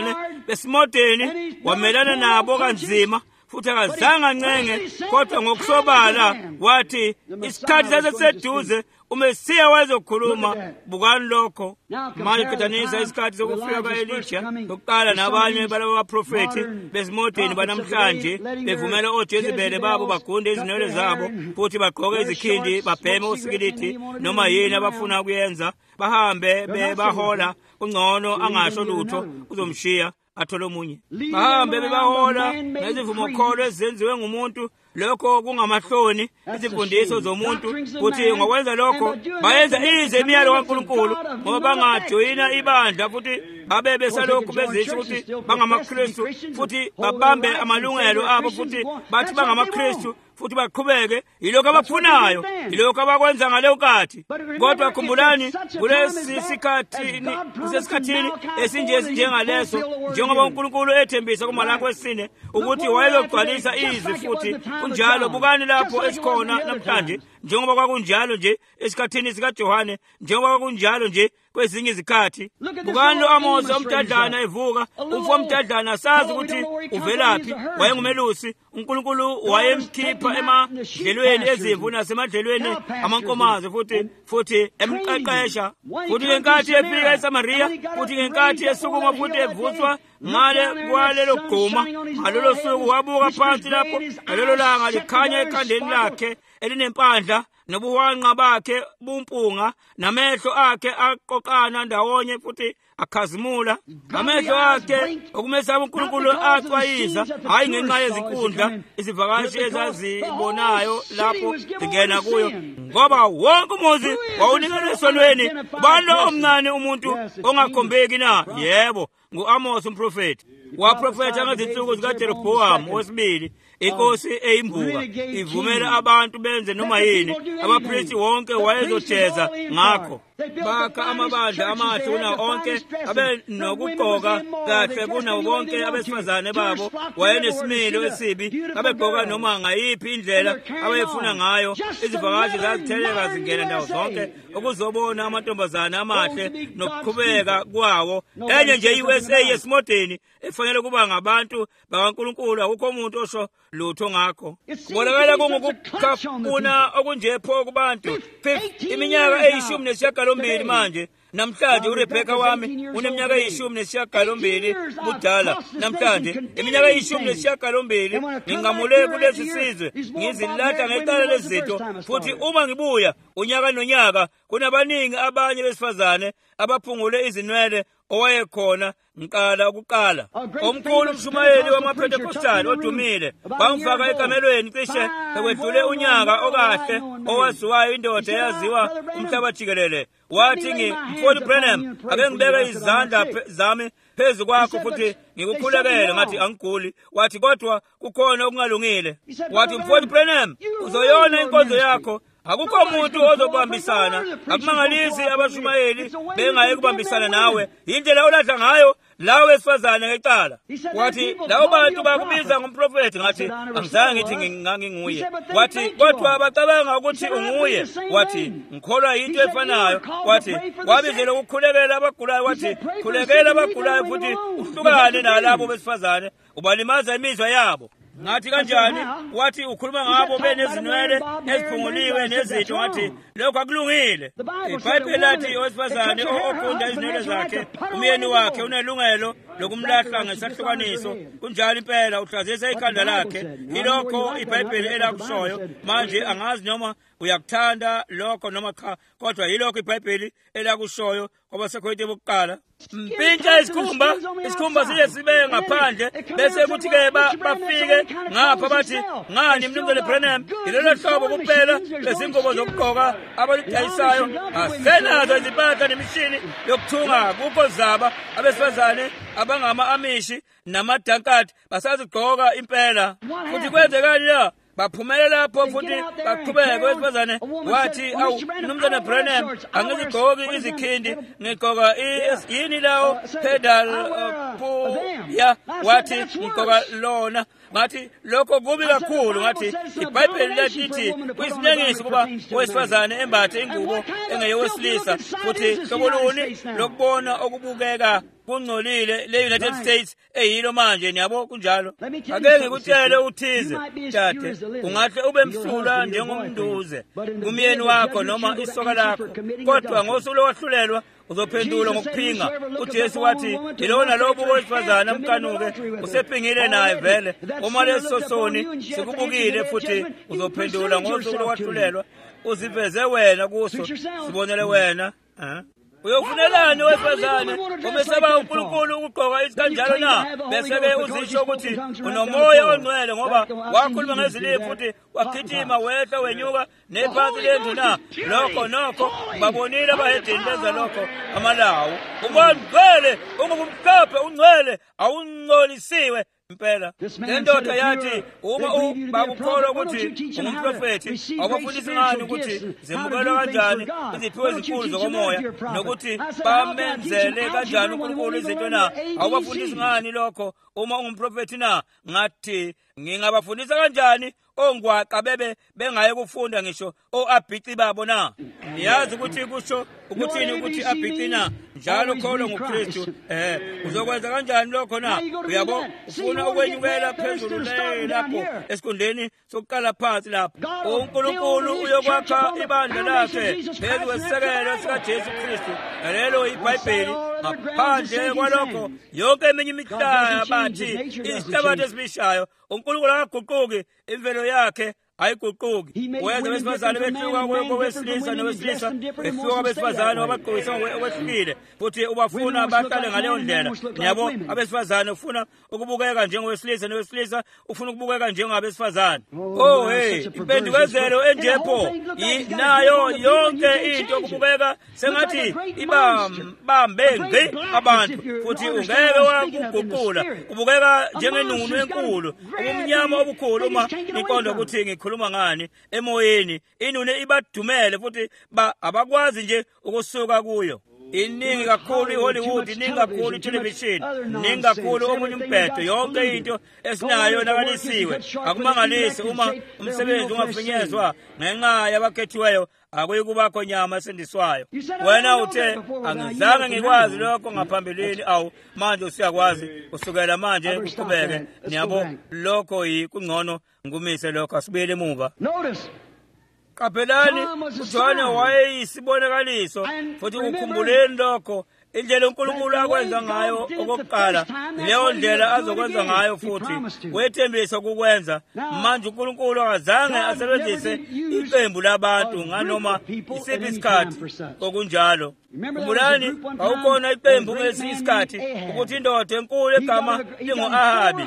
besimodeni wamelana nabo kanzima futhi akazange ancenge kodwa ngokusobala wathi isikhathi saseseduze uMesiya wazokhuluma bukani lokho. Manje qhathanisa isikhathi sokufika kaElisha lokuqala nabanye balabo baprofeti besimodeni banamhlanje bevumela oJezebeli babo bagunde izinwele zabo futhi bagqoke izikhindi babheme usikiliti noma yini abafuna ukuyenza bahambe bebahola ungcono angasho lutho uzomshiya athole omunye bahambe bebahola nezivumo kholo ezenziwe ngumuntu lokho kungamahloni izimfundiso zomuntu futhi ngokwenza lokho bayenza ize imiyalo kaNkulunkulu ngoba bangajoyina ibandla futhi babe besalokhu bezisho ukuthi bangamaKristu futhi babambe amalungelo abo futhi bathi bangamaKristu futhi baqhubeke yilokho abakufunayo yilokho abakwenza ngaleyo nkathi. Kodwa khumbulani kulesi sikhathi kusesikhathini esinje esinjengaleso njengoba uNkulunkulu ethembisa kuMalaki wesine ukuthi wayezogcwalisa izwi futhi kunjalo bukani lapho esikhona namhlanje njengoba kwakunjalo nje esikhathini sikaJohane njengoba kwakunjalo nje kwezinye izikhathi. Bukani lo Amosi umdadlana evuka umfo umdadlana sazi ukuthi uvelaphi wayengumelusi uNkulunkulu wayemkhipha emadlelweni ezimvu nasemadlelweni amankomazi futhi futhi emqeqesha futhi ngenkathi efika eSamaria futhi ngenkathi esukuma futhi evuthwa ngale kwalelo gquma ngalolo suku wabuka phansi lapho ngalelo langa likhanya ekhandeni lakhe elinempandla nobuhwanqa bakhe bumpunga namehlo akhe aqoqana ndawonye futhi akhazimula amehlo akhe okumesaba uNkulunkulu axwayiza hayi ngenxa yezinkundla izivakashi ezazibonayo lapho zingena kuyo ngoba wonke umuzi wawunikelwe esonweni balo omncane umuntu ongakhombeki na. Yebo, ngu-Amosi umprofeti waprofetha ngezinsuku zikaJerobhowamu wesibili inkosi eyimbuka ivumela abantu benze noma yini abaphristi wonke wayezojeza ngakho bakha amabandla amahle kunawo onke abe nokugqoka kahle kunawo bonke abesifazane babo wayenesimilo esibi abegqoka noma ngayiphi indlela abayefuna ngayo izivakashi zazitheleka zingena ndawo zonke ukuzobona amantombazane amahle nokuqhubeka kwawo. Enye nje i-U S A yesimodeni efanele kuba ngabantu bakaNkulunkulu akukho umuntu osho lutho ngakho. Kubonakala kungukukhafuna okunjepho kubantu iminyaka eyishumi nesishiyagalombili manje namhlanje uRebecca wami uneminyaka eyishumi nesishiyagalombili budala namhlanje iminyaka eyishumi nesishiyagalombili ngingamule kulesi sizwe ngizilatha ngecala lezitho futhi uma ngibuya unyaka nonyaka kunabaningi abanye besifazane abaphungule izinwele owayekhona ngiqala ukuqala omkhulu umshumayeli wamaPentekostali odumile bamfaka ekamelweni cishe ekwedlule unyaka okahle owaziwayo indoda eyaziwa umhlaba jikelele wathi ngimfoli Branham ake ngibeke izandla zami phezu kwakho futhi ngikukhulekele ngathi angiguli. Wathi kodwa kukhona okungalungile. Wathi mfoli Branham uzoyona inkonzo yakho akukho umuntu ozobambisana akumangalisi abashumayeli bengaye kubambisana nawe indlela oladla ngayo lawe esifazane ngecala. Wathi lawo bantu bakubiza ngomprofeti ngathi angizange ngithi nginguye. Wathi kodwa abacabanga ukuthi unguye. Wathi ngikholwa into efanayo. Wathi wabizela ukukhulekela abagulayo wathi khulekela abagulayo futhi uhlukane nalabo besifazane ubalimaza imizwa yabo. Ngathi kanjani? Wathi ukhuluma ngabo benezinwele eziphunguliwe nezitho ngathi lokho akulungile. iBhayibheli lathi owesifazane ogunda izinwele zakhe umyeni wakhe unelungelo lokumlahla ngesahlukaniso kunjalo impela uhlazisa ikhanda lakhe. Ilokho iBhayibheli elakushoyo. Manje angazi noma uyakuthanda lokho noma cha kodwa yilokho iBhayibheli elakushoyo ngoba sekhoyite bokuqala mpintsha isikhumba isikhumba siye sibe ngaphandle bese kuthi ke bafike ngapha bathi ngani mnumzane Branham ilelo hlobo kuphela lezingobo zokugqoka abaludayisayo asenazo iziphatha nemishini yokuthunga kukho zaba abesifazane abangama amishi namadankati basazigqoka impela futhi kwenzekani la baphumelela lapho futhi baqhubeka wesifazane wathi awu mnumzane Branham angizigqoki izikhindi ngigqoka yini lawo pedal ya wathi ngigqoka lona ngathi lokho kubi kakhulu ngathi iBhayibheli lithi kuyisinengiso kuba owesifazane embathe ingubo engeyowesilisa futhi hloboluni lokubona okubukeka kungcolile le-United States eyilo manje niyabo kunjalo. Ake ngikutshele uthize tata, ungahle ube msulwa njengomnduze kumyeni wakho noma isoka lakho, kodwa ngosuku lokwahlulelwa uzophendula ngokuphinga. uJesu wathi ilona lobu owesifazana mkanuke usephingile naye vele, uma lesosoni sikubukile futhi uzophendula ngosuku lokwahlulelwa. Uziveze wena kuso, sibonele wena. Uyofunelani wesifazane umesaba uNkulunkulu ukugqoka isikanjalo na? Bese-ke uzisho ukuthi unomoya ongcwele ngoba wakhuluma ngezilimi futhi wakhithima wehla wenyuka nephansi lendlu na? Lokho nokho babonile abahedeni benza lokho amalawu. Uma ungcwele ungumkhaphe ungcwele awungcolisiwe impela. Le ndoda yathi uma bakukholwa ukuthi ungumprofethi awubafundisi ngani ukuthi zemukelwa kanjani iziphiwo ezinkulu zokomoya nokuthi bamenzele kanjani uNkulunkulu izinto na? Awubafundisi ngani lokho uma ungumprofethi na? Ngathi ngingabafundisa kanjani ongwaqa bebe bengaye kufunda ngisho oAbhici babo na? Niyazi ukuthi kusho ukuthini ukuthi Abhici na? Njalo kholo ngoKristu eh uzokwenza kanjani lokho na? Uyabo ufuna ukwenyukela phezulu lapho esikondeni sokuqala phansi lapho. uNkulunkulu uyokwakha ibandla lakhe phezu kwesisekelo sikaJesu Kristu. Lelo iBhayibheli. Ngaphandle kwalokho yonke eminye imihlaba bathi isihlabathi esibishayo uNkulunkulu akaguquki, imvelo yakhe ayiguquki. Wenza abesifazane behluka kwesilisa nowesilisa, behluka abesifazane wabagqokisa okwehlukile futhi ubafuna bahlale ngaleyo ndlela. Yabo abesifazane ufuna ukubukeka njengowesilisa nowesilisa ufuna ukubukeka njengabesifazane. Oh hey, impendukezelo enjepho nayo yonke into ukubukeka sengathi ibambe ngqi abantu futhi ungeke wakuguqula. Ubukeka njengenunu enkulu, ubumnyama obukhulu uma iqonda ukuthi ngikhuluma ngani emoyeni. Inune ibadumele futhi abakwazi nje ukusuka kuyo. Iningi kakhulu iHollywood, iningi kakhulu itelevision, iningi kakhulu omunye umbhedo, yonke into esinayo nakalisiwe. Akumangalisi uma umsebenzi ungafinyezwa ngenxa yabakhethiweyo, akuyi kubakho nyama esindiswayo. Wena uthe angizange ngikwazi lokho ngaphambilini, awu manje usiyakwazi kusukela manje kuqhubeke. Niyabo lokho yikungcono ngumise lokho, asibuyele emuva. Kapelani uJohane wayeyisibonakaliso futhi ukukhumbuleni lokho indlela uNkulunkulu akwenza ngayo okokuqala, leyo ndlela azokwenza ngayo futhi wethembisa ukukwenza. Manje uNkulunkulu akazange asebenzise iqembu labantu nganoma isiphi isikhathi okunjalo. Khumbulani awukhona iqembu ngesinye isikhathi ukuthi indoda enkulu egama lingo-Ahabi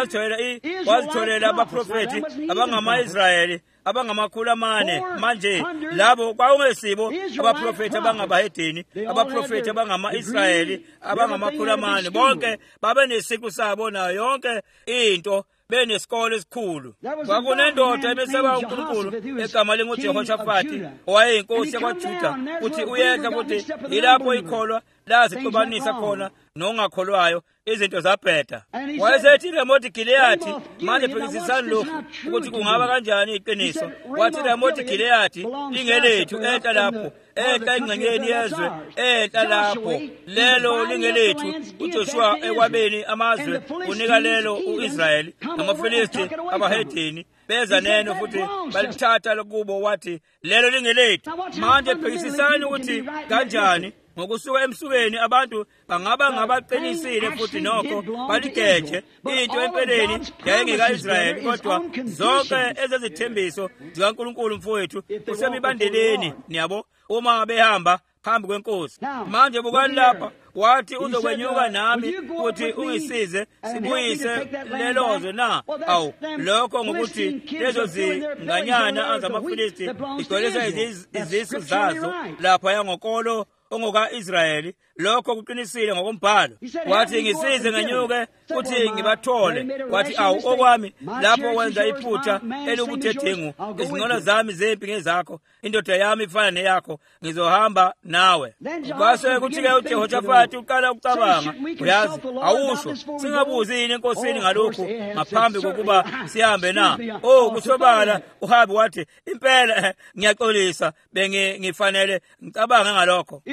wazitholela abaprofethi abangama-Israyeli abangamakhulu amane. Manje labo kwakungesibo abaprofethi abangabahedeni, abaprofethi abangama-Israyeli abangamakhulu amane. Bonke babenesiqu sabo nayo yonke into, benesikole esikhulu. Kwakunendoda ebeseba uNkulunkulu egama linguJehoshafati owayeyinkosi yakwaJuda futhi uyehla futhi ilapho ikholwa lazixubanisa khona nongakholwayo izinto zabheda. Wayesethi Ramothi Gileyadi, manje phekisisani lokhu ukuthi kungaba kanjani iqiniso. Wathi Ramothi Gileyadi lingelethu, ehla lapho, ehla engxenyeni yezwe, ehla lapho, lelo lingelethu. uJoshua ekwabeni amazwe unika lelo uIsrayeli namafilisti abahedeni beza neno futhi balithatha kubo, wathi lelo lingelethu. Manje phekisisani ukuthi kanjani ngokusuka emsukeni abantu bangaba ngabaqinisile futhi nokho baligeje into empeleni yayingeka-Israyeli, kodwa zonke ezezithembiso zikaNkulunkulu mfowethu kusemibandeleni. Niyabo uma behamba phambi kwenkosi. Manje bukani lapha, wathi uzokwenyuka nami futhi ungisize sibuyise lelozwe na? Awu lokho ngokuthi lezo zinganyana zamafilisti igcwelisa izisu zazo lapha yangokolo ongoka-Israyeli. Lokho kuqinisile ngokombhalo. Wathi ngisize ngenyuke futhi ngibathole. Wathi awu okwami lapho wenza iphutha elibudedengu, izingqola zami zempi ngezakho, indoda yami ifana neyakho, ngizohamba nawe. Kwase kuthi-ke uJehoshafati uqala ukucabanga, uyazi awusho singabuzi yini enkosini ngalokhu ngaphambi kokuba sihambe na? Oh kusobala uHabi wathi impela ngiyaxolisa, bengifanele ngicabange ngalokho.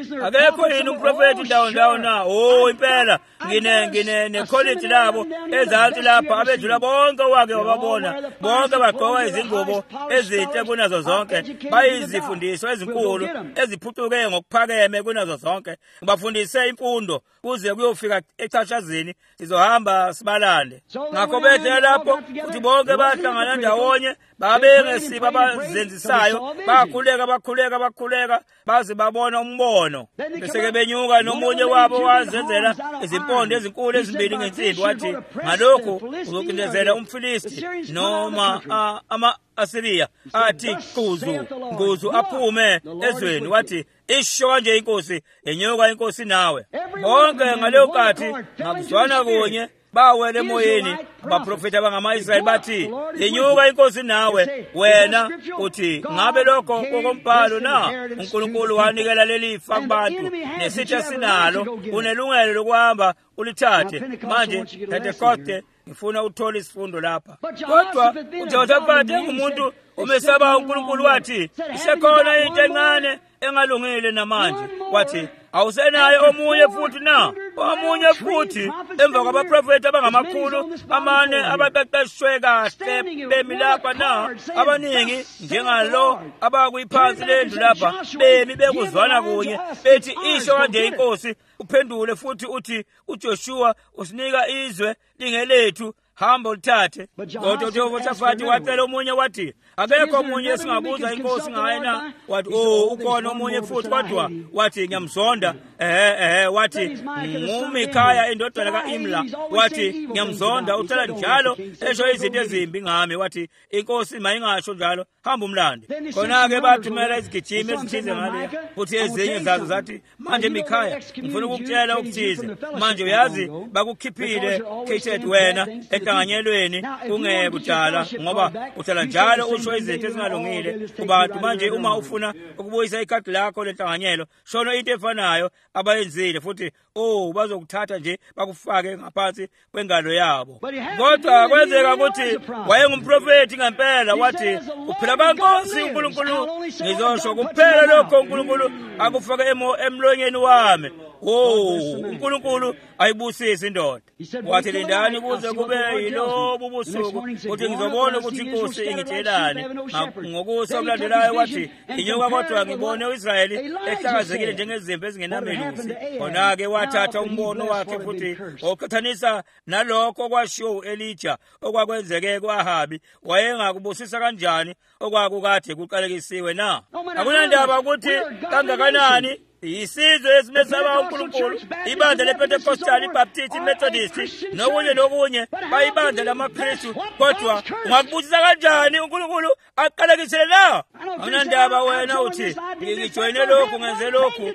akekho yini umprofeti ndawo ndawo na oh impela ngine ngine necollege labo ezansi lapha abedlula bonke wake wababona bonke bagqoka izingubo ezinhle kunazo zonke bayizifundiswa ezinkulu eziphucuke ngokuphakeme kunazo zonke bafundise imfundo kuze kuyofika echashazini sizohamba sibalande ngakho bedle lapho ukuthi bonke bahlangana ndawonye babenge siba bazenzisayo bakhuleka bakhuleka bakhuleka baze babona umbono bese ke benyuka nomunye wabo wazenzela izimpondo ezinkulu ezimbili ngensimbi wathi ngalokho uzokindezela umfilisti noma ama Asiriya athi kuzu kuzu aphume ezweni wathi isho kanje inkosi enyuka inkosi nawe bonke ngaleyo kathi ngakuzwana kunye bawele emoyeni abaprofeti abangama-Israyeli bathi yenyuka inkosi nawe wena uthi ngabe lokho kokombhalo na uNkulunkulu wanikela leli fa kubantu nesitha sinalo unelungelo lokuhamba ulithathe manje Pentecoste ngifuna uthola isifundo lapha kodwa uJehoshafati ngumuntu omesaba uNkulunkulu wathi isekhona into encane engalungile namanje wathi awusenaye omunye futhi na omunye futhi emva kwabaprofeti abangamakhulu amane abaqeqeshwe kahle bemi lapha na abaningi njengalo abakuyiphansi lendlu lapha bemi bekuzwana kunye bethi isho kanje inkosi uphendule futhi uthi uJoshua usinika izwe lingelethu hamba ulithathe kodwa uJehoshafati wacela omunye wathi akekho omunye singabuza inkosi ngayena wathi oh ukhona omunye futhi kodwa wathi ngiyamzonda ehe ehe wathi nguMikhaya indodana kaImla wathi ngiyamzonda ucela njalo esho izinto ezimbi ngami wathi inkosi mayingasho njalo hamba umlande khona ke bathumela izigijimi ezithize ngale futhi ezinye zazo zathi manje Mikhaya ngifuna ukukutshela ukuthize manje uyazi bakukhiphile Kethet wena ehlanganyelweni kungebutala ngoba uthala njalo usho izinto ezingalungile kubantu manje uma ufuna ukubuyisa ikhadi lakho lenhlanganyelo shona into efanayo abayenzile futhi oh bazokuthatha nje bakufake ngaphansi kwengalo yabo kodwa kwenzeka ukuthi wayengumprofeti ngempela wathi kuphela bankosi uNkulunkulu ngizosho kuphela lokho uNkulunkulu akufake emlonyeni wami oh uNkulunkulu ayibusise indoda wathi lindani kuze kube yilobo busuku ukuthi ngizobona ukuthi inkosi ingitshelani ngokusa okulandelayo wathi inyuka kodwa ngibone uIsrayeli ehlakazekile njengezimvu ezingenamelusi khona ke wathatha umbono wakhe futhi oqhathanisa nalokho kwashiwo uElijah okwakwenzeke kwaHabi wayengakubusisa kanjani okwakukade kuqalekisiwe na akunandaba ukuthi kangakanani isizwe esimesaba uNkulunkulu ibandla lePentecostal iBaptist iMethodist nokunye nokunye bayibandla lamaKristu kodwa ungakubusisa kanjani uNkulunkulu aqalekisele la akunandaba wena uthi ngijoyine lokhu ngenze lokhu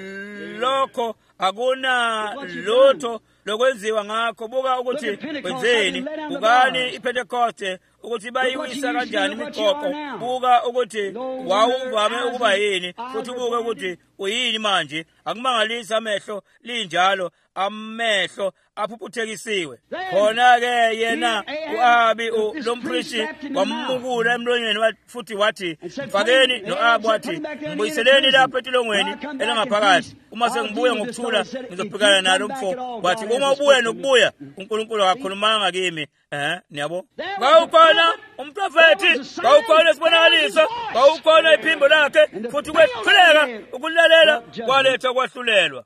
lokho akuna lutho lokwenziwa ngakho buka ukuthi kwenzeni bukani iPentecoste ukuthi bayiwisa kanjani imiqoqo buka ukuthi wawuvame ukuba yini futhi buka ukuthi uyini manje akumangalisa amehlo linjalo amehlo aphuphuthekisiwe khona ke yena uAbi lompristi wamukula emlonyeni futhi wathi mfakeni noAbi wathi ngibuyiseleni lapha etilongweni elangaphakathi uma sengibuya ngokuthula ngizobhekana nalo mfo wathi uma ubuye nokubuya uNkulunkulu akakhulumanga kimi eh niyabo bawukhona umprofeti bawukhona isibonakaliso bawukhona iphimbo lakhe futhi kwethuleka ukulalela kwaletha kwahlulelwa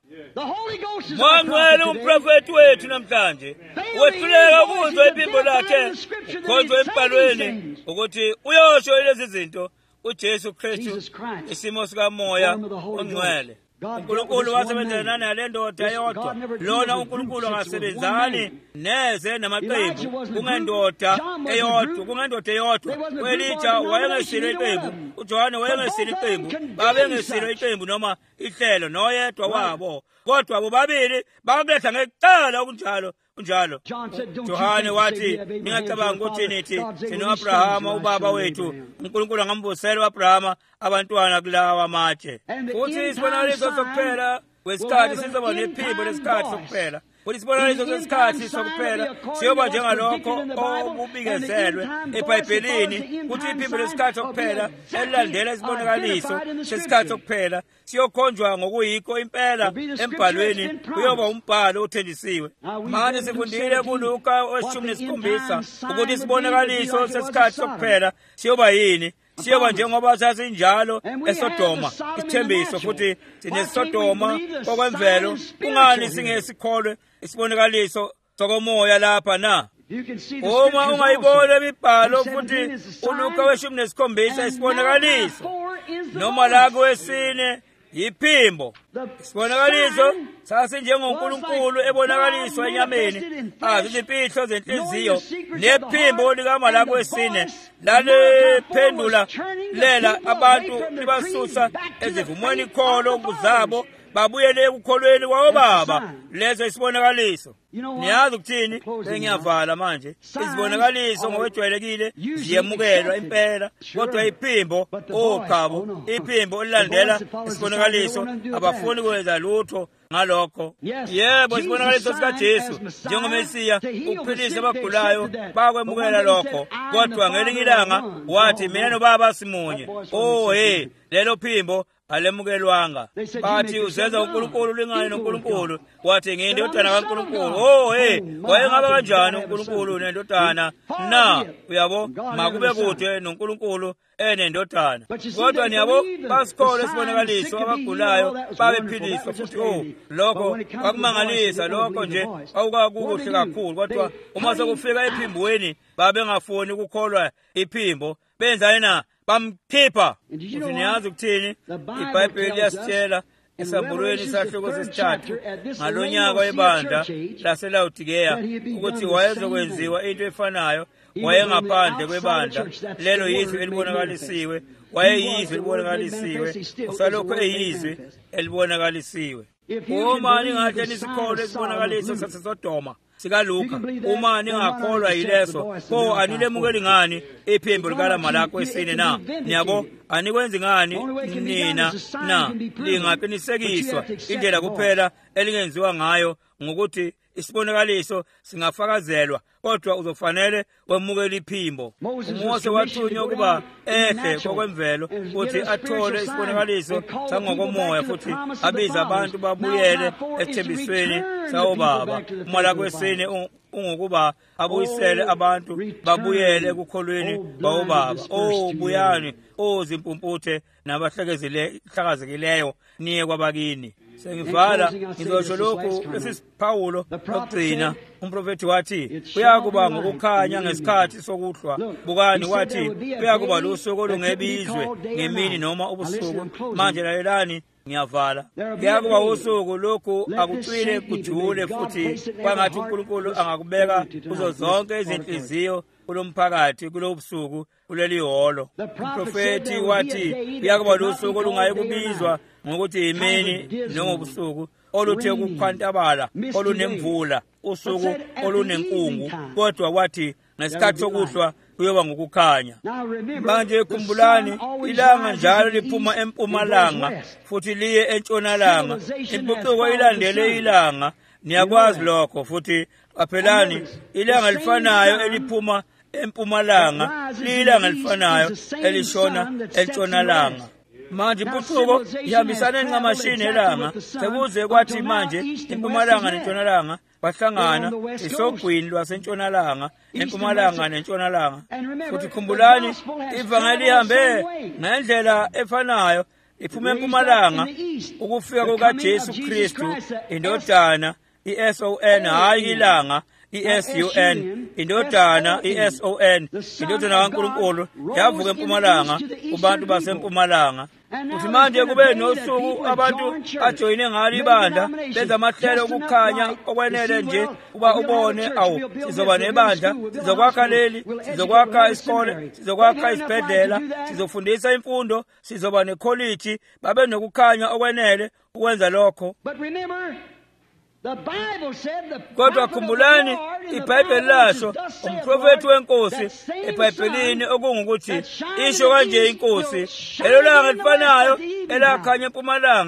Mangwele umprofeti wethu namhlanje wethuleka ukuzwa iphimbo lakhe khonzo embhalweni ukuthi uyosho lezi zinto uJesu Kristu isimo sika moya ongcwele uNkulunkulu wasebenzana nale ndoda yodwa lona uNkulunkulu angasebenzani neze namaqembu kungendoda eyodwa kungendoda eyodwa uElijah wayengesilo iqembu uJohane wayengesilo iqembu babengesilo iqembu noma ihlelo noyedwa wabo kodwa bobabili bakuletha ngecala okunjalo unjalo Johane wathi ngiyacabanga ukuthi nithi sinoAbrahama ubaba wethu uNkulunkulu angambusela uAbrahama abantwana kulawa amatshe futhi isibonakaliso sokuphela wesikhathi sizoba nephimbo lesikhathi sokuphela ukuthi isibonakaliso sesikhathi sokuphela siyoba njengalokho obubikezelwe eBhayibhelini, ukuthi iphimbo lesikhathi sokuphela elilandela isibonakaliso sesikhathi sokuphela siyokhonjwa ngokuyikho impela embhalweni, kuyoba umbhalo othenjisiwe. Manje sifundile kuLuka weshumi nesikhombisa ukuthi isibonakaliso sesikhathi sokuphela siyoba yini. Siyoba njengoba sasinjalo eSodoma, isithembiso futhi sineSodoma okwemvelo. Kungani singesikholwe isibonakaliso sokomoya lapha na? Uma ungayibona imibhalo futhi uLuka weshumi nesikhombisa isibonakaliso, noma la kwesine yiphimbo. Isibonakaliso sasinjengoNkulunkulu ebonakaliswa enyameni, azizimfihlo zenhliziyo, nephimbo likaMalaki wesine lalephendula lela abantu libasusa ezivumweni kholo zabo babuyele ekukholweni kwabo baba. Leso isibonakaliso. Niyazi ukuthini? Sengiyavala manje. Izibonakaliso ngokwejwayelekile ziyemukelwa impela, kodwa iphimbo oqhabo, iphimbo elilandela isibonakaliso abafuni kwenza lutho ngalokho. Yebo, isibonakaliso sikaJesu njengomesiya ukuphilisa abagulayo bakwemukela lokho, kodwa ngelinye ilanga wathi mina noBaba simunye. Oh hey, lelo phimbo alemukelwanga. Bathi uzenza uNkulunkulu lingane noNkulunkulu, wathi ngiyindodana kaNkulunkulu. Oh hey, wayengaba kanjani uNkulunkulu nendodana na? Uyabo, makube kude noNkulunkulu enendodana. Kodwa niyabo basikole isibonakaliso abagulayo babephiliswa futhi. Oh, lokho kwakumangalisa, lokho nje awukakuhle kakhulu. Kodwa uma sekufika ephimbweni babengafuni ukukholwa iphimbo, benzani na? Bamkhipha. Uthi niyazi ukuthini? iBhayibheli yasitshela esambulweni sahloko sesithathu ngalonyaka webandla laseLaodiceya ukuthi wayezokwenziwa into efanayo. Wayengaphandle kwebandla lelo yizwe elibonakalisiwe, wayeyizwe elibonakalisiwe, usalokho eyizwe elibonakalisiwe. Uma ningahle nisikholwe isibonakaliso saseSodoma sikaLuka, uma ningakholwa yileso, pho anilemukeli ngani iphimbo likaMalaki wesine na? Niyabo, anikwenzi ngani nina na? Lingaqinisekiswa indlela kuphela elingenziwa ngayo ngokuthi isibonakaliso singafakazelwa, kodwa uzofanele wemukela iphimbo. uMose wathunywa ukuba ehle kokwemvelo futhi athole isibonakaliso sangokomoya, futhi abiza abantu babuyele esithembisweni sawobaba. uMalaki wesine ungokuba abuyisele abantu babuyele ekukholweni bawobaba. Oh buyani, oh zimpumputhe nabahlakazekileyo niye kwabakini. Sengivala ngizosho lokhu lesipawulo lokugcina. Umprofeti wathi uyakuba ngokukhanya ngesikhathi sokuhlwa. Bukani wathi uyakuba lusuku olungebizwe ngemini noma ubusuku. Manje lalelani, ngiyavala. Kuyakuba usuku lokhu akucwile kujule, futhi kwangathi uNkulunkulu angakubeka kuzo zonke izinhliziyo kulomphakathi kulobusuku kuleli holo. Umprofeti wathi uyakuba lusuku olungayi kubizwa ngokuthi imini noma ubusuku oluthe ukukhwantabala, olunemvula, usuku olunenkungu, kodwa wathi ngesikhathi sokuhlwa kuyoba ngokukhanya. Manje khumbulani, ilanga njalo liphuma empumalanga futhi liye entshonalanga, impucuko ilandele ilanga. Niyakwazi lokho. Futhi aphelani, ilanga lifanayo eliphuma empumalanga lilanga lifanayo elishona entshonalanga. Manje impucuko ihambisana ngamashini elanga. Sekuze kwathi manje impumalanga nentshonalanga bahlangana isogwini lwasentshonalanga, empumalanga nentshonalanga. Futhi khumbulani, ivangeli lihambe ngendlela efanayo, iphume empumalanga ukufika kukaJesu Kristu indodana, i-S O N, hayi ilanga, i-S U N, indodana, i-S O N, indodana kaNkulunkulu, yavuka empumalanga kubantu basempumalanga. Uthi manje kube nosuku abantu ajoyine ngalo ibandla, benza amahlelo okukhanya okwenele nje uba ubone, awu sizoba nebandla, sizokwakha leli, sizokwakha isikole, sizokwakha isibhedlela, sizofundisa imfundo, sizoba nekholeji. Babe nokukhanya okwenele ukwenza lokho. Kodwa khumbulani, iBhayibheli lasho umprofeti wenkosi eBhayibhelini okungukuthi isho kanje inkosi, lelo langa lifanayo elakhanya empumalanga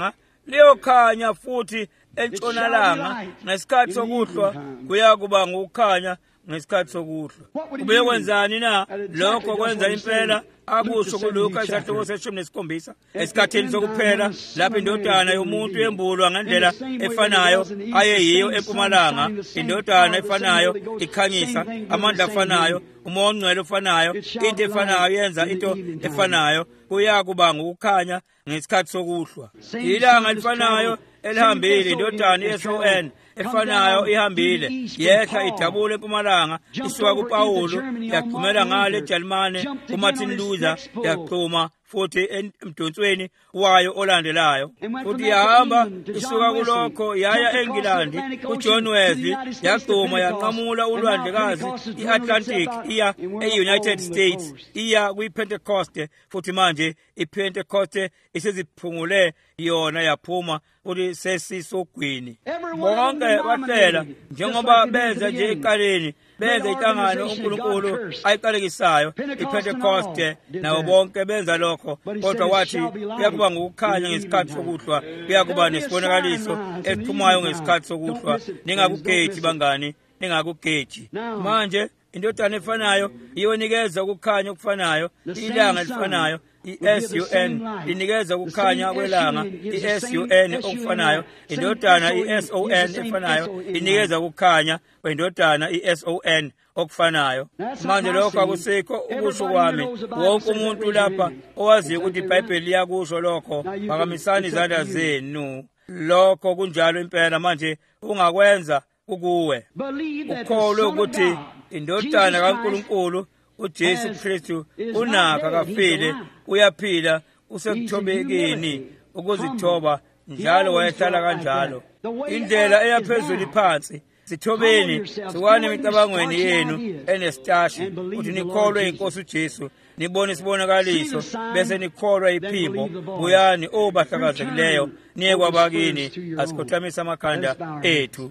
liyokhanya futhi entshonalanga ngesikhathi sokuhlwa kuyakuba ngukukhanya ngesikhathi sokuhlwa. Kube kwenzani na lokho kwenza impela akusho kuLuka isahloko seshumi nesikhombisa esikhathini sokuphela lapho indodana yomuntu yembulwa ngendlela efanayo ayeyiyo empumalanga, indodana efanayo ikhanyisa amandla afanayo, umoya ongcwele ofanayo, into efanayo yenza into efanayo, kuyakuba ngukukhanya ngesikhathi sokuhlwa. Ilanga lifanayo elihambile, indodana ye-S O N efanayo ihambile yehla idabule empumalanga isuka kuPawulu yaqhumela ngale eJalimane kuMartin Luther yaqhuma futhi emdonsweni wayo olandelayo, futhi yahamba isuka kulokho yaya eNgilandi kuJohn Wesley yaqhuma yanqamula ulwandlekazi iAtlantic iya e-United States iya kwiPentecost, futhi manje iPentecost isiziphungule yona yaphuma futhi sesisogwini. Bonke bahlela njengoba benza nje eqaleni benza inhlangano uNkulunkulu ayiqalekisayo iPentecost, nawo bonke benza lokho, kodwa wathi kuyakuba ngukukhanya ngesikhathi sokuhlwa, kuyakuba nesibonakaliso esiphumayo ngesikhathi sokuhlwa. Ningakugeji bangani, ningakugeji. Manje indodana efanayo iyonikeza ukukhanya okufanayo, ilanga elifanayo i-S U N linikeza ukukhanya kwelanga, i-S U N okufanayo, indodana i-S O N efanayo inikeza ukukhanya kwendodana i-S O N okufanayo. Manje lokho akusikho ukusho kwami, wonke umuntu lapha owaziyo ukuthi iBhayibheli liyakusho lokho, phakamisani izandla zenu. Lokho kunjalo impela. Manje ungakwenza ukuwe ukholwe ukuthi indodana kaNkulunkulu uJesu Kristu unaka kafile, uyaphila, usekuthobekeni ukuzithoba njalo wayehlala kanjalo. Indlela eyaphezulu phansi, sithobeni siwane emicabangweni yenu enestashi, ukuthi nikholwe iNkosi uJesu, nibone isibonakaliso, bese nikholwa iphimbo. Buyani obahlakazekileyo niye kwabakini, asikhothamisa amakhanda ethu.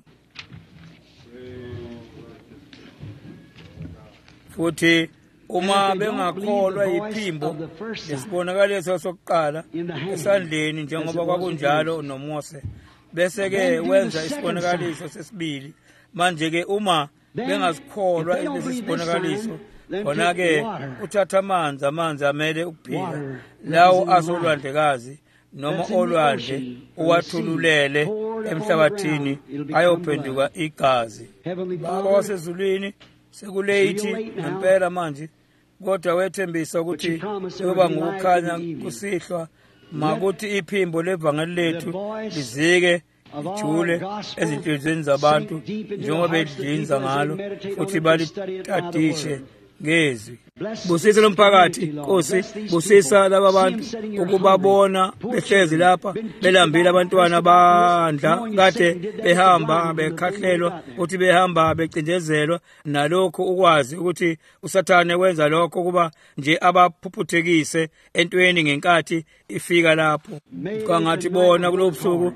Futhi uma bengakholwa iphimbo lesibonakaliso sokuqala esandleni njengoba kwakunjalo noMose, bese-ke wenza isibonakaliso sesibili. Manje-ke uma bengasikholwa lesi sibonakaliso, khona-ke uthatha amanzi, amanzi amele ukuphila lawo asolwandlekazi noma olwandle uwathululele emhlabathini ayophenduka igazi. Baba wasezulwini, sekuleyithi ngempela manje, kodwa wethembisa ukuthi yoba ngukukhanya kusihlwa, makuthi iphimbo levangeli lethu lizike lijule ezinhliziyweni zabantu njengoba bedlinza ngalo, futhi balitadishe ngezwi. Busisa lomphakathi Nkosi, busisa laba bantu ukubabona behlezi lapha belambile abantwana bandla kade behamba bekhahlelwa, futhi behamba becindezelwa, nalokho ukwazi ukuthi uSathane wenza lokho kuba nje abaphuphuthekise entweni ngenkathi ifika lapho. Kangathi bona kulobusuku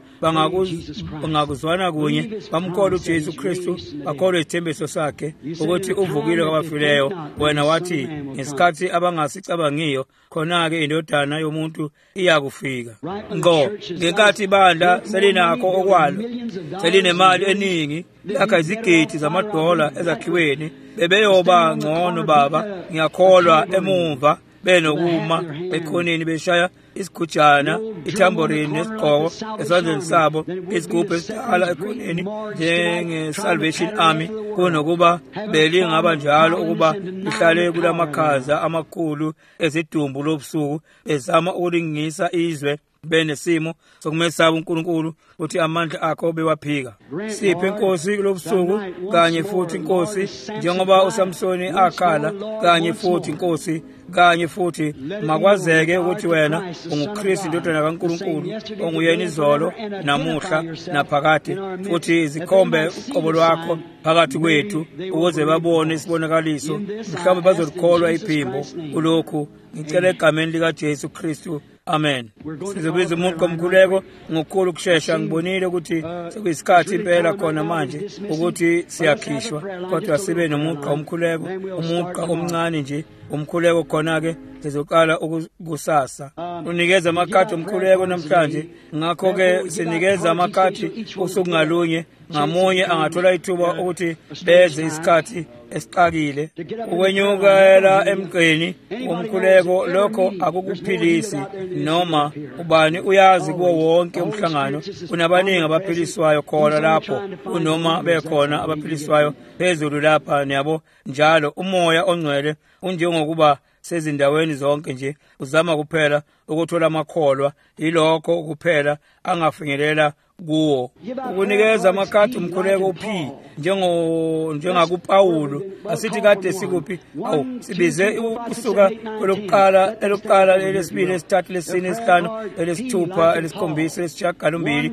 bangakuzwana kunye, bamkholwa uJesu Kristu, bakholwa isithembiso sakhe ukuthi uvukile kwabafileyo. Wena wathi ngesikhathi abangasicabangiyo, khona-ke indodana yomuntu iyakufika. Ngo ngenkathi ibandla selinakho okwalo, selinemali eningi, lakha izigidi zamadola ezakhiweni, bebeyoba ngcono baba, ngiyakholwa emumva benokuma bekhoneni beshaya isigujana, ithamborini nesigqoko esandleni sabo, isigubhu esidala ekhoneni njenge-Salvation Army, kunokuba belingaba njalo ukuba lihlale kulamakhaza amakhulu ezidumbu lobusuku bezama ukulingisa izwe benesimo sokumesaba uNkulunkulu ukuthi amandla akho bewaphika. Siphe Nkosi lobusuku kanye futhi Nkosi, njengoba uSamsoni akhala, kanye futhi Nkosi, kanye futhi makwazeke ukuthi wena unguKristu indodana kaNkulunkulu, onguyena izolo namuhla naphakade, futhi zikhombe uqobo lwakho phakathi kwethu ukuze babone isibonakaliso, mhlawumbe bazolikholwa iphimbo kulokhu. Ngicela egameni likaJesu Kristu, Amen. Sizobiza umugqa omkhuleko ngokukhulu ukusheshsha. Ngibonile ukuthi sekuyisikhathi impela khona manje ukuthi siyakhishwa, kodwa sibe nomugqa omkhuleko, umugqa omncane nje umkhuleko khona-ke sizoqala ukusasa. Unikeza amakhadi omkhuleko namhlanje, ngakho-ke sinikeza amakhadi usuku ngalunye, ngamunye angathola ithuba ukuthi beze isikhathi esiqakile. Ukwenyukela emgqeni womkhuleko lokho akukuphilisi, noma ubani uyazi kuwo wonke umhlangano kunabaningi abaphiliswayo khona lapho, kunoma bekhona abaphiliswayo phezulu lapha nabo. Njalo umoya ongcwele unjengokuba sezindaweni zonke nje uzama kuphela ukuthola amakholwa, yilokho kuphela angafinyelela kuwo. Ukunikeza amakhadi omkhuleko uphi njengo njengakuPawulu, asithi kade sikuphi? Awu, sibize usuka kwelokuqala, elokuqala, elesibili, lesithathu, lesine, lesihlanu, elesithupha, elesikhombisa, elesishiyagalombili,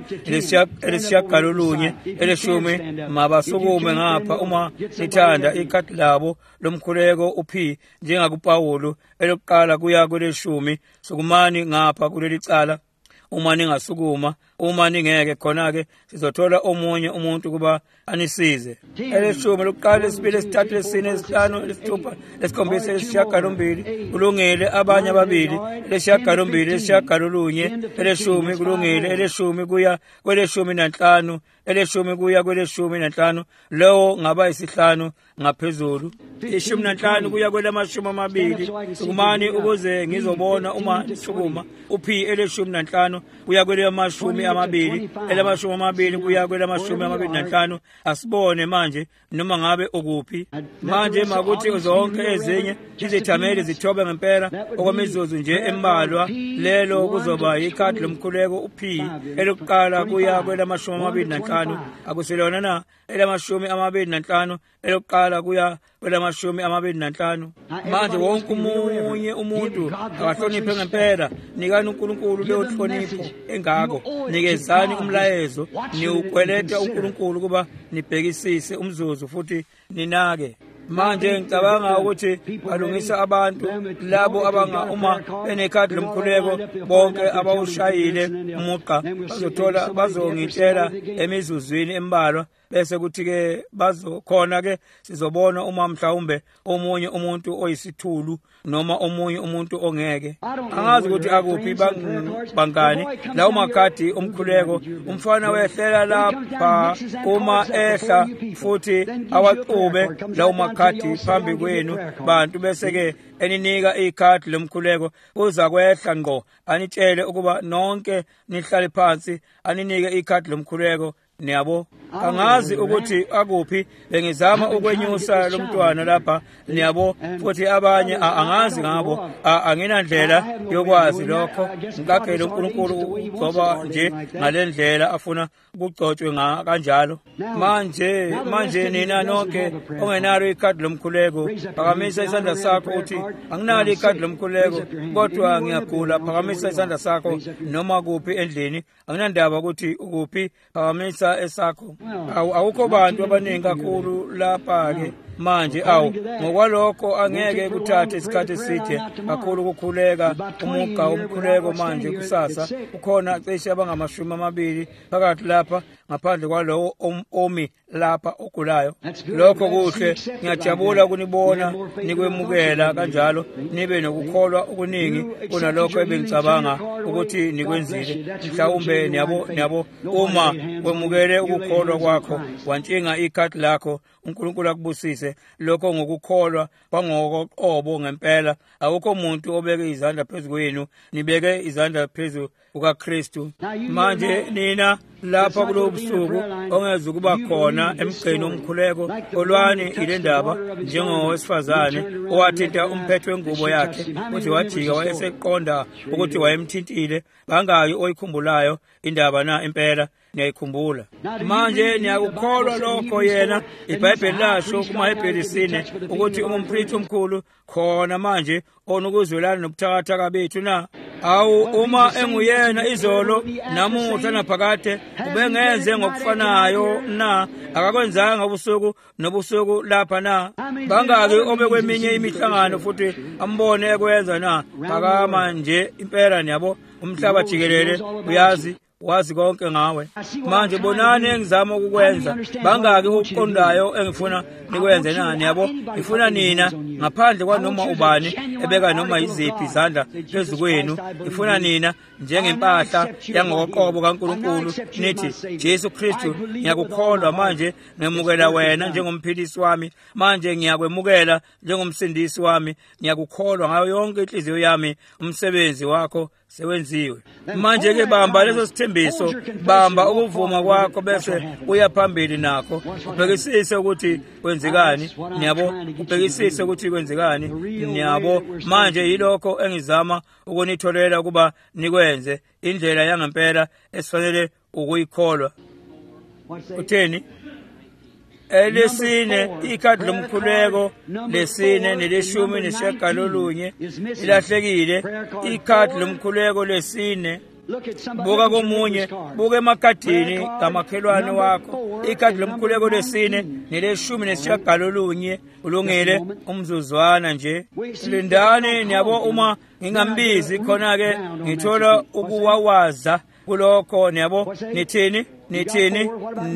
elesishiyagalolunye, eleshumi. Mabasukume ngapha uma nithanda ikhadi labo lomkhuleko uphi njengakuPawulu, elokuqala kuya kweleshumi. Sukumani ngapha kuleli cala uma ningasukuma. Uma ningeke khona-ke sizothola omunye umuntu kuba anisize. Eleshumi, lokuqala, lesibili, lesithathu, lesine, lesihlanu, lesithupha, lesikhombisa, lesishiyagalombili kulungile. Abanye ababili, eleshiyagalombili, elesishiyagalolunye, eleshumi kulungile. Eleshumi kuya kweleshumi nanhlanu, eleshumi kuya kweleshumi nanhlanu, lowo ngaba isihlanu ngaphezulu. Ishumi nanhlanu kuya kwelamashumi amabili. Sukumani ukuze ngizobona uma nisukuma. Uphi eleshumi nanhlanu kuya kwelamashumi amabili, elamashumi amabili kuya kwelamashumi amabili nanhlanu. Asibone manje noma ngabe ukuphi manje, makuthi zonke ezinye izithameli zithobe ngempela okwemizuzu nje embalwa. Lelo kuzoba ikhadi lomkhuleko uphi elokuqala kuya kwelamashumi amabili nanhlanu. Akuselona na elamashumi amabili nanhlanu, elokuqala kuya kwelamashumi amabili nanhlanu. Manje wonke umunye umuntu akahloniphe ngempela. Nikani uNkulunkulu leyo hlonipho engako, nikezani umlayezo, niukweleta uNkulunkulu kuba nibhekisise umzuzu futhi ninake. Manje ngicabanga ukuthi balungisa abantu labo abanga uma benekhadi lomkhuleko bonke abawushayile umugqa bazothola, bazongitshela emizuzwini embalwa, bese kuthi-ke bazokhona-ke sizobona uma mhlawumbe omunye umuntu oyisithulu noma omunye umuntu ongeke. Angazi ukuthi akuphi bangani lawo makhadi omkhuleko. Umfana wehlela lapha, uma ehla futhi awaxube lawo makhadi phambi kwenu bantu, bese-ke eninika ikhadi lomkhuleko uza kwehla ngqo anitshele ukuba nonke nihlale phansi aninike ikhadi lomkhuleko. Niyabo, angazi ukuthi akuphi bengizama ukwenyusa lo mntwana lapha, niyabo, futhi abanye angazi ngabo, anginandlela yokwazi lokho. Ngikakele uNkulunkulu ngoba nje ngalendlela afuna ukugcotshwe kanjalo. Manje manje nina nonke ongenalo ikhadi lomkhuleko, phakamisa isandla sakho uthi anginalo ikhadi lomkhuleko kodwa ngiyagula. Phakamisa isandla sakho noma kuphi endlini, anginandaba ukuthi ukuphi, phakamisa esakho. Awu, awukho bantu abaningi kakhulu lapha-ke manje. Awu, ngokwalokho angeke kuthathe isikhathi eside kakhulu ukukhuleka umugqa omkhuleko. Manje kusasa ukhona cishe abangamashumi amabili phakathi lapha, ngaphandle kwalowo omi lapha ogulayo. Lokho kuhle, ngiyajabula ukunibona nikwemukela kanjalo, nibe nokukholwa okuningi kunalokho ebengicabanga ukuthi nikwenzile. Mhlawumbe niyabo niyabo uma wemukele ukukholwa kwakho wantshinga ikhadi lakho, uNkulunkulu akubusise. Lokho ngokukholwa kwangokoqobo ngempela. Awukho umuntu obeke izandla phezu kwenu, nibeke izandla phezu kukaKristu. Manje nina lapha kulo busuku ongeza ukuba khona emgqeni omkhuleko, olwani ile ndaba njengowesifazane owathinta umphetho wengubo yakhe uthi wajika wayeseqonda ukuthi wayemthintile. Bangayo oyikhumbulayo indaba na impela? niyayikhumbula. Manje niyakukholwa lokho yena iBhayibheli lasho kumaHebheru sine ukuthi uma umpristi omkhulu khona manje onukuzwelana nobuthakathaka bethu na? Awu uma enguyena izolo namuhla naphakade ubengenze ngokufanayo na? Akakwenzanga ubusuku nobusuku lapha na? Bangaki obekweminye imihlangano futhi ambone ekwenza na? Akama nje impela niyabo umhlaba jikelele uyazi wazi konke ngawe. Manje bonani engizama ukukwenza. Bangaki ukuqondayo engifuna nikwenze nani yabo? Ngifuna nina ngaphandle kwanoma ubani ebeka noma iziphi izandla phezu kwenu. Ngifuna nina njengempahla yangoqobo kaNkulunkulu nithi Jesu Kristu ngiyakukholwa manje ngemukela wena njengomphilisi wami. Manje ngiyakwemukela njengomsindisi wami. Ngiyakukholwa ngayo yonke inhliziyo yami umsebenzi wakho sewenziwe. Manje ke bamba leso sithembiso, bamba ukuvuma kwakho bese uya phambili nakho ubhekisise ukuthi kwenzekani. Niyabo ubhekisise ukuthi kwenzekani. Niyabo manje yilokho engizama ukunitholela ukuba nikwenze indlela yangempela esifanele ukuyikholwa. Utheni? Elesine ikhadi lomkhuleko lesine neleshumi neshagalolunye ilahlekile. Ikhadi lomkhuleko lesine buka komunye, buka emakhadini kamakhelwane wakho. Ikhadi lomkhuleko lesine neleshumi neshagalolunye ulungile umzuzwana nje. Lindani niyabo uma ngingambizi khona ke ngithola ukuwawaza kulokho. Niyabo nithini nithini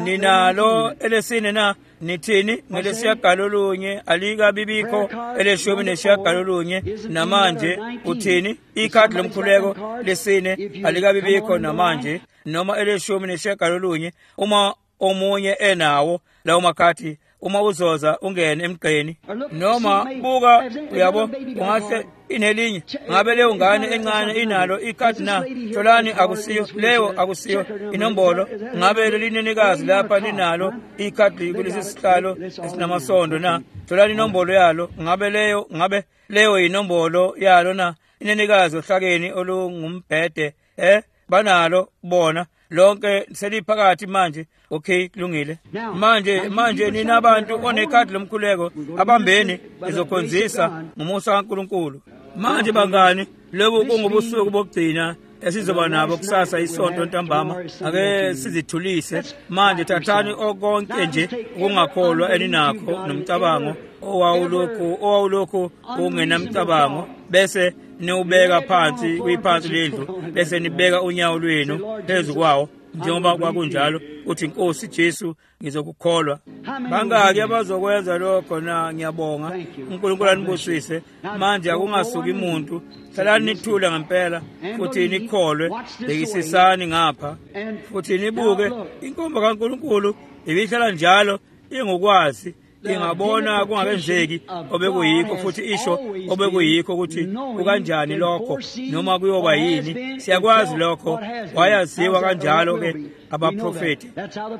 ninalo elesine na? Nithini ngeleshagalolunye alikabi bikho eleshumi neshagalolunye namanje? Uthini? Ikhadi lomkhuleko lesine alikabi bikho namanje noma eleshumi neshagalolunye. Uma omunye enawo lawo makhadi, uma uzoza ungene emgqeni noma buka uyabo ungahle inelinye ngabe leyo ngane encane inalo ikhadi na? Tholani akusiyo leyo, akusiyo inombolo. Ngabe lelinenikazi lapha linalo ikhadi kulesi sihlalo esinamasondo na? Tholani inombolo yalo. Ngabe leyo ngabe leyo inombolo yalo na? Inenikazi ohlakeni olungumbhede eh banalo bona lonke seliphakathi manje. Okay, kulungile. Manje manje nina abantu onekhadi lomkhuleko abambeni izokhonzisa ngomusa kaNkulunkulu. Manje bangani lobo kungobusuku bokugcina esizoba nabo kusasa isonto ntambama. Ake sizithulise manje, thathani okonke nje ukungakholwa eninakho nomcabango owawulokhu owawulokhu ungenamcabango bese niubeka phansi kuyiphansi lendlu bese nibeka unyawo lwenu phezu kwawo njengoba kwakunjalo. Uthi Inkosi Jesu ngizokukholwa. Bangaki abazokwenza lokho na? Ngiyabonga uNkulunkulu anibusise. Manje akungasuki umuntu, hlalani nithule ngempela futhi nikholwe. Bekisisani ngapha futhi nibuke inkomba kaNkulunkulu ibihlala njalo ingokwazi ingabona kungakenzeki obekuyikho futhi isho obekuyikho ukuthi ukanjani lokho noma kuyoba yini. Siyakwazi lokho, wayaziwa kanjalo ke abaprofeti,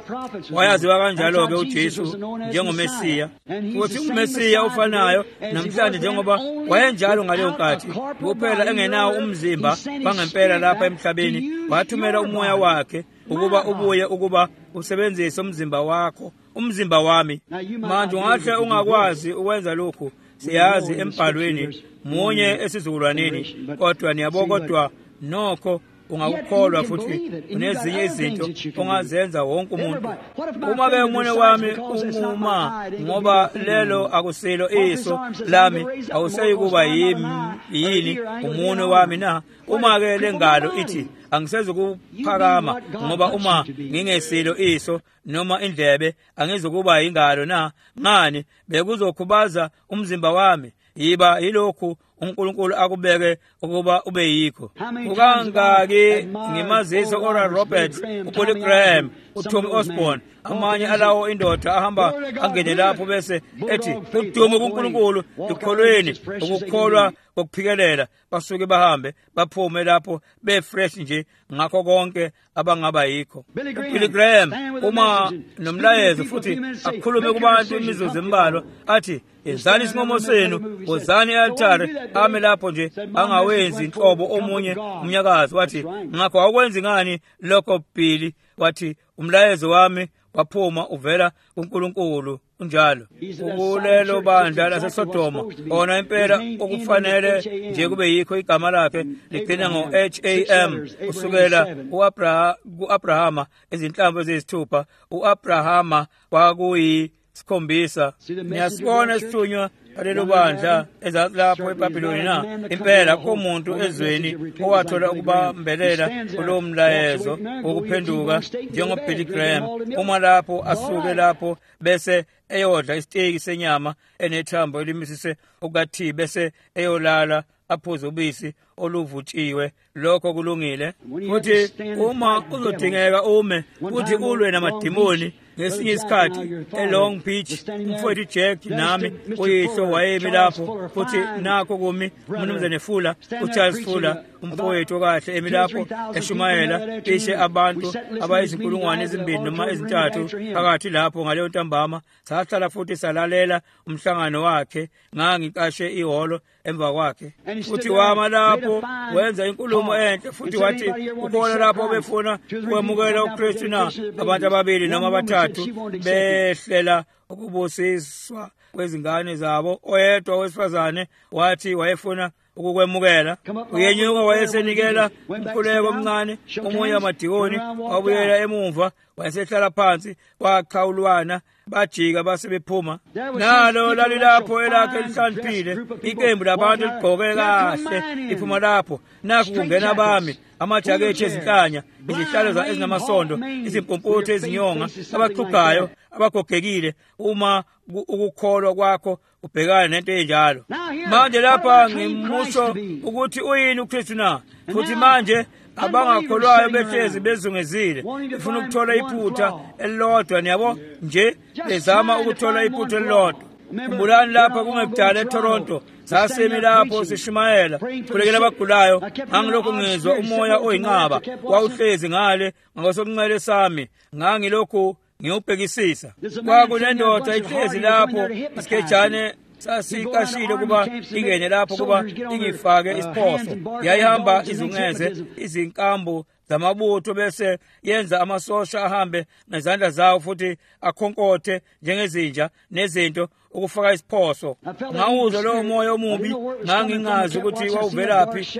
wayaziwa kanjalo ke uJesu njengomesiya futhi umesiya ufanayo namhlanje njengoba wayenjalo ngaleyo nkathi kuphela engenawo umzimba bangempela lapha emhlabeni. Wathumela umoya wakhe ukuba ubuye ukuba usebenzise umzimba wakho, umzimba wami. Manje ungahle ungakwazi ukwenza lokho, siyazi embhalweni munye esizukulwaneni, kodwa niyabo kodwa nokho ungakukholwa futhi unezinye izinto ongazenza wonke umuntu. Uma ke umunye wami unguma ngoba lelo akusilo iso lami, awuseyikuba yini umunye wami na? Uma ke lengalo ithi angisezukuphakama ngoba uma ngingesilo iso noma indlebe angizokuba ingalo na? Ngani bekuzokhubaza umzimba wami? Yiba yilokhu uNkulunkulu akubeke ukuba ube yikho. Ukangaki ngimazisa Oral Roberts, uBilly Graham, uTommy Osborne, amanye alawo indoda ahamba angene lapho bese ethi udumo kuNkulunkulu likholweni ukukholwa kokuphikelela, basuke bahambe baphume lapho befresh nje ngakho konke abangaba yikho. uBilly Graham uma nomlayezo futhi akhulume kubantu imizuzu embalwa athi ezani isinqumo senu, wozani e-altare. Ame lapho nje angawenzi inhlobo omunye umnyakazi. Wathi ngakho awukwenzi ngani lokho Billy? Wathi umlayezo wami waphuma uvela kuNkulunkulu unjalo kulelo bandla laseSodoma ona impela okufanele nje kube yikho igama lakhe ligcina ngo H A M usukela uAbrahama izinhlamvu eziyisithupha uAbrahama kwakuyi sikhombisa niyasibona isithunywa alelo bandla ezalapho eBhabhiloni na impela komuntu ezweni owathola ukubambelela kulo mlayezo wokuphenduka njengoBilly Graham uma lapho asuke lapho bese eyodla isiteki senyama enethambo elimisise okathi bese eyolala aphuze ubisi oluvutshiwe lokho kulungile futhi uma uzodingeka ume futhi ulwe namadimoni ngesinye isikhathi eLong Beach umfowethu Jack nami uyihlo wayemi lapho futhi nakho kumi umnumzane Fuller uCharles Fuller umfowethu kahle emi lapho eshumayela ishe abantu abayizinkulungwane ezimbili noma ezintathu phakathi lapho ngaleyo ntambama sahlala futhi salalela umhlangano wakhe ngangiqashe ihholo emva kwakhe futhi wama lapho wenza inkulumo enhle futhi wathi ukona lapho befuna ukwemukela uKristu na abantu ababili noma abathathu behlela ukubusiswa kwezingane zabo oyedwa wesifazane wathi wayefuna ukukwemukela uyenyuka wayesenikela umkhuleko omncane omunye amadikoni wabuyela emumva wayesehlala phansi kwakhawulwana bajika basebephuma nalo lalilapho elakhe lihlaniphile iqembu labantu ligqoke kahle iphuma lapho nakho kungena abami amajakethi ezinhlanya izihlalo ezinamasondo izimpumputhe ezinyonga abaxhugayo abagogekile uma ukukholwa kwakho ubhekana nento enjalo manje lapha ngimusho ukuthi uyini uKristu na futhi manje abangakholwayo behlezi bezungezile befuna ukuthola iphutha elilodwa niyabo nje bezama ukuthola iphutha elilodwa kumbulani lapha kungekudala eToronto sasemi lapho sishumayela kulekela abagulayo ngangilokho ngizwa umoya oyinqaba wawuhlezi ngale ngasokunxele sami ngangilokho ngiyubhekisisa kwakunendoda ihlezi lapho isikejane sasikashile kuba ingene lapho kuba ingifake isiphoso yayihamba izungeze izinkambo zamabutho bese yenza amasosha ahambe nezandla zawo futhi akhonkothe njengezinja nezinto ukufaka isiphoso ngawuzwa lowo moya omubi ngangingazi ukuthi wawuvelaphi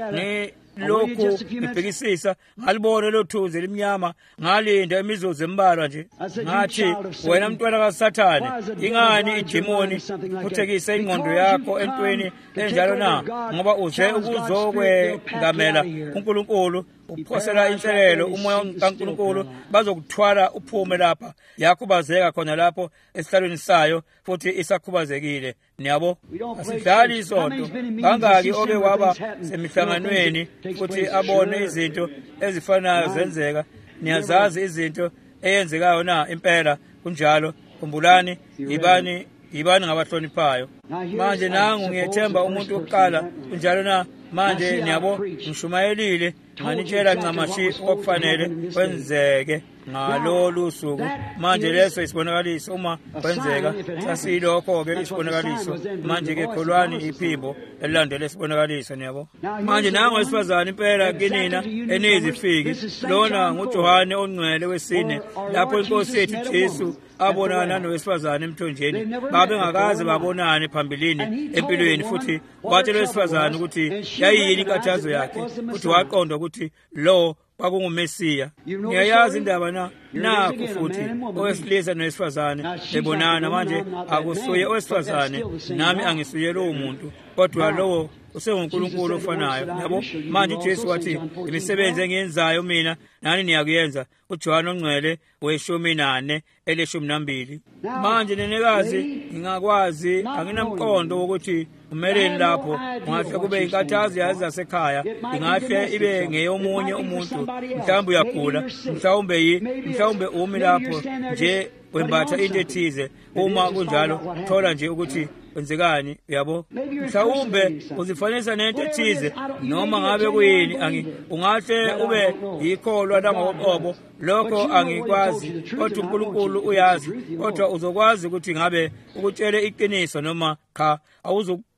lokhu ngibhekisisa ngalibona lo thunzi elimnyama ngalinda imizuzu embalwa nje ngathi wena mntwana kaSathane ingani idemoni kuthekisa ingqondo yakho entweni enjalo na ngoba uze ukuzokwengamela uNkulunkulu uphosela inhlelo umoya kaNkulunkulu bazokuthwala uphume lapha yakhubazeka khona lapho esihlalweni sayo futhi isakhubazekile niyabo asidlali isonto bangaki oke waba semihlanganweni futhi abone izinto ezifanayo zenzeka niyazazi izinto eyenzekayo na impela kunjalo kumbulani ibani ibani ngabahloniphayo manje nangu ngiyethemba umuntu wokuqala kunjalo na manje niyabo ngishumayelile nganitshela ncamashi okufanele kwenzeke ngalolu suku manje leso isibonakaliso uma kwenzeka sasilokho ke isibonakaliso manje ke kholwani iphimbo elilandela isibonakaliso niyabo manje nango isifazana impela kinina enizifiki lona nguJohane ongcwele wesine lapho inkosi yethu Jesu abonana nowesifazane emthonjeni babe ngakaze babonane phambilini empilweni futhi watshela owesifazane ukuthi yayini inkathazo yakhe futhi waqonda ukuthi lo kwakungumesiya ngiyayazi indaba na nakho futhi owesilisa nowesifazane bebonana manje akusuye owesifazane nami angisuye lowo muntu kodwa lowo usenguNkulunkulu ofanayo yabo manje uJesu wathi imisebenzi engiyenzayo mina nani niyakuyenza uJohane ongcwele weshumi nane eleshumi nambili manje nenekazi ngingakwazi anginamqondo ukuthi umeleni lapho ngahle kube inkathazo yazi zasekhaya ingahle ibe ngeyomunye umuntu mhlawumbe uyagula mhlawumbe yi mhlawumbe umi lapho nje wembatha into ethize uma kunjalo thola nje ukuthi kwenzekani uyabo mhlawumbe uzifanisa nento ethize noma ngabe kuyini angi ungahle ube yikholwa langoqobo lokho angikwazi kodwa uNkulunkulu uyazi kodwa uzokwazi ukuthi ngabe ukutshele iqiniso noma cha awuzo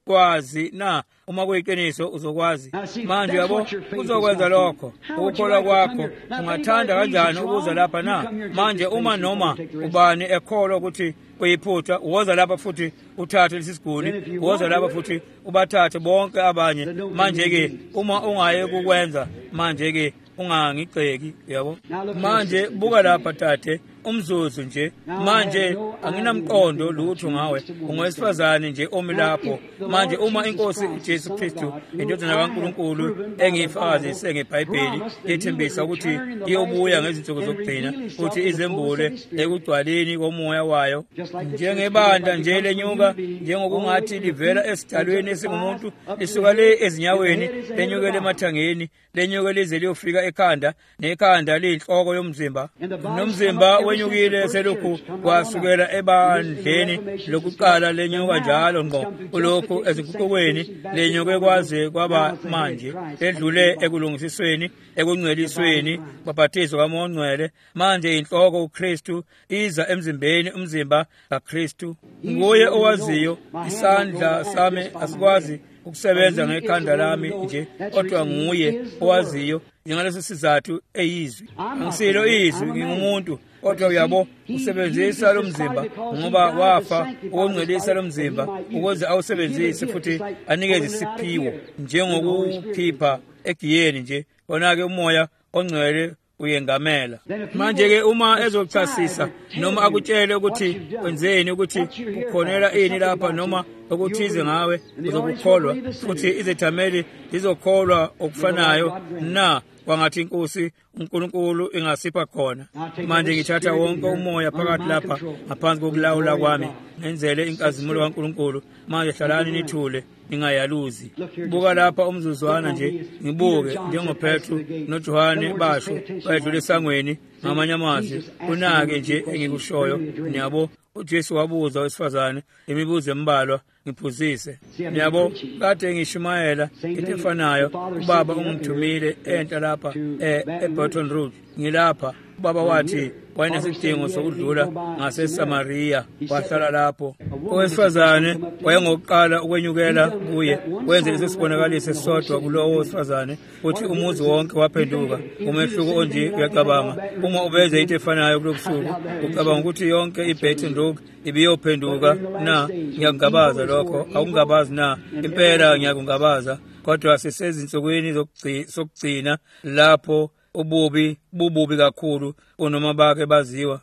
kwazi na uma kuyiqiniso uzokwazi manje yabo uzokwenza lokho ukukholwa kwakho ungathanda kanjani ukuza lapha na manje uma noma ubani ekholwa ukuthi kuyiphutha uwoza lapha futhi uthathe lesi siguli uwoza lapha futhi ubathathe bonke abanye manje ke uma ungaye kukwenza manje ke ungangigceki yabo manje buka lapha tate umzuzu nje manje anginamqondo lutho ngawe ungowesifazane nje omi lapho manje uma inkosi uJesu Kristu indodana kaNkulunkulu engifakazi sengeBhayibheli ethembisa ukuthi iyobuya ngezinsuku zokugcina ukuthi izembule ekugcwaleni komoya wayo njengebanda nje lenyuka njengokungathi livela esidalweni esingumuntu lisuka le ezinyaweni lenyukele emathangeni lenyuke lize liyofika ekhanda nekhanda liyinhloko yomzimba nomzimba wenyukile selokhu kwasukela ebandleni lokuqala lenyuka njalo ngqo ulokhu ezinkuqukweni lenyuke kwaze kwaba manje ledlule ekulungisisweni ekungcwelisweni babhaptizo kaMongcwele manje inhloko uKristu iza emzimbeni umzimba kaKristu nguye owaziyo isandla sami asikwazi ukusebenza ngekhanda lami nje kodwa nguye owaziyo ngaleso sizathu eyizwi angisilo izwi ngingumuntu kodwa uyabo usebenzisa lo mzimba ngoba wafa ukungcwelisa lo mzimba ukuze awusebenzise futhi anikeze isiphiwo njengokukhipha egiyeni nje konake umoya ongcwele uyengamela manje ke uma ezochasisa noma akutshele ukuthi wenzeni ukuthi ukhonela ini lapha noma ukuthize ngawe uzokukholwa futhi izethameli zizokholwa okufanayo na wangathi inkosi uNkulunkulu ingasipha khona manje ngithatha wonke umoya phakathi lapha ngaphansi kokulawula kwami ngenzele inkazimulo kaNkulunkulu manje hlalani nithule ningayaluzi buka lapha umzuzwana nje ngibuke njengoPetru noJohane basho bayedlule esangweni ngamanye amazwi kunake nje engikushoyo niyabo uJesu wabuza owesifazane imibuzo embalwa ngiphuzise niyabo kade ngishumayela into efanayo ubaba ungithumile enta lapha eBaton Rouge ngilapha ubaba wathi wayenesidingo sokudlula ngaseSamaria wahlala lapho owesifazane wayengokuqala ukwenyukela kuye wenze leso sibonakaliso esodwa kulowo wesifazane futhi umuzi wonke waphenduka umehluko onje uyacabanga uma ubeze into efanayo kulobusuku ucabanga ukuthi yonke iBaton Rouge ibiyophenduka na ngiyangabaza lokho akungabazi na impela ngiyakungabaza kodwa sisezinsukwini zokugcina lapho ububi bububi kakhulu unoma bake baziwa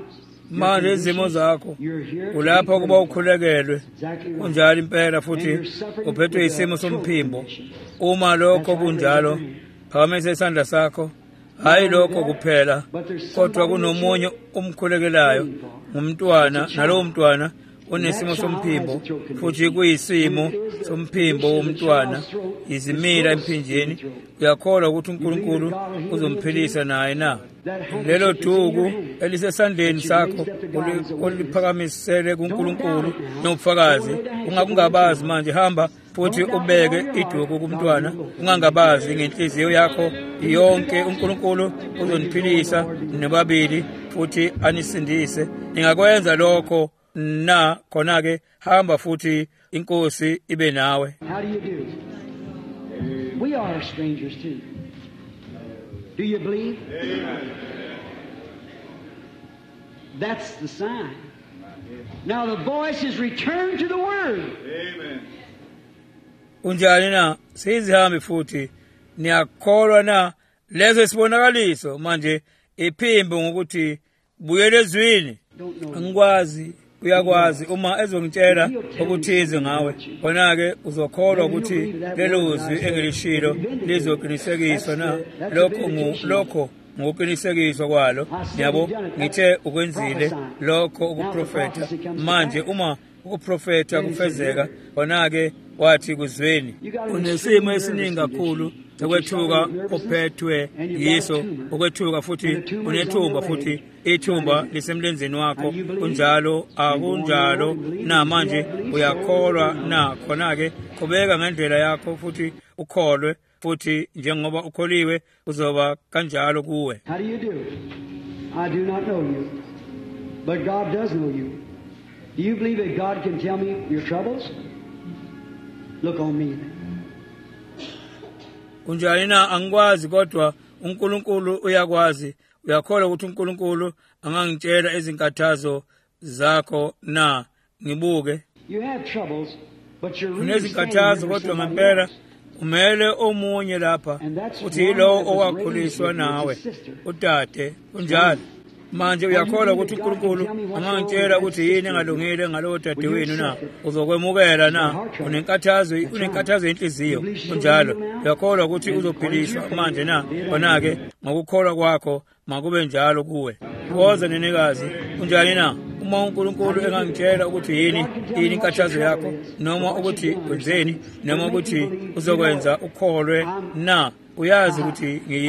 manje izimo zakho ulapha kuba ukhulekelwe kunjalo impela futhi uphethwe isimo somphimbo uma lokho kunjalo phakamisa isandla sakho hayi lokho kuphela kodwa kunomunye umkhulekelayo ngumntwana nalowo mntwana unesimo somphimbo futhi kuyisimo somphimbo womntwana izimila emphinjeni uyakholwa ukuthi uNkulunkulu uzomphilisa naye na lelo duku elisesandleni sakho uliphakamisele kuNkulunkulu nobufakazi ungakungabazi manje hamba futhi ubeke iduku kumntwana ungangabazi ngenhliziyo yakho yonke uNkulunkulu uzoniphilisa nobabili futhi anisindise ningakwenza lokho na khona ke hamba futhi inkosi ibe nawe. How do you do? We are strangers too. Do you believe? Amen. That's the sign. Now the voice is returned to the word. Amen. Unjani na sizihambe futhi niyakholwa na lezo sibonakaliso manje iphimbo ngokuthi buyele ezwini angikwazi uyakwazi uma ezongitshela ukuthize ngawe khona ke uzokholwa ukuthi lelo zwi engilishilo lizoqinisekiswa na lokho lokho ngokuqinisekiswa kwalo yabo ngithe ukwenzile lokho ukuprofeta manje uma ukuprofeta kufezeka khona ke wathi kuzweni unesimo esiningi kakhulu ukwethuka uphethwe yiso ukwethuka futhi unethumba futhi ithumba lisemlenzeni wakho kunjalo akunjalo na manje uyakholwa na khona ke qhubeka ngendlela yakho futhi ukholwe futhi njengoba ukholiwe uzoba kanjalo kuwe. How do you do? I do not know you, but God does know you. Do you believe that God can tell me your troubles? Look on me then. Kunjani na angikwazi kodwa uNkulunkulu uyakwazi. Uyakholwa ukuthi uNkulunkulu angangitshela izinkathazo zakho na ngibuke. You have troubles, but you're really Unezinkathazo kodwa ngempela umele omunye lapha uthi yilo owakhuliswa nawe udade kunjalo. Manje uyakholwa ukuthi uNkulunkulu angangitshela ukuthi yini engalungile ngalowo dade wenu na uzokwemukela na unenkathazo unenkathazo enhliziyo kunjalo. Uyakholwa ukuthi uzophiliswa manje na khona-ke ngokukholwa kwakho makube njalo kuwe. Woza nenekazi kunjani na uma uNkulunkulu engangitshela ukuthi yini yini inkathazo yakho noma ukuthi wenzeni noma ukuthi uzokwenza ukholwe na uyazi ukuthi ngiyi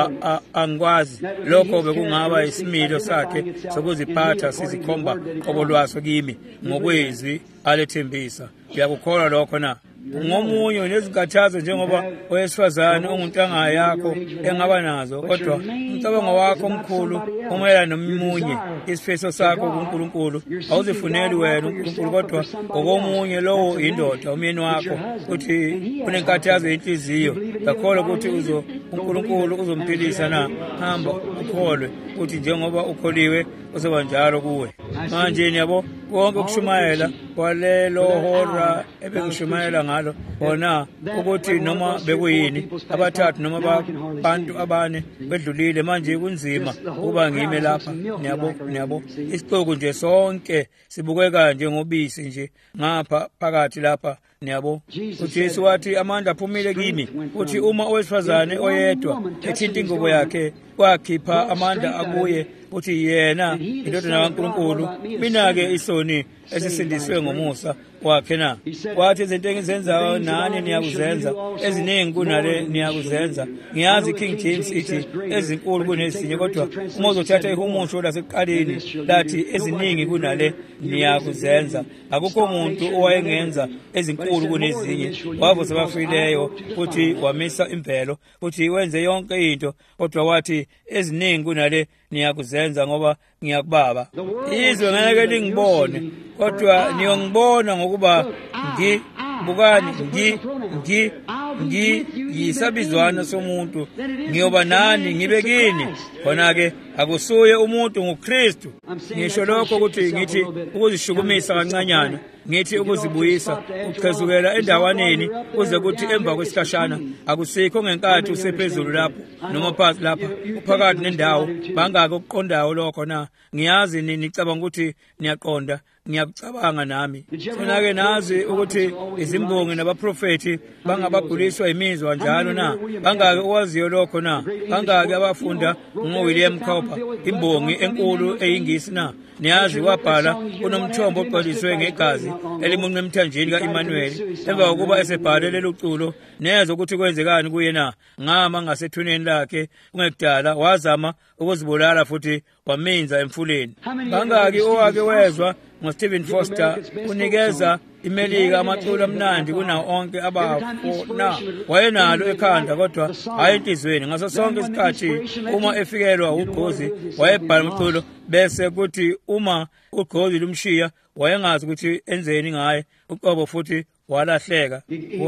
angikwazi. Lokho bekungaba isimilo sakhe sokuziphatha sizikhomba qobolwaso kimi ngokwezwi alethembisa. Uyakukholwa lokho na ngomunye nezinkathazo njengoba owesifazane onguntanga yakho engaba nazo kodwa umcabango wakho omkhulu umela nomunye isifiso sakho kuNkulunkulu awuzifuneli wena uNkulunkulu kodwa ngokomunye lowo indoda umyeni wakho ukuthi unenkathazo enhliziyo. Yakholwa ukuthi uzo uNkulunkulu uzompilisa na hamba ukholwe ukuthi njengoba ukholiwe uzoba njalo kuwe. Manje niyabo konke ukushumayela kwalelo hora ebengishumayela ngalo bona ukuthi noma bekuyini abathathu noma abantu abane bedlulile manje kunzima kuba ngime lapha. Niyabo niyabo isixuku nje sonke sibukeka njengobisi nje ngapha phakathi lapha. Niyabo uJesu wathi amandla aphumile kimi uthi uma owesifazane oyedwa ethinta ingubo yakhe wakhipha amandla akuye uthi yena indodana kaNkulunkulu. Mina-ke isoni esisindiswe ngomusa wakhe na wathi izinto engizenzayo nani niyakuzenza eziningi kunale niyakuzenza. Ngiyazi King James ithi ezinkulu kunezinye kodwa uma uzothatha ihumusho lasekuqaleni lathi eziningi kunale niyakuzenza. Akukho umuntu owayengenza ezinkulu kunezinye wavusa abafileyo futhi wamisa imvelo futhi wenze yonke into kodwa wathi eziningi kunale niyakuzenza ngoba ngiyakubaba. Izwe ngeke lingibone kodwa niyongibona ngokuba ngi bukani ngi ngi ngi yisabizwana somuntu ngiyoba nani ngibekini khona-ke akusuye umuntu nguKristu. Ngisho lokho ukuthi ngithi ukuzishukumisa kancanyana ngithi ukuzibuyisa uchezukela endawaneni kuze kuthi emva kwesihlashana akusikho ngenkathi usephezulu lapho noma phansi lapha uphakathi nendawo. Bangaka ukuqondayo lokho na ngiyazi nicabanga ukuthi niyaqonda ngiyakucabanga nami. Khona-ke nazi ukuthi izimbongi nabaprofethi bangabaguliswa imizwa njalo na bangake owaziyo lokho na bangake abafunda ngoWilliam Cowper imbongi enkulu eyingisi na niyazi wabhala unomthombo oqaliswe ngegazi elimunwe emthanjeni kaEmmanuel emva kokuba esebhale lelo culo neza ukuthi kwenzekani kuye na ngama ngasethuneni lakhe ungekudala wazama ukuzibulala futhi wamenza emfuleni. Bangaki owake wezwa ngoStephen Foster unikeza imelika amaculo amnandi kunawo onke abafo na wayenalo ekhanda kodwa hayi enhlizweni. Ngaso sonke isikhathi uma efikelwa ugqozi wayebhala umculo bese kuthi uma ugqozi lumshiya wayengazi ukuthi enzeni ngaye uqobo futhi walahleka.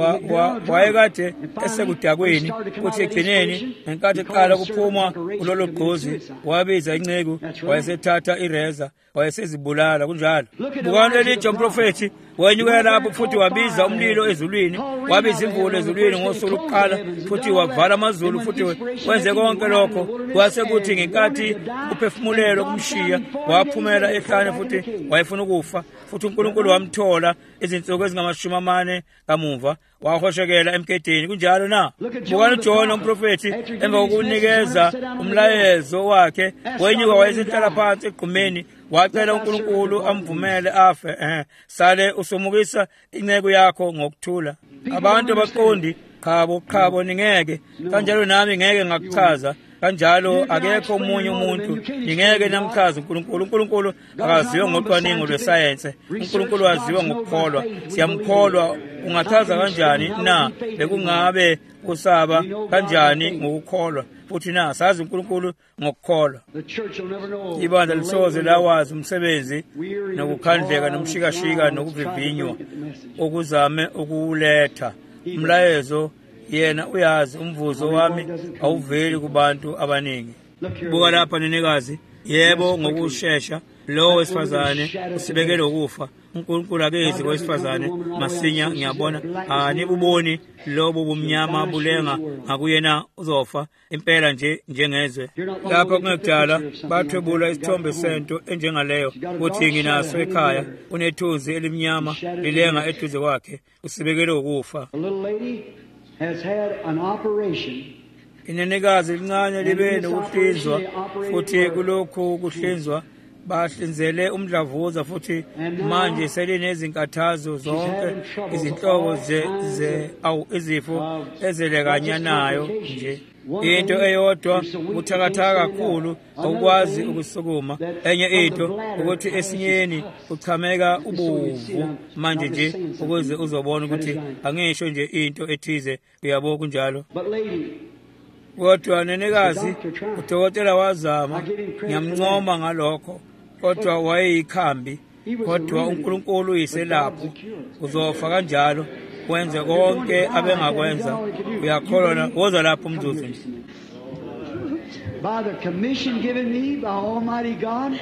Wayekade esekudakweni kuthi ekugcineni ngenkathi eqala kuphuma kulolo gqozi wabiza inceku wayesethatha ireza wayesezibulala kunjalo. Bukani Elijah umprofethi wenyukela lapho futhi wabiza umlilo ezulwini wabiza imvula ezulwini ngosuku lokuqala futhi wavala amazulu futhi wenze konke lokho. Kwase kuthi ngenkathi uphefumulelo kumshiya waphumela ehlane futhi wayefuna ukufa futhi uNkulunkulu wamthola izinsuku ezingamashumi amane kamuva wahoshekela emkedeni kunjalo na. Bukani uJona umprofethi emva kokunikeza umlayezo wakhe wenyuka wayesehlala phansi egqumeni wacela uNkulunkulu amvumele afe eh sale usomukisa inceku yakho ngokuthula. Abantu abaqondi qhabo qhabo ningeke kanjalo nami ngeke ngakuchaza kanjalo akekho umunye umuntu ningeke namchaza uNkulunkulu. uNkulunkulu akaziwa ngocwaningo lwesayense. uNkulunkulu waziwa ngokukholwa. Siyamkholwa. Ungachaza kanjani na bekungabe kusaba kanjani ngokukholwa futhi na sazi uNkulunkulu ngokukholwa. Ibandla lisoze lawazi umsebenzi nokukhandleka nomshikashika nokuvivinywa okuzame ukuletha umlayezo. Yena uyazi umvuzo wami awuveli kubantu abaningi. Buka lapha nenekazi, yebo ngokusheshsha lo wesifazane usibekele ukufa. uNkulunkulu akezi kowesifazane masinya ngiyabona anibuboni lobo bumnyama bulenga ngakuyena uzofa impela nje njengezwe. Lapho kungekudala bathwebula isithombe sento enjengaleyo uthi nginaso ekhaya unethunzi elimnyama lilenga eduze kwakhe usibekele ukufa. Has had an operation. Inenekazi lincane libe nokuhlinzwa futhi kulokhu kuhlinzwa bahlinzele umdlavuza futhi manje selinezinkathazo zonke izinhlobo ze ze awu izifo ezelekanyanayo nje. Into eyodwa uthakathaka kakhulu awukwazi ukusukuma. Enye into ukuthi esinyeni uchameka ubuvu manje nje ukuze uzobona ukuthi angisho nje into ethize uyabo kunjalo. Kodwa nenekazi udokotela wazama ngiyamncoma ngalokho kodwa wayeyikhambi kodwa uNkulunkulu uyiselapho uzofa kanjalo wenze konke abengakwenza uyakholwa woza lapho umzuzu nje. By the commission given me by Almighty God,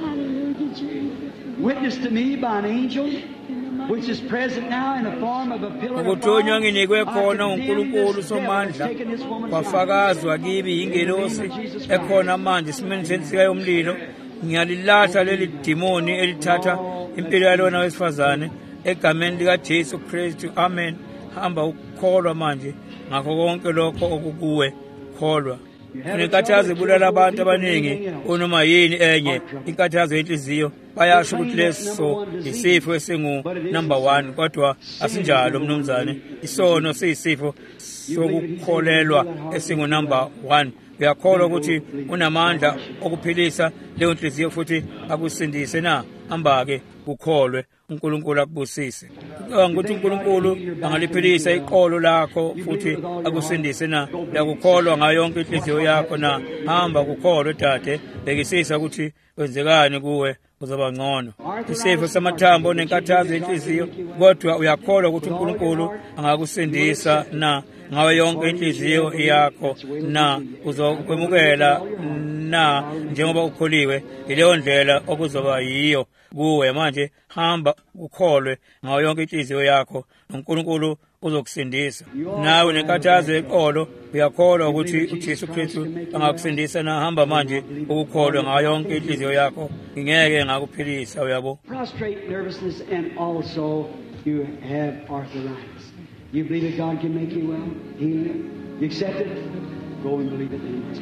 witnessed to me by an angel, which is present now in the form of a pillar of fire. Nginikwe khona uNkulunkulu somandla kwafakazwa kibi ingelosi ekhona manje isimeni sensika yomlilo. Ngiyalilahla leli demoni elithatha impilo yalona wesifazane egameni lika Jesu Kristu. Amen. Hamba ukukholwa manje ngakho konke lokho okukuwe kholwa. Unenkathazo ibulala abantu abaningi unoma yini enye inkathazo yenhliziyo bayasho ukuthi leso isifo esingu number one kodwa asinjalo mnumzane. Isono siyisifo sokukholelwa esingu number one. Uyakholwa ukuthi unamandla okuphilisa leyo nhliziyo futhi akusindise na hamba-ke ukholwe uNkulunkulu akubusise. Ukuthi uNkulunkulu angaliphilisa iqolo lakho futhi akusindise na yakukholwa ngayo yonke inhliziyo yakho na hamba ukukholwe dade bekisisa ukuthi wenzekani kuwe uzoba ngcono. Isifo samathambo nenkathazo yenhliziyo kodwa uyakholwa ukuthi uNkulunkulu angakusindisa na ngawe yonke inhliziyo yakho na uzokwemukela na njengoba ukholiwe ileyo ndlela okuzoba yiyo kuwe manje hamba ukholwe ngawe yonke inhliziyo yakho uNkulunkulu uzokusindisa. Nawe nenkathazo yeqolo uyakholwa ukuthi uJesu Kristu angakusindisa na hamba manje ukukholwe ngayo yonke inhliziyo yakho ngeke ngakuphilisa uyabo. Prostrate nervousness and also you have arthritis. You believe that God can make you well? Heal you? You accept it? Go and believe it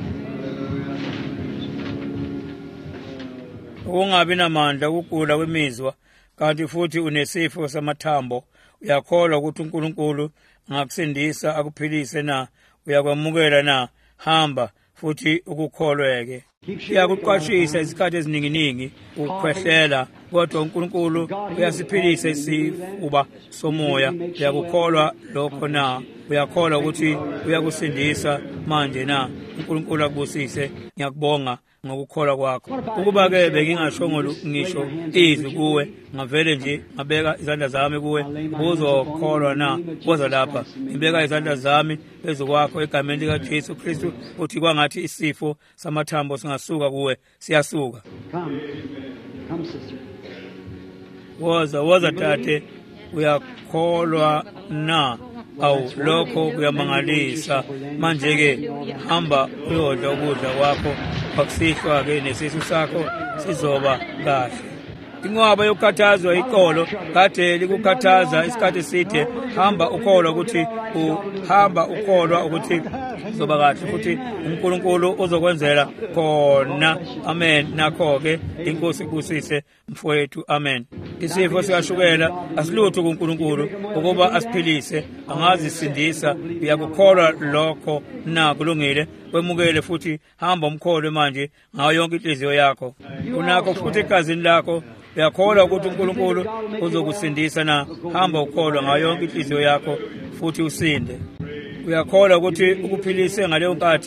in ungabi namandla ukugula kwemizwa kanti futhi unesifo samathambo uyakholwa ukuthi uNkulunkulu angakusindisa akuphilise na uyakwamukela na hamba futhi ukukholweke. Iyakuqwashisa isikhathi ezininginingi ukukhwehlela kodwa uNkulunkulu uyasiphilisa isifuba somoya. Uyakukholwa lokho na uyakholwa ukuthi uyakusindisa manje na uNkulunkulu akubusise. Ngiyakubonga ngokukholwa kwakho. Ukuba ke bengingashongo ngisho izwi kuwe ngavele nje ngabeka izandla zami kuwe uzokholwa na koza lapha ngibeka izandla zami phezu kwakho egameni lika Jesu Kristu uthi kwangathi isifo samathambo singasuka kuwe siyasuka. Come. Come sister. Woza woza tate uyakholwa na awu lokho kuyamangalisa manje ke hamba uyodla ukudla kwakho akusihlwa ke nesisu sakho sizoba kahle. Inqwaba yokukhathazwa iqolo kade likukhathaza isikhathi eside hamba ukholwa ukuthi uhamba ukholwa ukuthi zoba kahle futhi uNkulunkulu uzokwenzela khona. Amen. Nakho ke inkosi ibusise mfowethu. Amen. Isifo sikashukela asilutho kuNkulunkulu ukuba asiphilise angazisindisa. Uyakukholwa lokho na kulungile kwemukele futhi hamba umkholwe manje ngayo yonke inhliziyo yakho. Unakho futhi egazini lakho uyakholwa ukuthi uNkulunkulu uzokusindisa na hamba ukholwa ngayo yonke inhliziyo yakho futhi usinde. Uyakholwa ukuthi ukuphilise ngaleyo nkathi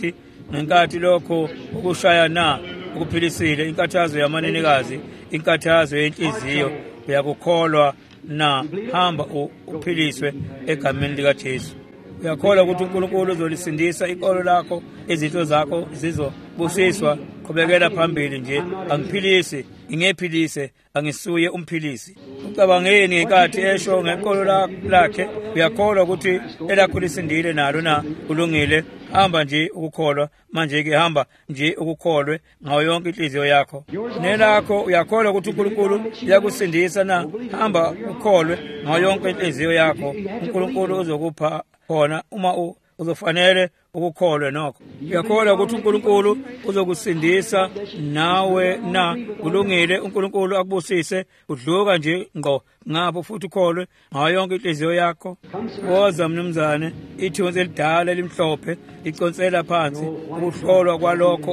ngenkathi lokho ukushaya na ukuphilisile inkathazo yamanenekazi inkathazo yenhliziyo uyakukholwa na hamba uphiliswe egameni likaJesu. Uyakholwa ukuthi uNkulunkulu uzolisindisa ikolo lakho, izitho zakho zizobusiswa. Qhubekela phambili nje, angiphilisi ingephilise angisuye umphilisi. Ucabangeni ngenkathi esho ngekolo lakhe, uyakholwa ukuthi elakho lisindile nalo na ulungile. Hamba nje ukukholwa, manje ke hamba nje ukukholwe ngayo yonke inhliziyo yakho. Nelakho uyakholwa ukuthi uNkulunkulu uyakusindisa na, hamba ukholwe ngayo yonke inhliziyo yakho. uNkulunkulu uzokupha khona uma uzofanele ukukholwe nokho. Uyakholwa ukuthi uNkulunkulu uzokusindisa nawe na kulungile. uNkulunkulu akubusise udluka nje ngqo ngapho futhi ukholwe ngayo yonke inhliziyo yakho. Woza mnumzane, ithunzi elidala elimhlophe liconsela phansi ukuhlolwa kwalokho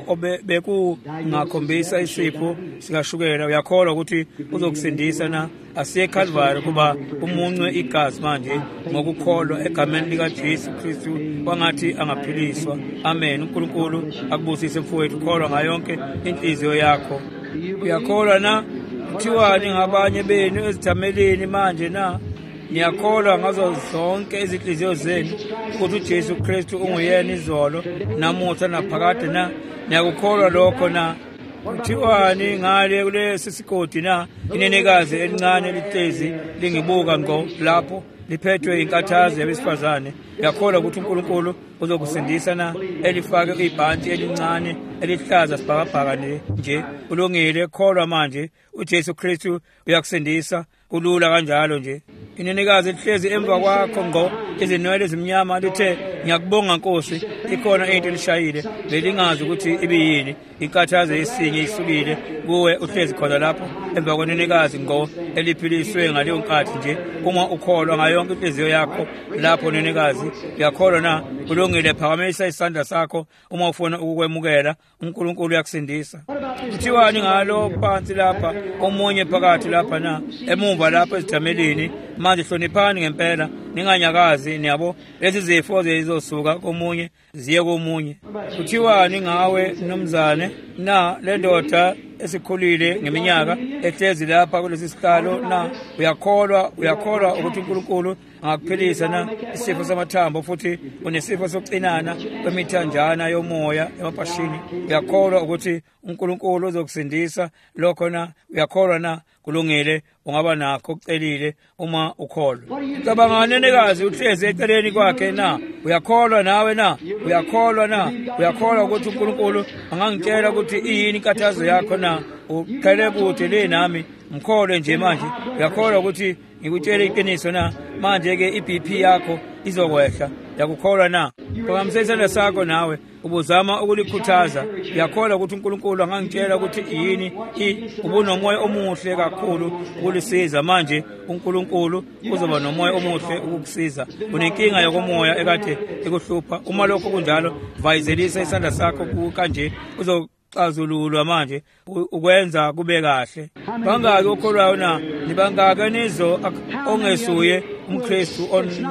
obekungakhombisa isipho sikashukela. Uyakholwa ukuthi uzokusindisa na, asiye eCalvary kuba umuncwe igazi manje ngokukholwa egameni likaJesu Kristu wangathi angaphiliswa. Amen. uNkulunkulu akubusise mfowethu, kholwa ngayo yonke inhliziyo yakho. Uyakholwa na kuthiwani ngabanye benu ezithameleni manje na? Niyakholwa ngazo zonke izinhliziyo zenu ukuthi uJesu Kristu unguyena izolo namuhla naphakade na? Niyakukholwa lokho na? Kuthiwani ngale kulesi sigodi na? Inenekazi elincane lihlezi lingibuka ngqo lapho liphethwe inkathazo yabesifazane. Yakholwa ukuthi uNkulunkulu uzokusindisa na, elifake ibhanti elincane elihlaza sibhakabhaka nje ulungile. Kholwa manje uJesu Kristu uyakusindisa kulula kanjalo nje. Inenekazi lihlezi emva kwakho ngqo, izinwele ezimnyama lithe ngiyakubonga Nkosi, ikhona into elishayile belingazi ukuthi ibiyini. Inkathazo yesinye isukile kuwe, uhlezi khona lapho emva kwenenekazi ngqo eliphiliswe ngaleyo nkathi nje. Uma ukholwa ngayo yonke inhliziyo yakho lapho nenekazi uyakholwa na kulungile, phakamisa isandla sakho uma ufuna ukukwemukela. uNkulunkulu uyakusindisa. Kuthiwani ngalo phansi lapha, omunye phakathi lapha na, emumva lapha ezithamelini? Manje hloniphani ngempela, ninganyakazi. Niyabo lezi zifo zizosuka komunye ziye komunye. Kuthiwani ngawe mnumzane na, le ndoda esikhulile ngeminyaka ehlezi lapha kulesi sihlalo na? Uyakholwa uyakholwa ukuthi uNkulunkulu angakuphilisa na isifo samathambo, futhi unesifo sokucinana kwemithanjana yomoya emapashini? Uyakholwa ukuthi uNkulunkulu uzokusindisa lokho na? Uyakholwa na kulungile, ungaba nakho ukucelile uma ukholwa. Cabanga nenekazi uhlezi eceleni kwakhe na? Uyakholwa nawe na? Uyakholwa na? Uyakholwa ukuthi uNkulunkulu angangitshela ukuthi iyini inkathazo yakho na? Uqhele kuthi le nami mkholwe nje manje. Uyakholwa ukuthi ngikutshele iqiniso na? Manje ke iB P yakho izokwehla. Yakukholwa na? Phakamisa isandla sakho nawe ubuzama ukulikhuthaza. Uyakholwa ukuthi uNkulunkulu angangitshela ukuthi yini ubunomoya omuhle kakhulu ukulisiza. Manje uNkulunkulu uzoba nomoya omuhle ukukusiza. Unenkinga yokomoya ekade ekuhlupha. Uma lokho kunjalo, vayizelisa isandla sakho kanje, uzo xazululwa manje ukwenza kube kahle. Bangaki okholwayo na? Nibangaki nizo ongesuye umKristu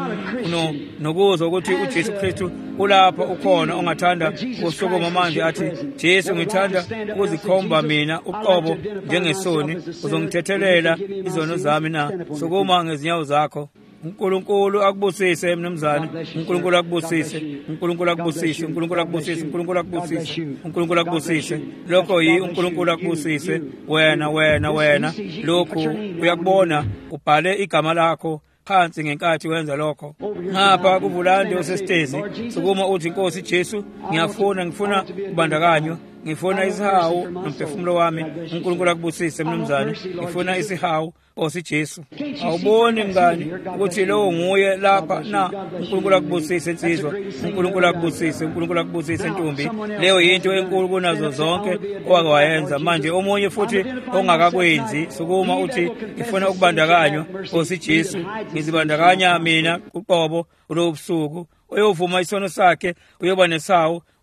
ono nokuzo ukuthi uJesu Kristu ulapha ukhona ongathanda usukuma manje athi, Jesu ngithanda ukuzikhomba mina uqobo njengesoni, uzongithethelela izono zami na? Sukuma ngezinyawo zakho. uNkulunkulu akubusise mnumzane, uNkulunkulu akubusise, uNkulunkulu akubusise, uNkulunkulu akubusise, uNkulunkulu akubusise, uNkulunkulu akubusise. Lokho yi uNkulunkulu akubusise wena wena wena. Lokho uyakubona, ubhale igama lakho phansi ngenkathi wenza lokho. Ngapha kuvulande osesitezi sukuma uthi, Nkosi Jesu, ngiyafuna ngifuna ubandakanywa, ngifuna isihawu nomphefumulo wami. uNkulunkulu akubusise mnumzane, ngifuna isihawu Nkosi Jesu. Awuboni mngani ukuthi lo nguye lapha na? uNkulunkulu akubusise insizwa, uNkulunkulu akubusise, uNkulunkulu akubusise ntombi. Leyo yinto enkulu kunazo zonke owakwayenza. Manje omunye futhi ongakakwenzi sukuma uthi, ngifuna ukubandakanywa Nkosi Jesu, ngizibandakanya mina uqobo ulobusuku. Uyovuma isono sakhe, uyoba nesawu,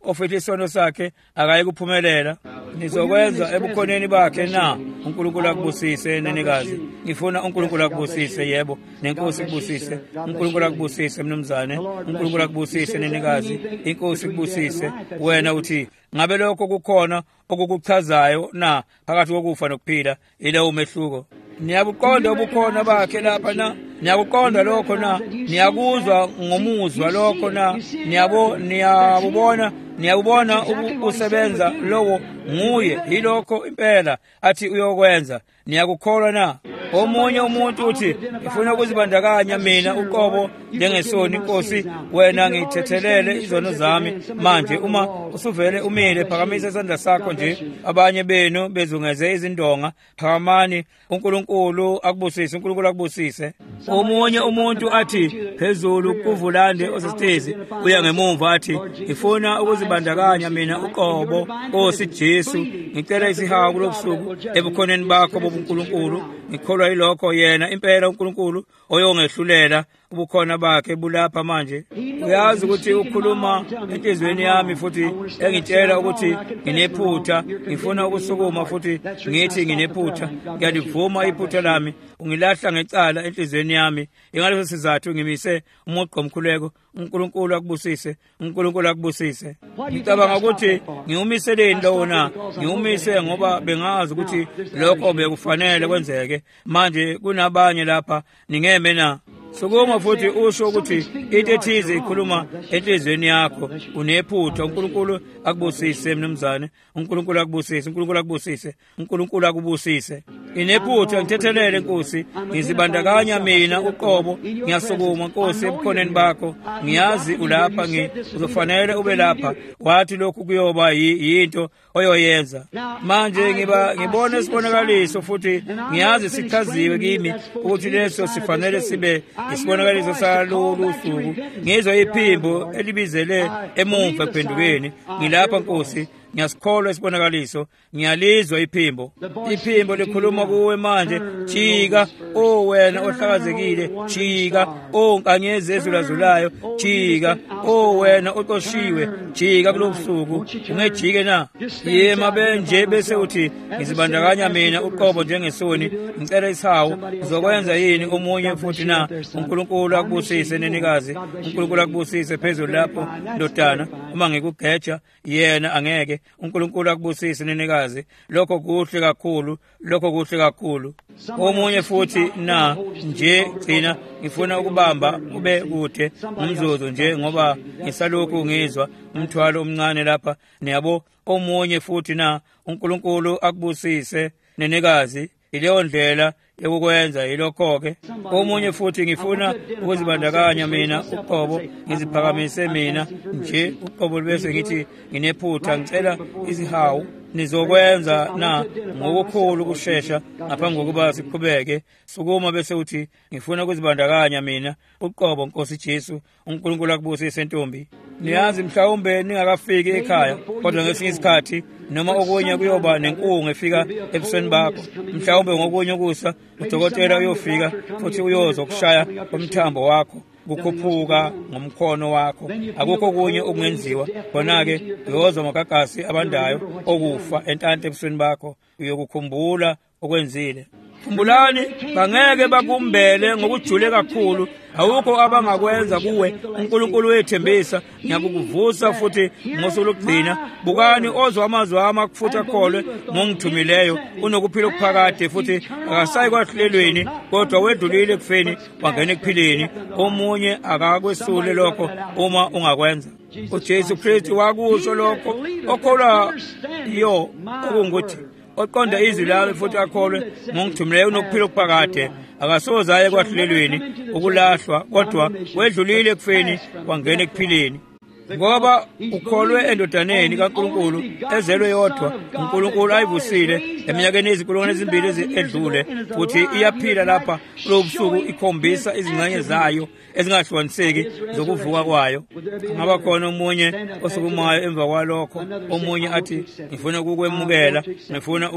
ofethe isono sakhe akayi kuphumelela. Nizokwenza ebukhoneni bakhe na? uNkulunkulu akubusise nenikazi. Ngifuna uNkulunkulu akubusise, yebo, nenkosi ikubusise. uNkulunkulu akubusise mnumzane, uNkulunkulu akubusise nenikazi, inkosi ikubusise. Wena uthi ngabe lokho kukhona okukuchazayo na phakathi kokufa nokuphila? Ile umehluko. Niyakuqonda ubukhona bakhe lapha na? Niyakuqonda lokho na? Niyakuzwa ngomuzwa lokho na? Niyabo niyabona niyabona ukusebenza lowo nguye yilokho impela athi uyokwenza. Niyakukholwa na? Omunye umuntu uthi ngifuna ukuzibandakanya mina uqobo njengesoni. Inkosi, wena ngithethelele izono zami manje. Uma usuvele umile, phakamisa isandla sakho nje. Abanye benu bezungeze izindonga. Phakamani. uNkulunkulu akubusise, uNkulunkulu akubusise. Omunye umuntu athi phezulu kuvulande osesitezi uya ngemumva athi ngifuna ukuzibandakanya mina uqobo Nkosi Jesu. Ngicela isihawu kulobusuku ebukhoneni bakho bobuNkulunkulu. Ngikholwa yilokho yena impela uNkulunkulu oyongehlulela ubukhona bakhe bulapha manje. Uyazi ukuthi ukhuluma enhlizweni yami futhi engitshela ukuthi nginephutha. Ngifuna ukusukuma futhi ngithi nginephutha. Ngiyalivuma iphutha lami. Ungilahla ngecala enhlizweni yami. Ingaleso sizathu ngimise umuqo omkhuleko. uNkulunkulu akubusise, uNkulunkulu akubusise. Ngicabanga ukuthi ngiumiseleni lowo na? Ngiumise ngoba bengazi ukuthi lokho bekufanele kwenzeke. Manje kunabanye lapha ningeme na? Sukuma futhi usho ukuthi into ethize ikhuluma enhlizweni yakho. Unephutha. uNkulunkulu akubusise mnumzane, uNkulunkulu akubusise, uNkulunkulu akubusise, uNkulunkulu akubusise. Inephutha ngithethelele Nkosi. Ngizibandakanya mina uqobo. Ngiyasukuma Nkosi ebukhoneni bakho. Ngiyazi ulapha, uzofanele ube lapha. Wathi lokhu kuyoba yinto oyoyenza. Manje ngiba ngibona isibonakaliso futhi ngiyazi sichaziwe kimi ukuthi leso sifanele sibe isibonakaliso salolu usuku. Ngizwe iphimbo elibizele emumva ephendukeni. Ngilapha Nkosi, ngiyasikholwa isibonakaliso, ngiyalizwa iphimbo. Iphimbo likhuluma kuwe manje. Jika, o wena ohlakazekile, jika, o nkanyezi ezulazulayo, jika, o wena oqoshiwe, jika kulobusuku. Ungejike na? Yema benje bese uthi ngizibandakanya mina uqobo njengesoni. Ngicela isihawu. Uzokwenza yini omunye futhi na? uNkulunkulu akubusise nenikazi, uNkulunkulu akubusise phezulu lapho ndodana. Uma ngikugeja yena angeke. uNkulunkulu akubusise nenikazi. Lokho kuhle kakhulu, lokho kuhle kakhulu. Omunye futhi na nje gcina ngifuna ukubamba ube kude umzuzu nje ngoba ngisalokhu ngizwa umthwalo omncane lapha. Niyabo omunye futhi na uNkulunkulu akubusise nenikazi. Ileyo ndlela yokukwenza yilokho-ke. Omunye futhi ngifuna ukuzibandakanya mina uqobo. Ngiziphakamise mina nje uqobo bese ngithi nginephutha. Ngicela izihawu. Nizokwenza na ngokukhulu kushesha ngaphambi kokuba siqhubeke. Sukuma bese uthi ngifuna ukuzibandakanya mina uqobo Nkosi Jesu. uNkulunkulu akubusise ntombi. Niyazi mhlawumbe ningakafiki ekhaya kodwa ngesinye isikhathi noma okunye kuyoba nenkungu efika ebusweni bakho. Mhlawumbe ngokunye ukusa udokotela uyofika futhi uyozwa ukushaya komthambo wakho, kukhuphuka ngomkhono wakho. Akukho okunye okungenziwa. Khona-ke uyozwa amagagasi abandayo okufa entante ebusweni bakho. Uyokukhumbula okwenzile. Khumbulani, bangeke bakumbele ngokujule kakhulu. Awukho abangakwenza kuwe. uNkulunkulu wethembisa. Ngiyakukuvusa futhi ngosuku lokugcina. Bukani ozwa amazwi ami akufutha akholwe ngongithumileyo. Unokuphila okuphakade futhi akasayi kwahlelweni kodwa wedlulile ekufeni wangena ekuphileni. Omunye akakwesule lokho uma ungakwenza. uJesu Kristu wakusho lokho. Okholwa yo okungukuthi oqonda izwi lami futhi akholwe ngongithumileyo unokuphila okuphakade akasoze aye kwahlelweni ukulahlwa kodwa wedlulile ekufeni wangena ekuphileni. Ngoba ukholwe endodaneni kaNkulunkulu ezelwe yodwa, uNkulunkulu ayivusile eminyakeni ezinkulungwane ezimbili ezedlule futhi iyaphila lapha kulo busuku ikhombisa izingxenye zayo ezingahlukaniseki zokuvuka kwayo. Ngaba khona omunye osukumayo emva kwalokho. Omunye athi ngifuna ukukwemukela, ngifuna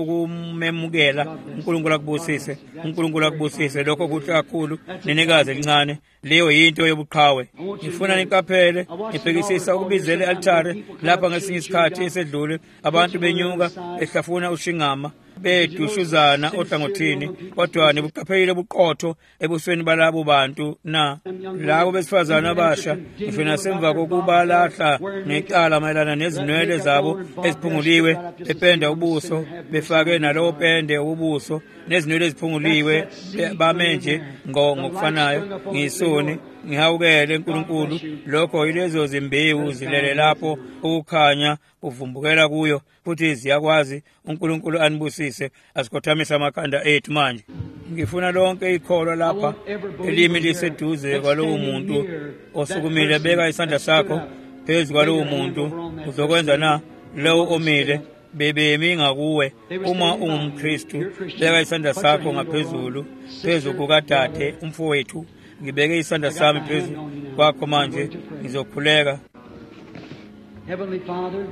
ukumemukela. uNkulunkulu akubusise, uNkulunkulu akubusise. Lokho kuhle kakhulu nenekazi elincane leyo yinto yobuqhawe. Ngifuna niqaphele ngibhekisisa ukubizela i-altare lapha ngesinye isikhathi esedlule abantu benyuka ehlafuna ushingama bedushuzana ohlangothini, kodwa nibuqaphele ubuqotho ebusweni balabo bantu na labo besifazana abasha ngisho nasemva kokuba lahla necala mayelana nezinwele zabo eziphunguliwe, bependa ubuso, befake nalowo pende ubuso nezinwele eziphunguliwe, bamenje ngokufanayo ngisoni ngihawukele uNkulunkulu. Lokho yilezo zimbewu zilele lapho ukukhanya kuvumbukela kuyo, futhi ziyakwazi. uNkulunkulu anibusise, asikhothamisa amakhanda ethu manje. Ngifuna lonke ikholwa lapha elimi liseduze kwalowo muntu osukumile. Beka isandla sakho phezu kwalowo muntu. Uzokwenza na lowo omile bebemi ngakuwe. Uma ungumKristu, beka isandla sakho ngaphezulu, phezu kukaDade umfowethu. Ngibeke isandla sami phezu kwakho manje, ngizokhuleka. Heavenly Father,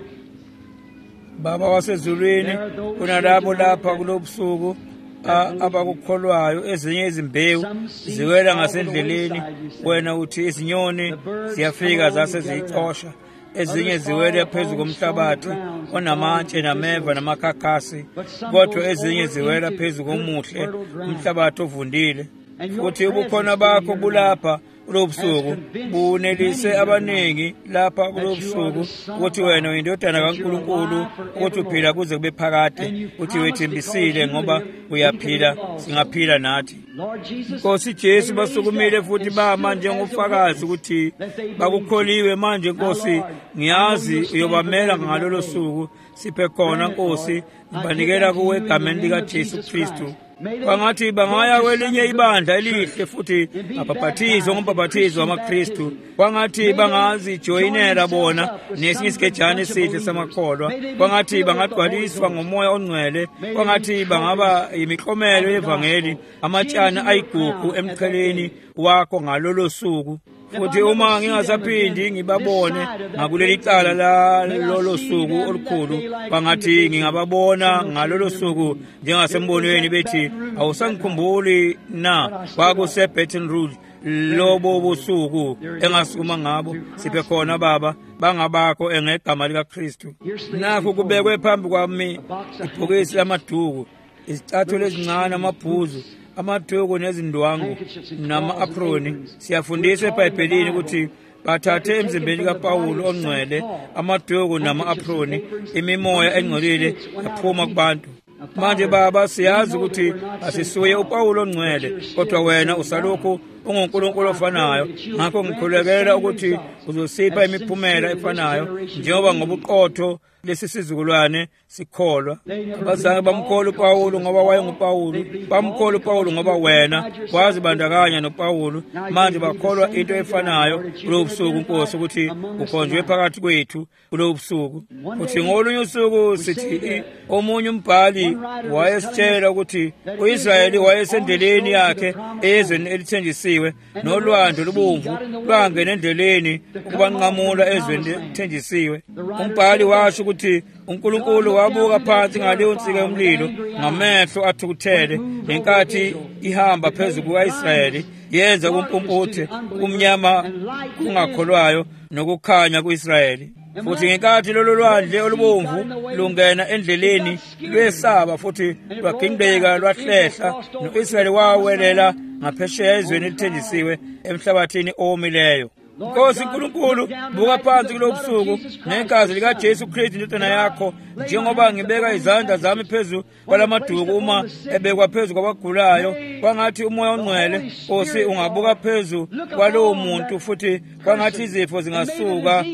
Baba wasezulwini, kunalabo lapha kulobusuku abakukholwayo, ezinye izimbewu ziwela ngasendleleni. Wena uthi izinyoni ziyafika zase ziyixosha, ezinye ziwele phezu komhlabathi onamatshe nameva namakhakhasi, kodwa ezinye ziwela phezu komuhle umhlabathi ovundile. Futhi ubukhona bakho bulapha kulobusuku bunelise abaningi lapha kulobusuku ukuthi wena uyindodana kaNkulunkulu, ukuthi uphila kuze kube phakade, ukuthi wethembisile ngoba uyaphila, singaphila nathi. Nkosi Jesu, basukumile futhi bama njengofakazi ukuthi bakukholiwe manje. Nkosi, ngiyazi uyobamela ngalolo suku. Siphe khona Nkosi, ngibanikela kuwe egameni likaJesu Kristu. Bangathi bangaya kwelinye ibandla elihle futhi ababhathizwe ngombhabhathizo wamaKristu. Bangathi bangazijoyinela bona nesinye isigejana esihle samakholwa. Bangathi bangagcwaliswa ngomoya ongcwele. Bangathi bangaba yimiklomelo yevangeli, amatshana ayigugu emqheleni wakho ngalolo suku. Futhi uma ngingasaphindi ngibabone ngakuleli cala la lolo suku olukhulu, bangathi ngingababona ngalolo suku njengasembonweni bethi, awusangikhumbuli na kwakuse Baton Rouge lobo busuku engasukuma ngabo. Siphe khona Baba, bangabakho engegama likaKristu. Nakho kubekwe phambi kwami ibhokisi lamaduku, izicathulo ezincane, amabhuzu, amaduku nezindwangu nama-aproni. Siyafundisa eBhayibhelini ukuthi bathathe emzimbeni kaPawulo ongcwele amaduku nama-aproni, imimoya engcolile yaphuma kubantu. Manje Baba, siyazi ukuthi asisuye uPawulo ongcwele, kodwa wena usalokhu unguNkulunkulu ofanayo. Ngakho ngikhulekela ukuthi uzosipha imiphumela efanayo njengoba ngobuqotho lesi sizukulwane sikholwa. Abazange bamkholwa uPawulo ngoba wayenguPawulo, bamkholwa uPawulo ngoba wena wazibandakanya noPawulo. Manje bakholwa into efanayo kulo busuku Nkosi, ukuthi ukhonjwe phakathi kwethu kulo busuku. Uthi ngolunye usuku sithi omunye umbhali wayesitshela ukuthi uIsrayeli wayesendleleni yakhe ezweni elithenjisiwe, nolwandle lubomvu lwangena endleleni ukubanqamula ezweni elithenjisiwe. Umbhali washo ukuthi uNkulunkulu wabuka phansi ngaleyo nsika yomlilo ngamehlo athukuthele, lenkathi ihamba phezu kuka-Israyeli yenza kumpumputhe kumnyama kungakholwayo nokukhanya ku-Israyeli. Futhi ngenkathi lolo lwandle olubomvu lungena endleleni, lwesaba futhi lwagingqika lwahlehla, no-Israyeli wawelela ngaphesheya ezweni elithenjisiwe emhlabathini owomileyo. Nkosi Nkulunkulu, buka phansi kulo busuku ngegazi likaJesu Kristu indodana yakho, njengoba ngibeka izandla zami phezu kwalamaduku uma ebekwa phezu kwabagulayo. Kwangathi umoya ongcwele Nkosi ungabuka phezu kwalowo muntu, futhi kwangathi izifo zingasuka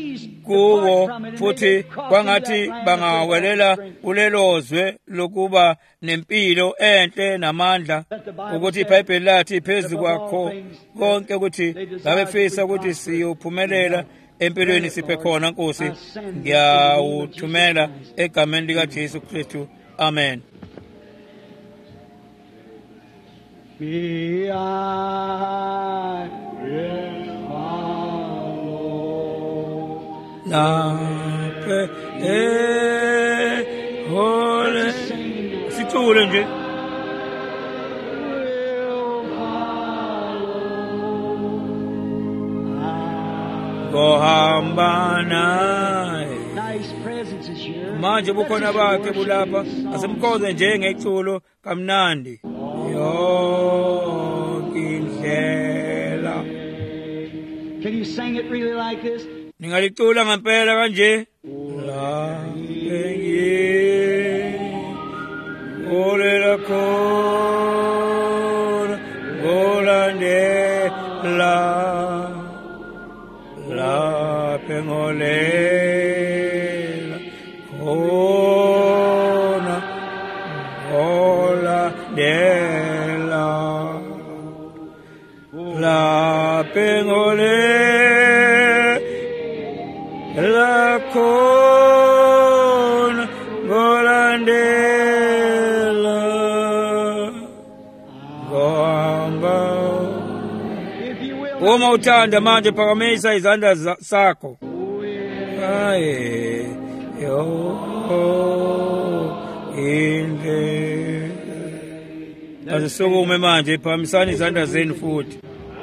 kuwo, futhi kwangathi bangawelela kulelozwe lokuba nempilo enhle namandla, ukuthi iBhayibheli lathi phezu kwakho konke ukuthi babefisa ukuthi siyophumelela empilweni. Siphe khona Nkosi, ngiyawuthumela egameni likaJesu Kristu, amen. Be I Laphe eh hole sithule nje. ngohamba naye. Now His presence is here. Manje bukhona bakhe bulapha asemkhonze nje ngeculo kamnandi yonke indlela. Can you sing it really like this? Ningalicula ngempela kanje la engi ole la kor golande la la pengole ona ola de la la pengole la con volandela goamba. Uma uthanda manje phakamisa izandla zakho. Aye yo inde. Asisukume manje phakamisani izandla zenu futhi.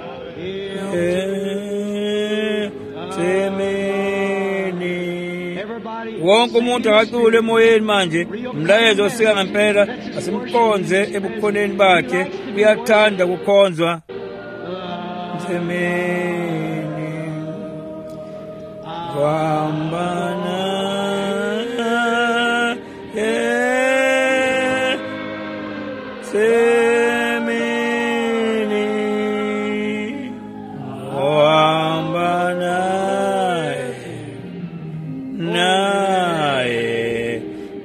Wonke umuntu acule emoyeni manje umlayezo osika ngempela asimkhonze ebukhoneni bakhe uyathanda kukhonzwa msemeni kwambana eh semeni kwambana naye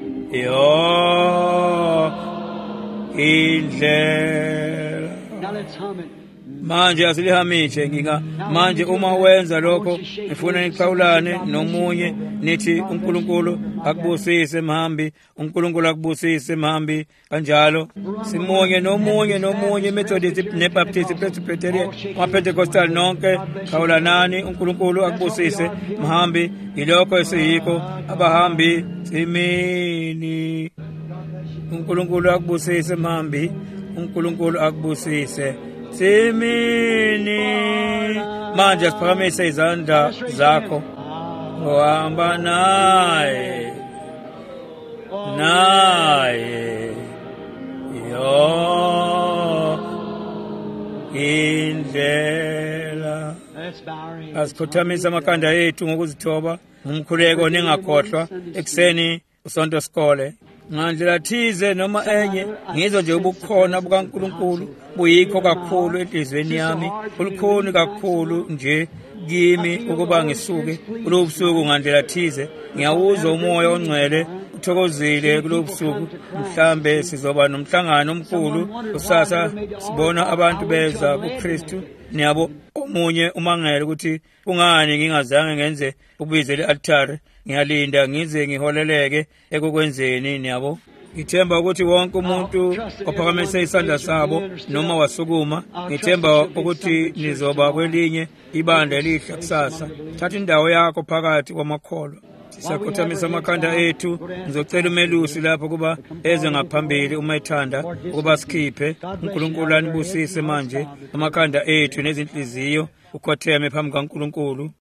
yo indlela. Now let's hum it. Manje asilihamishe nginga manje uma wenza lokho ngifuna niqhawulane nomunye nithi uNkulunkulu akubusise mhambi, uNkulunkulu akubusise mhambi kanjalo simunye nomunye nomunye Methodist neBaptist Presbyterian kwaPentecostal nonke qhawulanani uNkulunkulu akubusise mhambi ilokho esiyikho abahambi simini. uNkulunkulu akubusise mhambi, uNkulunkulu akubusise simini. Manje asiphakamise izandla zakho ngohamba naye naye yo indlela. Asikhothamisa amakhanda ethu ngokuzithoba ngumkhuleko ningakhohlwa ekuseni usonto sikole ngandlela thize noma enye ngizwe nje ubukhona bukaNkulunkulu buyikho kakhulu enhlizweni yami, ulukhuni kakhulu nje kimi ukuba ngisuke kulobusuku ngandlela thize. Ngiyawuzwa umoya ongcwele uthokozile kulobusuku. Mhlambe sizoba nomhlangano omkhulu kusasa, sibona abantu beza kuKristu. Niyabo omunye umangele ukuthi kungani ngingazange ngenze ubize le-altare, ngiyalinda ngize ngiholeleke ekukwenzeni. Niyabo ngithemba ukuthi wonke umuntu ophakamise isandla sabo noma wasukuma, ngithemba ukuthi nizoba kwelinye ibandla elihle kusasa. Thatha indawo yakho phakathi kwamakholwa. Sisakhothamisa amakhanda ethu. Ngizocela umelusi lapho kuba eze ngaphambili uma ethanda ukuba sikhiphe. uNkulunkulu anibusise manje amakhanda ethu nezinhliziyo ukhotheme phambi kaNkulunkulu.